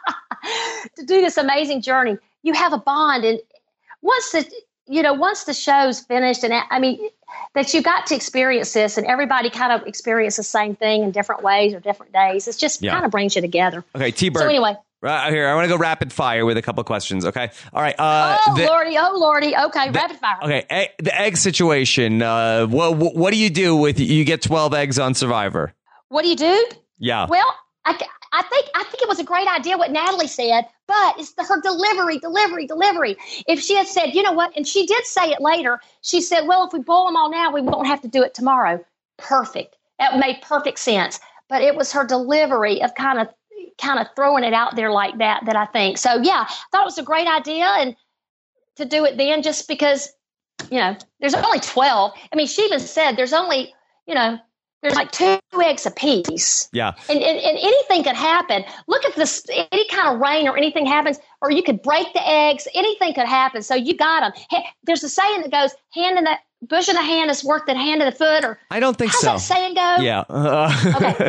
to do this amazing journey, you have a bond. And once the, you know, once the show's finished, and I mean, that you got to experience this, and everybody kind of experienced the same thing in different ways or different days. It's just
Yeah.
kind of brings you together.
Okay, T-Bird.
So anyway.
Right here, I want to go rapid fire with a couple questions. Okay, all right. Uh,
oh
the-
lordy, oh lordy. Okay,
the-
rapid fire.
Okay, egg, the egg situation. Uh, what what do you do with you get twelve eggs on Survivor?
What do you do?
Yeah.
Well, I, I think I think it was a great idea what Natalie said, but it's the, her delivery, delivery, delivery. If she had said, you know what, and she did say it later, she said, well, if we boil them all now, we won't have to do it tomorrow. Perfect. That made perfect sense. But it was her delivery of kind of kind of throwing it out there like that that I think. So, yeah, I thought it was a great idea and to do it then just because, you know, there's only twelve. I mean, she even said there's only, you know, there's like two eggs apiece.
Yeah.
And, and, and anything could happen. Look at this, any kind of rain or anything happens, or you could break the eggs. Anything could happen. So you got them. There's a saying that goes, hand in the bush in the hand is worth than hand in the foot. Or
I don't think
how's
so.
that saying go?
Yeah. Uh,
okay.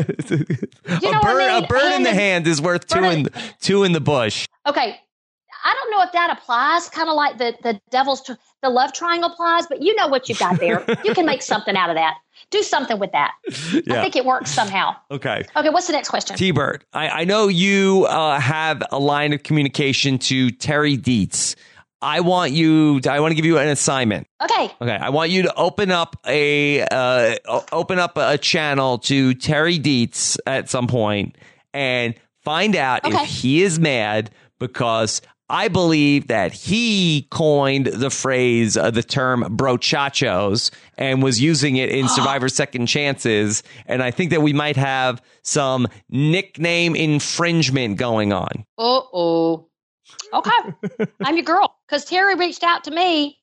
You know a bird, I mean? a bird hand in the hand is worth two in, the, two in the bush.
Okay. I don't know if that applies, kind of like the, the devil's, tr- the love triangle applies, but you know what you got there. You can make something out of that. Do something with that. Yeah. I think it works somehow.
Okay.
Okay, what's the next question?
T-Bird, I, I know you uh, have a line of communication to Terry Dietz. I want you to, I want to give you an assignment.
Okay.
Okay. I want you to open up a uh, open up a channel to Terry Dietz at some point and find out okay. if he is mad because I believe that he coined the phrase, uh, the term brochachos, and was using it in Survivor Second Chances. And I think that we might have some nickname infringement going on.
Uh-oh. Okay. I'm your girl. Because Terry reached out to me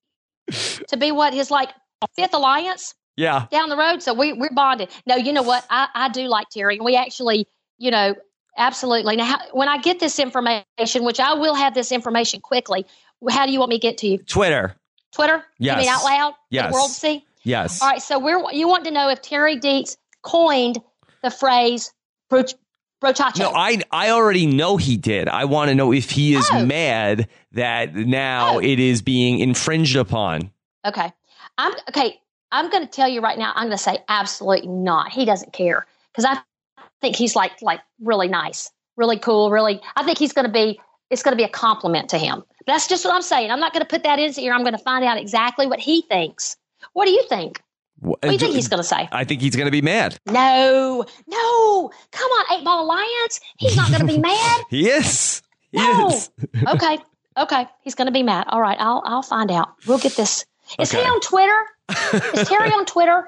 to be what his, like, fifth alliance
yeah.
down the road. So we, we're bonded. No, you know what? I, I do like Terry. And we actually, you know, absolutely. Now, how, when I get this information, which I will have this information quickly, how do you want me to get to you?
Twitter.
Twitter?
Yes.
You mean out loud?
Yes.
For the world to see?
Yes.
All right. So we're you want to know if Terry Dietz coined the phrase broch- brochacho?
No, I I already know he did. I want to know if he is
oh.
mad that now oh. it is being infringed upon.
Okay. I'm okay. I'm going to tell you right now. I'm going to say absolutely not. He doesn't care because I think he's like like really nice, really cool, really. I think he's going to be. It's going to be a compliment to him. That's just what I'm saying. I'm not going to put that in here. I'm going to find out exactly what he thinks. What do you think? What do you think he's going to say?
I think he's going to be mad.
No, no. Come on, Eight Ball Alliance. He's not going to be mad.
He is. He
no.
is.
Okay. Okay. He's going to be mad. All right. I'll I'll find out. We'll get this. Is okay. he on Twitter? Is Terry on Twitter?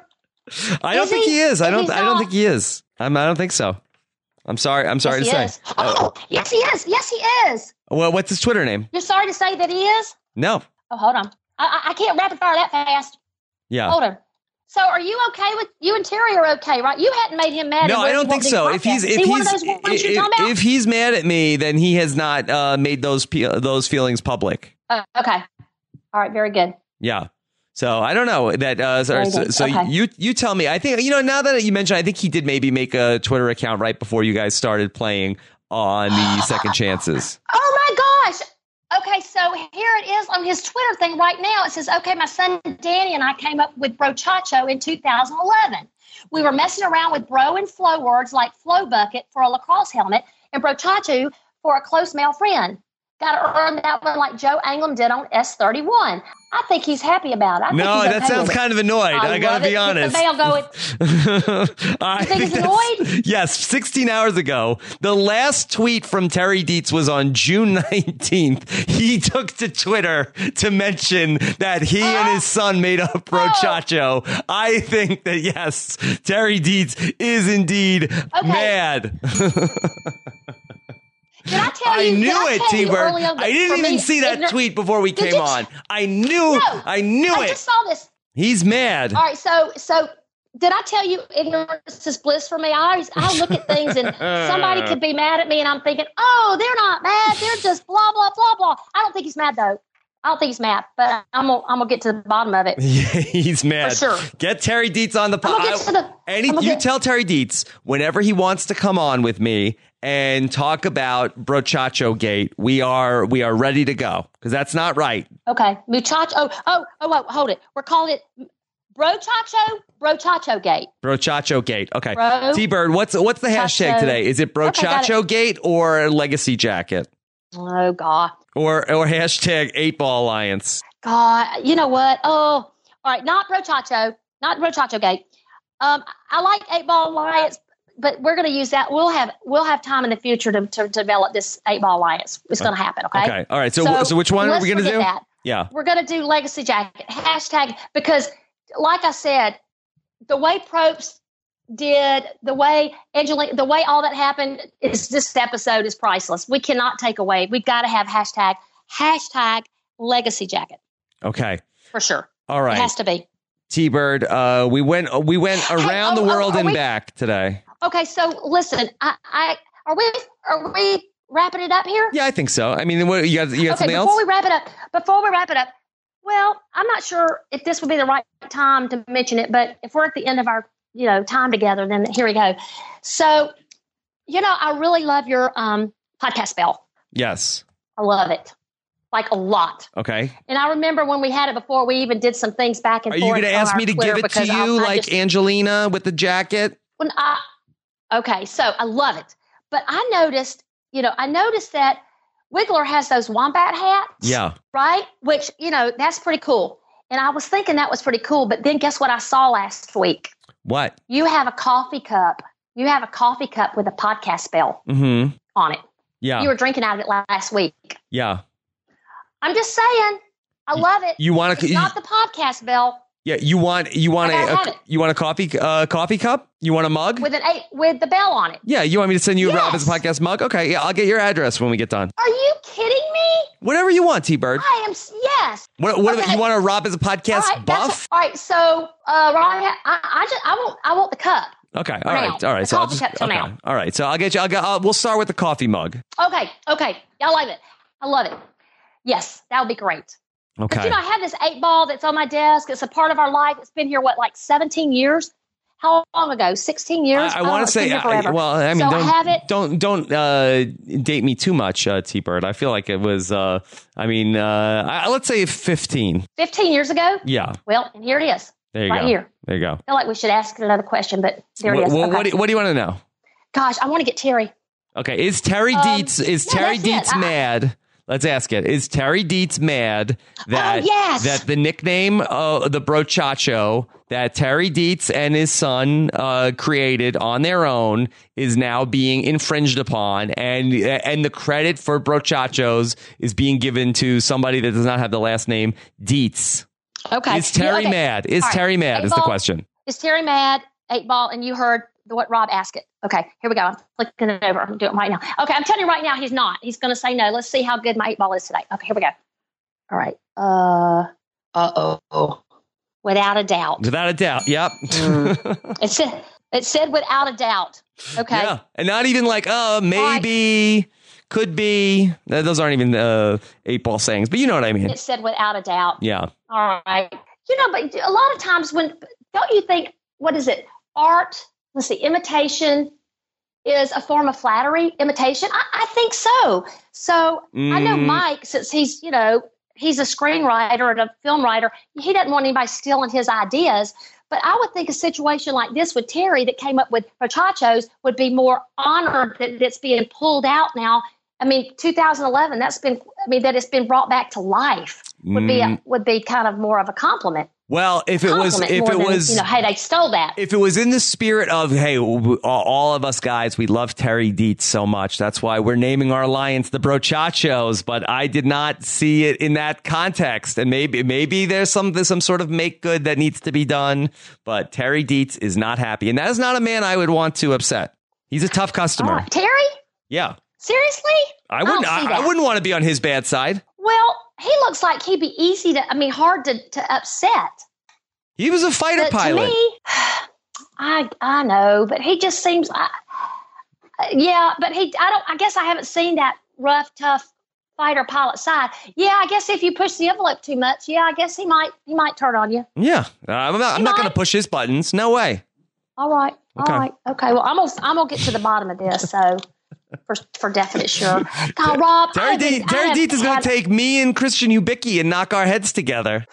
I don't
is
think he, he is. I don't. I don't
not?
think he is. I'm, I don't think so. I'm sorry. I'm sorry
yes,
to
he
say.
Is. Oh, uh, yes, he is. Yes, he is.
Well, what's his Twitter name?
You're sorry to say that he is?
No.
Oh, hold on. I, I can't rapid fire that fast.
Yeah.
Hold on. So, are you okay with you and Terry are okay, right? You hadn't made him mad.
No, I don't think so. If he's if he's if, if he's mad at me, then he has not uh, made those those feelings public.
Uh, okay. All right. Very good.
Yeah. So I don't know that. Uh, so so, so okay. you you tell me. I think you know now that you mentioned, I think he did maybe make a Twitter account right before you guys started playing on the Second Chances.
Oh my gosh. Okay, so here it is on his Twitter thing right now. It says, okay, my son Danny and I came up with brochacho in two thousand eleven. We were messing around with bro and flow words like flow bucket for a lacrosse helmet and brochacho for a close male friend. Got to earn that one like Joe Anglim did on S thirty-one. I think he's happy about it. I
no,
think
that okay sounds kind of annoyed. I, I got to be
it.
honest.
The mail going.
I
you think he's annoyed?
Yes, sixteen hours ago. The last tweet from Terry Dietz was on June nineteenth. He took to Twitter to mention that he uh, and his son made up brochacho. Oh. I think that, yes, Terry Dietz is indeed okay. mad.
Did I tell you?
I knew
I
it, T-Bird. I didn't even me, see that ignorant, tweet before we came on. I knew.
No,
I knew
I
it.
I just saw this.
He's mad.
All right, so so did I tell you ignorance is bliss for me? I always I look at things and somebody could be mad at me, and I'm thinking, oh, they're not mad. They're just blah blah blah blah. I don't think he's mad though. I don't think he's mad, but I'm gonna I'm gonna get to the bottom of it.
Yeah, he's mad.
For sure.
Get Terry Dietz on the pod. Any you get- tell Terry Dietz whenever he wants to come on with me and talk about brochacho gate. We are we are ready to go because that's not right.
Okay, muchacho. Oh oh oh oh, hold it. We're calling it brochacho brochacho gate.
Brochacho gate. Okay.
Bro-
T-Bird, what's what's the hashtag Chacho. Today? Is it brochacho okay, gate or legacy jacket?
Oh God.
Or or hashtag eight ball alliance.
God, you know what? Oh, all right, not brochacho, not brochacho gate. Um, I like eight ball alliance, but we're going to use that. We'll have we'll have time in the future to, to develop this eight ball alliance. It's going to happen. Okay.
Okay. All right. So so, so which one are we going to do?
That.
Yeah.
We're going to do legacy jacket hashtag because, like I said, the way Probst did, the way Angelina, the way all that happened is this episode is priceless. We cannot take away. We've got to have hashtag hashtag legacy jacket.
Okay.
For sure.
All right.
It has to be.
T-Bird. Uh, we went we went around
hey, oh,
the world
oh,
and
we,
back today.
Okay, so listen, I, I are we are we wrapping it up here?
Yeah, I think so. I mean, what, you got you got
okay,
something
before
else?
we wrap it up, before we wrap it up, well, I'm not sure if this would be the right time to mention it, but if we're at the end of our you know time together, then here we go. So, you know, I really love your um, podcast, Bell.
Yes,
I love it. Like a lot.
Okay.
And I remember when we had it before, we even did some things back and
Are
forth.
Are you going to ask me to
Twitter
give it to you
I, I
like
just,
Angelina with the jacket?
When I, okay, so I love it. But I noticed, you know, I noticed that Wiggler has those wombat hats.
Yeah.
Right? Which, you know, that's pretty cool. And I was thinking that was pretty cool. But then guess what I saw last week?
What?
You have a coffee cup. You have a coffee cup with a podcast bell
mm-hmm.
on it.
Yeah.
You were drinking out of it last week.
Yeah.
I'm just saying, I love it.
You want to?
It's not the podcast bell.
Yeah, you want you want a, a you want a coffee uh, coffee cup? You want a mug
with an eight with the bell on it?
Yeah, you want me to send you
yes.
a Rob as a podcast mug? Okay, yeah, I'll get your address when we get done.
Are you kidding me?
Whatever you want, T-Bird.
I am. Yes.
What? What? Okay. You want a Rob as a podcast
all right,
buff?
All right. So, uh, Ron, I, I just I want I want the cup.
Okay. All right.
Now.
All right.
The
so I'll just
cup
okay.
now.
All right. So I'll get you. I'll get. Uh, we'll start with the coffee mug.
Okay. Okay. I love it. I love it. Yes, that would be great.
Okay.
You know, I have this eight ball that's on my desk. It's a part of our life. It's been here, what, like seventeen years? How long ago? sixteen years?
I, I want to say, I, well, I mean,
so
don't,
I have it.
don't, don't uh, date me too much, uh, T-Bird. I feel like it was, uh, I mean, uh, I, let's say fifteen.
fifteen years ago?
Yeah.
Well, and here it is.
There you
right
go.
here.
There you go.
I feel like we should ask another question, but there
what,
it is.
What,
okay.
what, do, what do you want to know?
Gosh, I want to get Terry.
Okay. Is Terry
um,
Dietz, is
no,
Terry
that's
Dietz
it.
mad? I, Let's ask it. Is Terry Dietz mad that
oh, yes.
that the nickname, uh, the Brochacho, that Terry Dietz and his son uh, created on their own is now being infringed upon, and and the credit for Brochachos is being given to somebody that does not have the last name Dietz?
Okay.
Is Terry
yeah, okay.
mad? Is
All
Terry
right.
mad?
Eight
is
ball.
the question.
Is Terry mad? Eight ball, and you heard what Rob asked it. Okay, here we go. I'm flicking it over. I'm doing it right now. Okay, I'm telling you right now, he's not. He's going to say no. Let's see how good my eight ball is today. Okay, here we go. All right. Uh, uh-oh. Without a doubt.
Without a doubt. Yep.
mm. It said, it said without a doubt. Okay.
Yeah, and not even like, oh, maybe, right. could be. Those aren't even uh, eight ball sayings, but you know what I mean.
It said without a doubt.
Yeah.
All right. You know, but a lot of times when, don't you think, what is it? Art, let's see, imitation is a form of flattery. Imitation? I, I think so. So mm. I know Mike, since he's, you know, he's a screenwriter and a film writer, he doesn't want anybody stealing his ideas. But I would think a situation like this with Terry that came up with Brochachos would be more honored that it's being pulled out now. I mean, two thousand eleven, that's been, I mean, that it's been brought back to life would mm. be a, would be kind of more of a compliment.
Well, if it was, if it
than,
was,
you know, hey, they stole that.
If it was in the spirit of, hey, all of us guys, we love Terry Dietz so much. That's why we're naming our alliance the Brochachos. But I did not see it in that context. And maybe, maybe there's some, there's some sort of make good that needs to be done. But Terry Dietz is not happy. And that is not a man I would want to upset. He's a tough customer.
Uh, Terry?
Yeah.
Seriously?
I wouldn't, I, I, I wouldn't want to be on his bad side.
Well, he looks like he'd be easy to, I mean, hard to, to upset.
He was a fighter
but
pilot.
To me, I I know, but he just seems, uh, yeah, but he, I don't, I guess I haven't seen that rough, tough fighter pilot side. Yeah, I guess if you push the envelope too much, yeah, I guess he might, he might turn on you.
Yeah, uh, I'm not, I'm not going to push his buttons. No way.
All right. Okay. All right. Okay. Well, I'm gonna, I'm gonna get to the bottom of this. So. For, for definite sure. God, Rob.
Terry Dietz Terry Dietz is going to take me and Christian Ubicki and knock our heads together.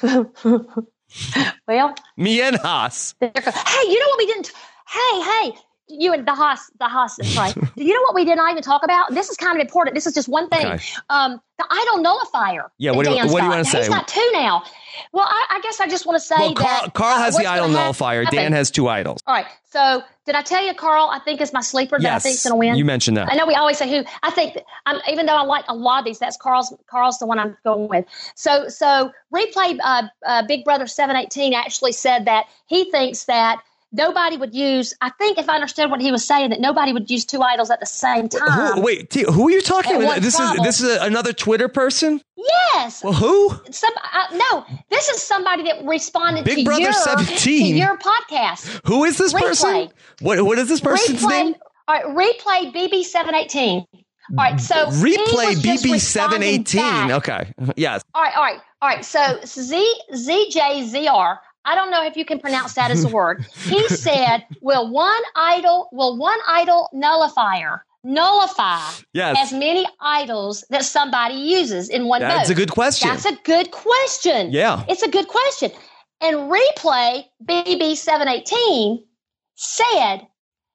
Well,
me and Haas.
Hey, you know what we didn't? Hey, hey, you and the Haas, the Haas, right? You know what we did not even talk about? This is kind of important. This is just one thing. Okay. Um, the idol nullifier.
Yeah. What do you, what do you want to say?
He's got two now. Well, I, I guess I just want to say
well, Carl,
that
Carl has
uh,
the idol nullifier. Dan has two idols.
All right. So did I tell you Carl? I think is my sleeper that
yes,
I think is going to win.
You mentioned that.
I know we always say who. I think I'm, even though I like a lot of these, that's Carl's. Carl's the one I'm going with. So so replay. Uh, uh, Big Brother seven eighteen actually said that he thinks that nobody would use, I think if I understood what he was saying, that nobody would use two idols at the same time.
Who, wait, T, who are you talking about? This
trouble.
is this is another Twitter person?
Yes.
Well, who?
Some, uh, no, this is somebody that responded
Big
to,
Brother
your,
seventeen.
to your podcast.
Who is this
Replay.
person? What What is this person's
Replay,
name?
All right, Replay B B seven eighteen. All right, so
Replay B B seven eighteen. Okay, yes.
All right, all right, all right. So Z Z J Z R. I don't know if you can pronounce that as a word. He said, "Will one idol will one idol nullifier nullify
yes.
as many idols that somebody uses in one vote?"
That's a good question.
That's a good question.
Yeah,
it's a good question. And Replay B B seven eighteen said,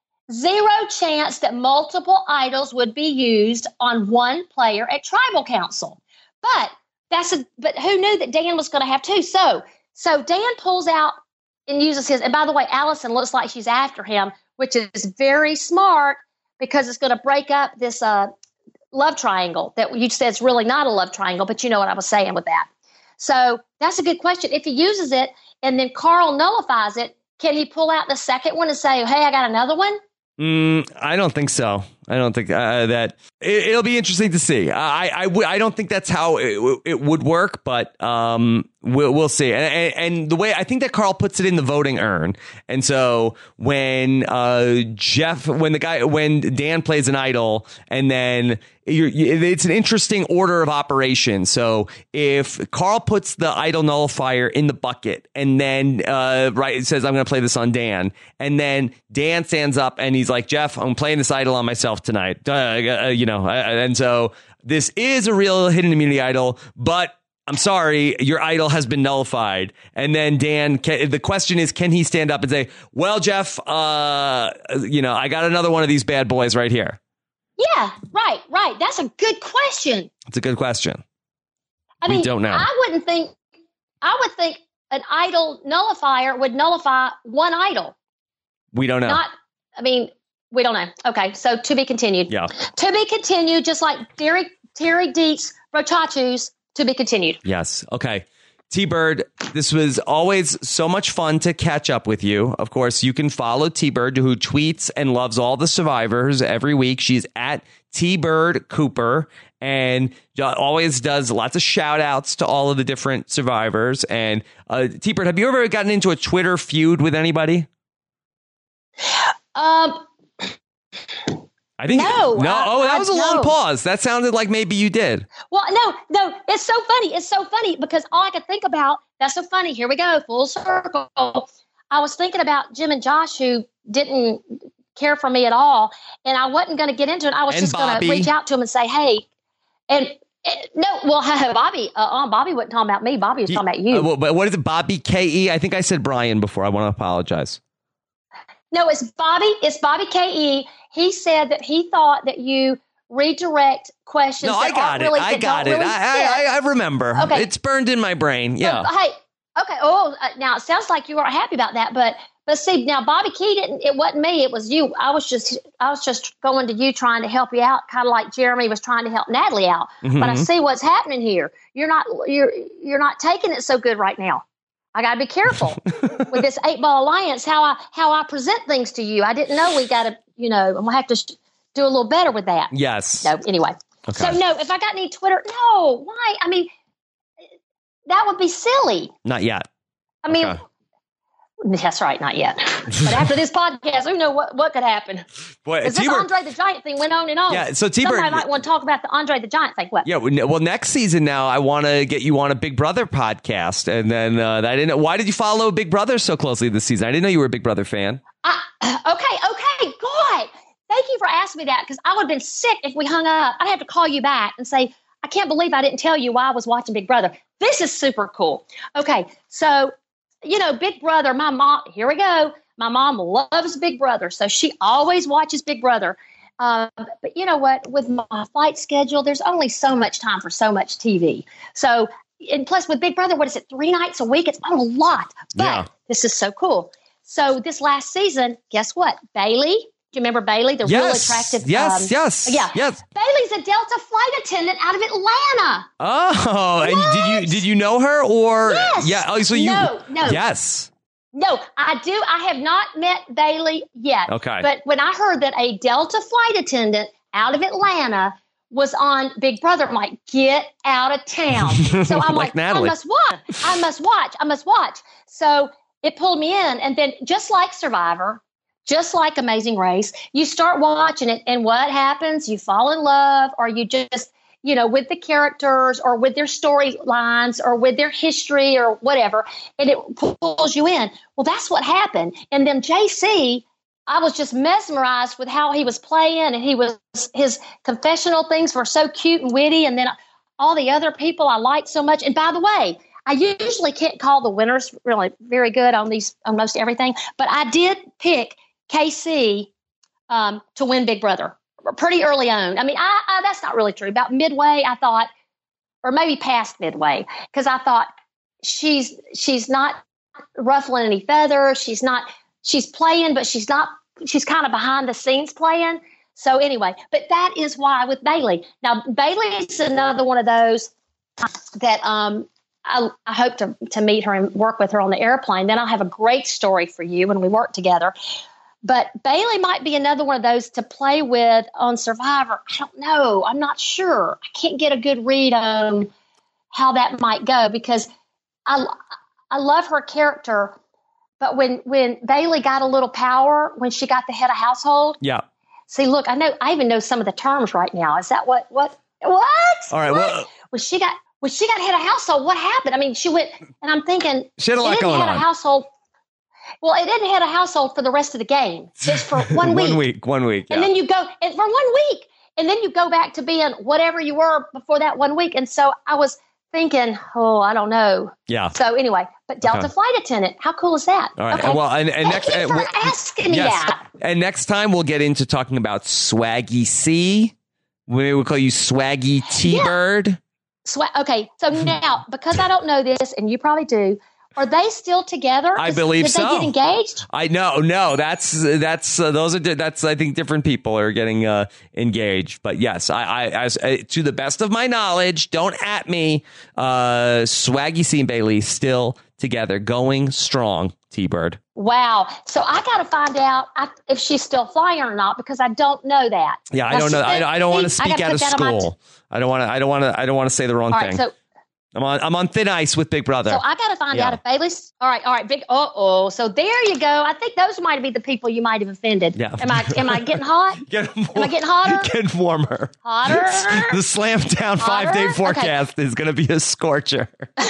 zero chance that multiple idols would be used on one player at Tribal Council. But that's a but who knew that Dan was going to have two? So so Dan pulls out and uses his. And by the way, Allison looks like she's after him, which is very smart because it's going to break up this uh, love triangle that you said is really not a love triangle. But you know what I was saying with that. So that's a good question. If he uses it and then Carl nullifies it, can he pull out the second one and say, "Hey, I got another one"?
Mm, I don't think so. I don't think uh, that it, it'll be interesting to see. I, I, w- I don't think that's how it, w- it would work, but um, we'll, we'll see. And, and, and the way I think that Carl puts it in the voting urn. And so when uh, Jeff, when the guy, when Dan plays an idol and then you're, it's an interesting order of operation. So if Carl puts the idol nullifier in the bucket and then, uh, right, it says, I'm going to play this on Dan. And then Dan stands up and he's like, Jeff, I'm playing this idol on myself tonight. Uh, uh, you know, uh, and so this is a real hidden immunity idol, but I'm sorry, your idol has been nullified. And then Dan, can, the question is, can he stand up and say, well, Jeff, uh, you know, I got another one of these bad boys right here.
Yeah, right, right. That's a good question.
It's a good question.
I
we
mean,
don't know.
I wouldn't think, I would think an idol nullifier would nullify one idol.
We don't know.
Not, I mean, we don't know. Okay, so to be continued.
Yeah.
To be continued, just like Terry, Terry Dietz, Rochachu's, to be continued.
Yes. Okay. T-Bird, this was always so much fun to catch up with you. Of course, you can follow T-Bird, who tweets and loves all the survivors every week. She's at T-Bird Cooper and always does lots of shout outs to all of the different survivors. And uh, T-Bird, have you ever gotten into a Twitter feud with anybody?
Um,
I think
no.
No.
I,
oh, that
I,
was a
no.
long pause. That sounded like maybe you did.
Well, no, no. It's so funny. It's so funny because all I could think about, that's so funny. Here we go. Full circle. I was thinking about Jim and Josh, who didn't care for me at all. And I wasn't going to get into it. I was
and
just going to reach out to him and say, hey, and uh, no, well, Bobby, uh, uh, Bobby wasn't talking about me. Bobby was
he,
talking about you.
Uh, well, but what is it? Bobby K E? I think I said Brian before. I want to apologize.
No, it's Bobby. It's Bobby K E. He said that he thought that you redirect questions.
No,
that
I got it.
really,
I got it.
Really
I, I, I remember.
Okay.
It's burned in my brain. Yeah.
So, hey, okay. Oh, uh, now it sounds like you aren't happy about that, but but see, now Bobby Key didn't. It wasn't me. It was you. I was just I was just going to you, trying to help you out, kind of like Jeremy was trying to help Natalie out.
Mm-hmm.
But I see what's happening here. You're not you're you're not taking it so good right now. I got to be careful with this eight ball alliance. How I how I present things to you. I didn't know we got to. You know, I'm gonna have to sh- do a little better with that.
Yes.
So anyway,
okay.
So no, if I got any Twitter, no. Why? I mean, that would be silly.
Not yet.
I mean,
okay.
That's right, not yet. But after this podcast, who knows what, what could happen?
Boy,
this
T-Bird,
Andre the Giant thing went on and on.
Yeah, so T-Bird,
somebody might want to talk about the Andre the Giant thing. What?
Yeah, well, next season now, I want to get you on a Big Brother podcast, and then uh, I didn't. Why did you follow Big Brother so closely this season? I didn't know you were a Big Brother fan.
Uh, okay, okay, God, thank you for asking me that because I would have been sick if we hung up. I'd have to call you back and say, I can't believe I didn't tell you why I was watching Big Brother. This is super cool. Okay, so. You know, Big Brother, my mom, here we go. My mom loves Big Brother, so she always watches Big Brother. Um, but you know what? With my flight schedule, there's only so much time for so much T V. So, and plus with Big Brother, what is it, three nights a week? It's not a lot, but
yeah. This
is so cool. So this last season, guess what? Bailey, do you remember Bailey? The
yes.
real attractive.
Yes,
um,
yes,
yeah.
yes.
Bailey's a Delta flight attendant out of Atlanta.
Oh,
what?
And did you did you know her or?
Yes.
Yeah. Oh, so you.
No, no.
Yes.
No, I do. I have not met Bailey yet.
Okay.
But when I heard that a Delta flight attendant out of Atlanta was on Big Brother, I'm like, get out of town. So I'm
Like
like,
Natalie.
I must watch. I must watch. I must watch. So it pulled me in. And then just like Survivor, just like Amazing Race, you start watching it. And what happens? You fall in love, or you just, you know, with the characters or with their storylines or with their history or whatever, and it pulls you in. Well, that's what happened. And then J C, I was just mesmerized with how he was playing, and he was, his confessional things were so cute and witty. And then all the other people I liked so much. And by the way, I usually can't call the winners really very good on these, on most everything, but I did pick K C um, to win Big Brother. Pretty early on. I mean, I, I, that's not really true. About midway, I thought, or maybe past midway, because I thought she's she's not ruffling any feathers. She's not. She's playing, but she's not. She's kind of behind the scenes playing. So anyway, but that is why with Bailey. Now Bailey is another one of those that um, I, I hope to to meet her and work with her on the airplane. Then I'll have a great story for you when we work together. But Bailey might be another one of those to play with on Survivor. I don't know. I'm not sure. I can't get a good read on how that might go, because I, I love her character. But when, when Bailey got a little power, when she got the head of household.
Yeah.
See, look, I know, I even know some of the terms right now. Is that what, what, what?
All right.
What?
Well,
when she got, when she got head of household, what happened? I mean, she went, and I'm thinking,
she had a lot
it didn't
going
head
on.
of household. Well, it didn't head a household for the rest of the game. Just for one week.
one week, one week. Yeah.
And then you go, and for one week, and then you go back to being whatever you were before that one week. And so I was thinking, oh, I don't know.
Yeah.
So anyway, but Delta
Okay.
flight attendant, how cool is that?
All right.
Okay.
And well, and, and
Thank
next,
you
and
for
we'll-
asking me
yes.
that.
And next time we'll get into talking about Swaggy C. We will call you Swaggy T-Bird.
Swa- okay, so now, because I don't know this, and you probably do, are they still together?
I
Is-
believe
did
so.
they get engaged?
I know, no, that's that's uh, those are di- that's I think different people are getting uh, engaged, but yes, I, I as uh, to the best of my knowledge, don't at me. Uh, Swaggy C and Bailey still together, going strong. T-Bird.
Wow. So I got to find out I, if she's still flying or not, because I don't know that.
Yeah, I
Now,
don't know.
she-
I, I don't want to
see, I
speak
gotta
out of
put that on my-
school. I don't want to. I don't want to. I don't want to say the wrong
All right,
thing.
so
I'm on. I'm on thin ice with Big Brother.
So I got to find
Yeah.
out if Bailey's. All right, all right, big. Uh oh. So there you go. I think those might be the people you might have offended.
Yeah.
Am I? Am I getting hot?
Get
Am I getting hotter?
Get warmer.
Hotter?
The Slam Down five day
Hotter?
forecast is going to be a scorcher.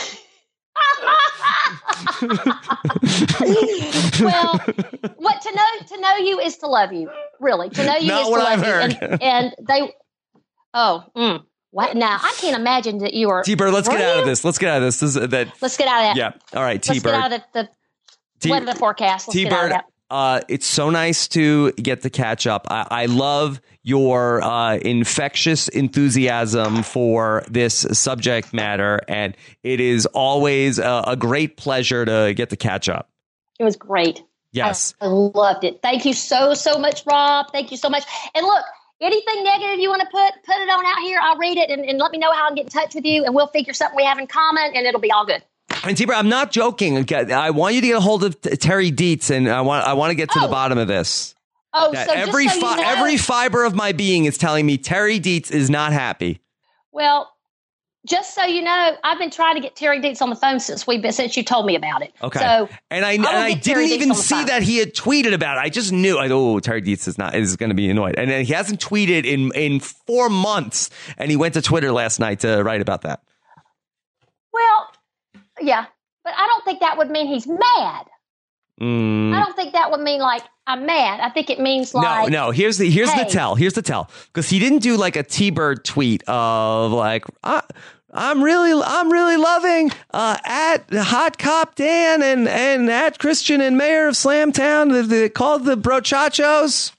Well, what to know to know you is to love you. Really, to know you
Not
is to
what
love
I've
you.
heard.
And, and they. Oh, mm, what now? I can't imagine that you are.
T-Bird, let's
were
get out
you?
of this. Let's get out of this. This is that.
Let's get out of that.
Yeah. All right,
Let's get
T-Bird.
out of the, the
T-
weather forecast. Let's get out of
T-Bird,
that.
uh, it's so nice to get to catch up. I, I love your uh, infectious enthusiasm for this subject matter, and it is always a, a great pleasure to get to catch up.
It was great.
Yes.
I loved it. Thank you so, so much, Rob. Thank you so much. And look, anything negative you want to put, put it on out here. I'll read it and, and let me know how I can get in touch with you, and we'll figure something we have in common, and it'll be all good.
And T-Bird, I'm not joking. Okay, I want you to get a hold of T- Terry Dietz, and I want I want to get to
Oh.
the bottom of this.
Oh,
That
so
every
just so
fi-
you know,
every fiber of my being is telling me Terry Dietz is not happy.
well, just so you know, I've been trying to get Terry Dietz on the phone since we've been since you told me about it.
Okay.
So
and I and
will
I
get Terry
didn't
Dietz
even
on the
see
phone.
that he had tweeted about it. I just knew. I oh, Terry Dietz is not is going to be annoyed, and then he hasn't tweeted in in four months. And he went to Twitter last night to write about that.
well, yeah, but I don't think that would mean he's mad.
Mm.
I don't think that would mean like I'm mad. I think it means like
no, no. Here's the here's the
hey.
tell. Here's the tell. Because he didn't do like a T-Bird tweet of like I, I'm really I'm really loving uh, at Hot Cop Dan and and at Christian and Mayor of Slamtown. The, the called the Brochachos.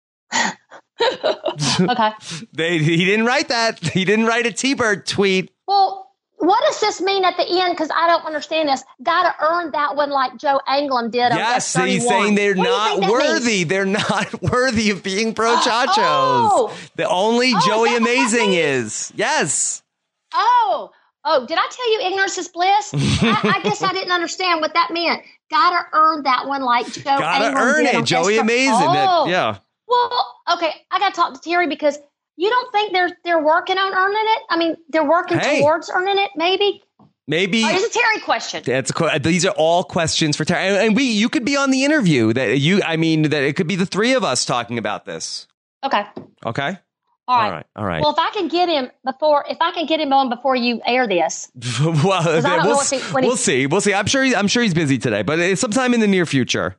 okay.
They he didn't write that. He didn't write a T-Bird tweet.
Well, what does this mean at the end? Because I don't understand this. Got to earn that one like Joe Anglin did on
Yes,
F
he's
thirty-one.
saying they're
What do you
not
think that
worthy.
means?
They're not worthy of being Brochachos.
Oh.
The only
Oh, is
Joey
that what that
Amazing
means?
is. Yes.
Oh, oh, did I tell you ignorance is bliss? I, I guess I didn't understand what that meant. gotta earn that one like Joe
Gotta
Ingram
earn
did
it.
on
Joey
Extra-
Amazing.
Oh.
That, yeah.
Well, okay, I gotta talk to Terry because you don't think they're they're working on earning it? I mean, they're working
Hey.
towards earning it, maybe?
Maybe.
Or is a Terry question?
That's a, these are all questions for Terry. And, and we, you could be on the interview that you, I mean, that it could be the three of us talking about this.
Okay.
Okay.
All right.
All right. All right.
Well, if I can get him before, if I can get him on before you air this,
well,
I don't
we'll,
know if he- when he-
we'll see. We'll see. I'm sure. He, I'm sure he's busy today, but it's sometime in the near future.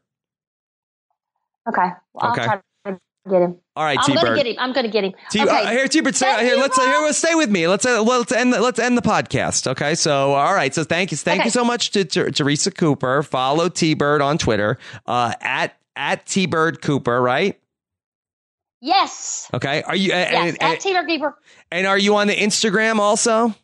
okay. Well,
Okay.
I'll try to get him.
All right,
I'm
T-Bird.
going to get him. I'm going to get him.
T-
okay.
uh, here, T-Bird, stay,
Thank
here.
you,
Let's uh,
Rob.
here. Well, stay with me. Let's uh, let's end. The, let's end the podcast. Okay. So, all right. So, thank you, thank
Okay.
you so much to, to Teresa Cooper. Follow T-Bird on Twitter uh, at at T-Bird Cooper. Right.
Yes.
Okay. Are you?
Yes.
And,
At
and,
T-Bird Keeper.
and are you on the Instagram also?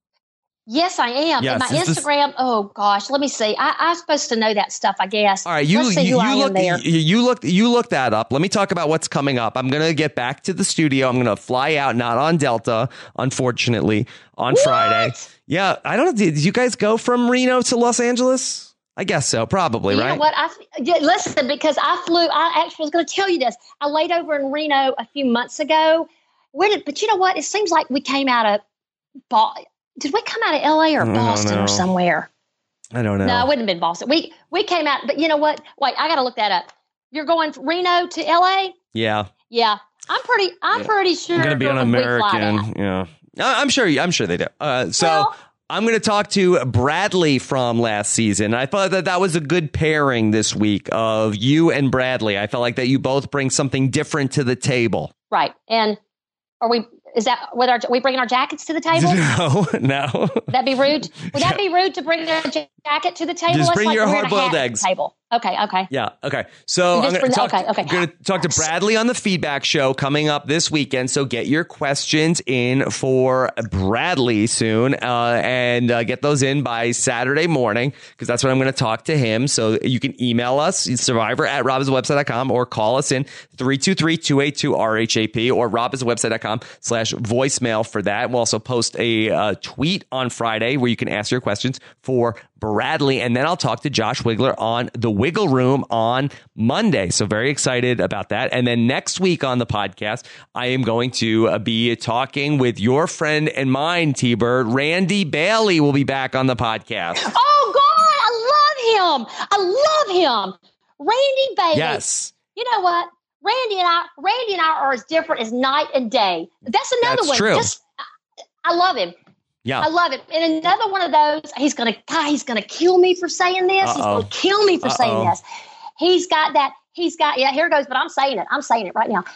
Yes, I am.
Yes,
and my
this is-
Instagram, oh gosh, let me see. I, I'm supposed to know that stuff, I guess.
All right, you
Let's see
you,
who I
you
am
look
there.
you, you look you look that up. Let me talk about what's coming up. I'm gonna get back to the studio. I'm gonna fly out, not on Delta, unfortunately, on
What?
Friday. Yeah, I don't know. Did you guys go from Reno to Los Angeles? I guess so, probably,
You
right?
know what? I yeah, listen, because I flew. I actually was going to tell you this. I laid over in Reno a few months ago. Where did? But you know what? It seems like we came out of. Bo- Did we come out of L A or
I don't
Boston
know.
or somewhere?
I don't know.
No, it wouldn't have been Boston. We we came out. But you know what? Wait, I got to look that up. You're going from Reno to L A?
Yeah,
Yeah, I'm pretty. I'm
Yeah.
pretty sure.
I'm gonna be an
we fly
American.
that.
Yeah, I- I'm sure. I'm sure they do. Uh, so.
Well,
I'm going to talk to Bradley from last season. I thought that that was a good pairing this week of you and Bradley. I felt like that you both bring something different to the table.
right. And are we? Is that with our? Are we bringing our jackets to the table?
No, no.
Would that be rude? Would that be rude to bring a jacket to the table?
Just
That's
bring
like
your
wearing a
hard-boiled
hat at
eggs.
the Table. Okay, okay.
Yeah. Okay. So
You
I'm
just
going to
bring the-
talk.
okay, okay.
I'm going to talk to Bradley on the feedback show coming up this weekend. So get your questions in for Bradley soon, uh, and uh, get those in by Saturday morning because that's when I'm going to talk to him. So you can email us survivor at robiswebsite dot com or call us in three two three, two eight two, R H A P or robiswebsite dot com slash voicemail for that. We'll also post a uh, tweet on Friday where you can ask your questions for Bradley, and then I'll talk to Josh Wiggler on the Wiggle Room on Monday. So very excited about that. And then next week on the podcast, I am going to uh, be talking with your friend and mine, T-Bird. Randy Bailey will be back on the podcast.
Oh God, I love him. I love him. Randy Bailey.
Yes.
You know what? Randy and I, Randy and I are as different as night and day. That's another
That's
one.
true.
Just, I, I love him.
Yeah.
I love it. And another one of those, he's gonna, God, he's gonna kill me for saying this. He's
Uh-oh.
gonna kill me for
Uh-oh.
saying this. He's got that. He's got. Yeah, here it goes. But I'm saying it. I'm saying it right now.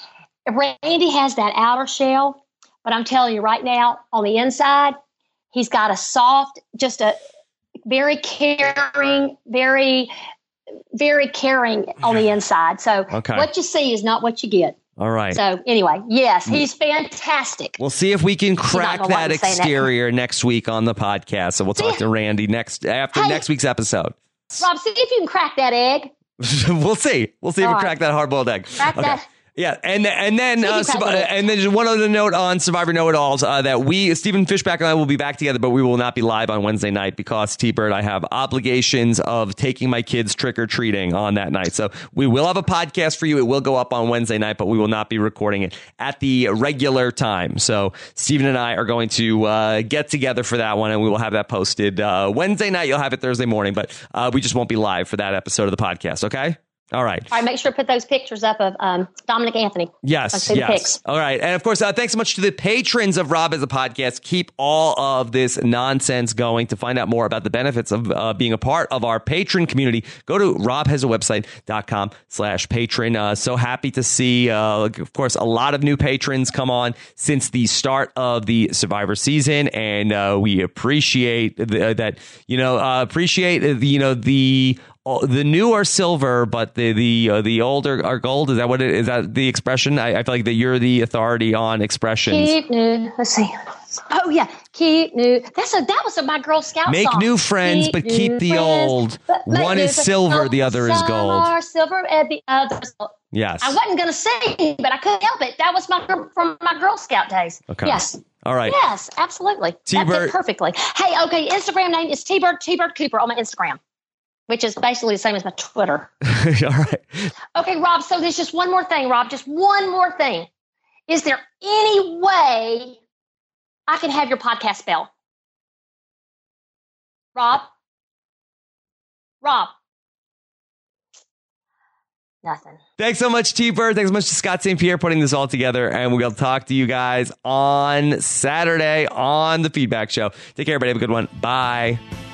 Randy has that outer shell, but I'm telling you right now, on the inside, he's got a soft, just a very caring, very, very caring on the inside. So
Okay.
what you see is not what you get.
All right.
So anyway, yes, he's fantastic.
We'll see if we can
not
crack
gonna like
that
me saying that.
exterior next week on the podcast. So we'll talk
See-
to Randy next after
Hey.
next week's episode.
Rob, see if you can crack that egg.
we'll see. We'll see if
All
we
right.
crack that hard-boiled egg.
Crack that.
Yeah, and and then
See if
uh,
you crack
Survi-
it.
and then just one other note on Survivor Know-It-Alls uh, that we Stephen Fishback and I will be back together, but we will not be live on Wednesday night because T-Bird, I have obligations of taking my kids trick or treating on that night. So we will have a podcast for you. It will go up on Wednesday night, but we will not be recording it at the regular time. So Stephen and I are going to uh, get together for that one, and we will have that posted uh, Wednesday night. You'll have it Thursday morning, but uh, we just won't be live for that episode of the podcast. Okay. All right.
All right, make sure to put those pictures up of um, Dominic Anthony. Let's
Yes,
see the
yes.
pics.
All right. And of course, uh, thanks so much to the patrons of Rob as a Podcast. Keep all of this nonsense going. To find out more about the benefits of uh, being a part of our patron community, go to robhasawebsite.com slash patron. Uh, so happy to see, uh, of course, a lot of new patrons come on since the start of the Survivor season. And uh, we appreciate the, that, you know, uh, appreciate, uh, you know, the... Oh, the new are silver, but the the uh, the old are, are gold. Is that what it is? That the expression? I, I feel like that you're the authority on expressions.
Keep new. Let's see. Oh yeah, keep new. That's a that was a my Girl Scout
Make
song.
new friends, but keep
new
the
friends,
old.
but make
One
new
is
friends.
silver,
Oh,
the other is
some
gold.
are silver, and the others.
Yes.
I wasn't gonna sing, but I couldn't help it. That was my from my Girl Scout days.
Okay.
Yes.
All right.
Yes, absolutely. That
T-Bird-
fit perfectly. Hey, okay. Instagram name is T-Bird T-Bird Cooper on my Instagram. which is basically the same as my Twitter.
All right.
Okay, Rob, so there's just one more thing, Rob, just one more thing. Is there any way I can have your podcast spelled? Rob? Rob? Nothing.
Thanks so much, T-Bird. Thanks so much to Scott Saint Pierre putting this all together. And we'll talk to you guys on Saturday on the Feedback Show. Take care, everybody. Have a good one. Bye.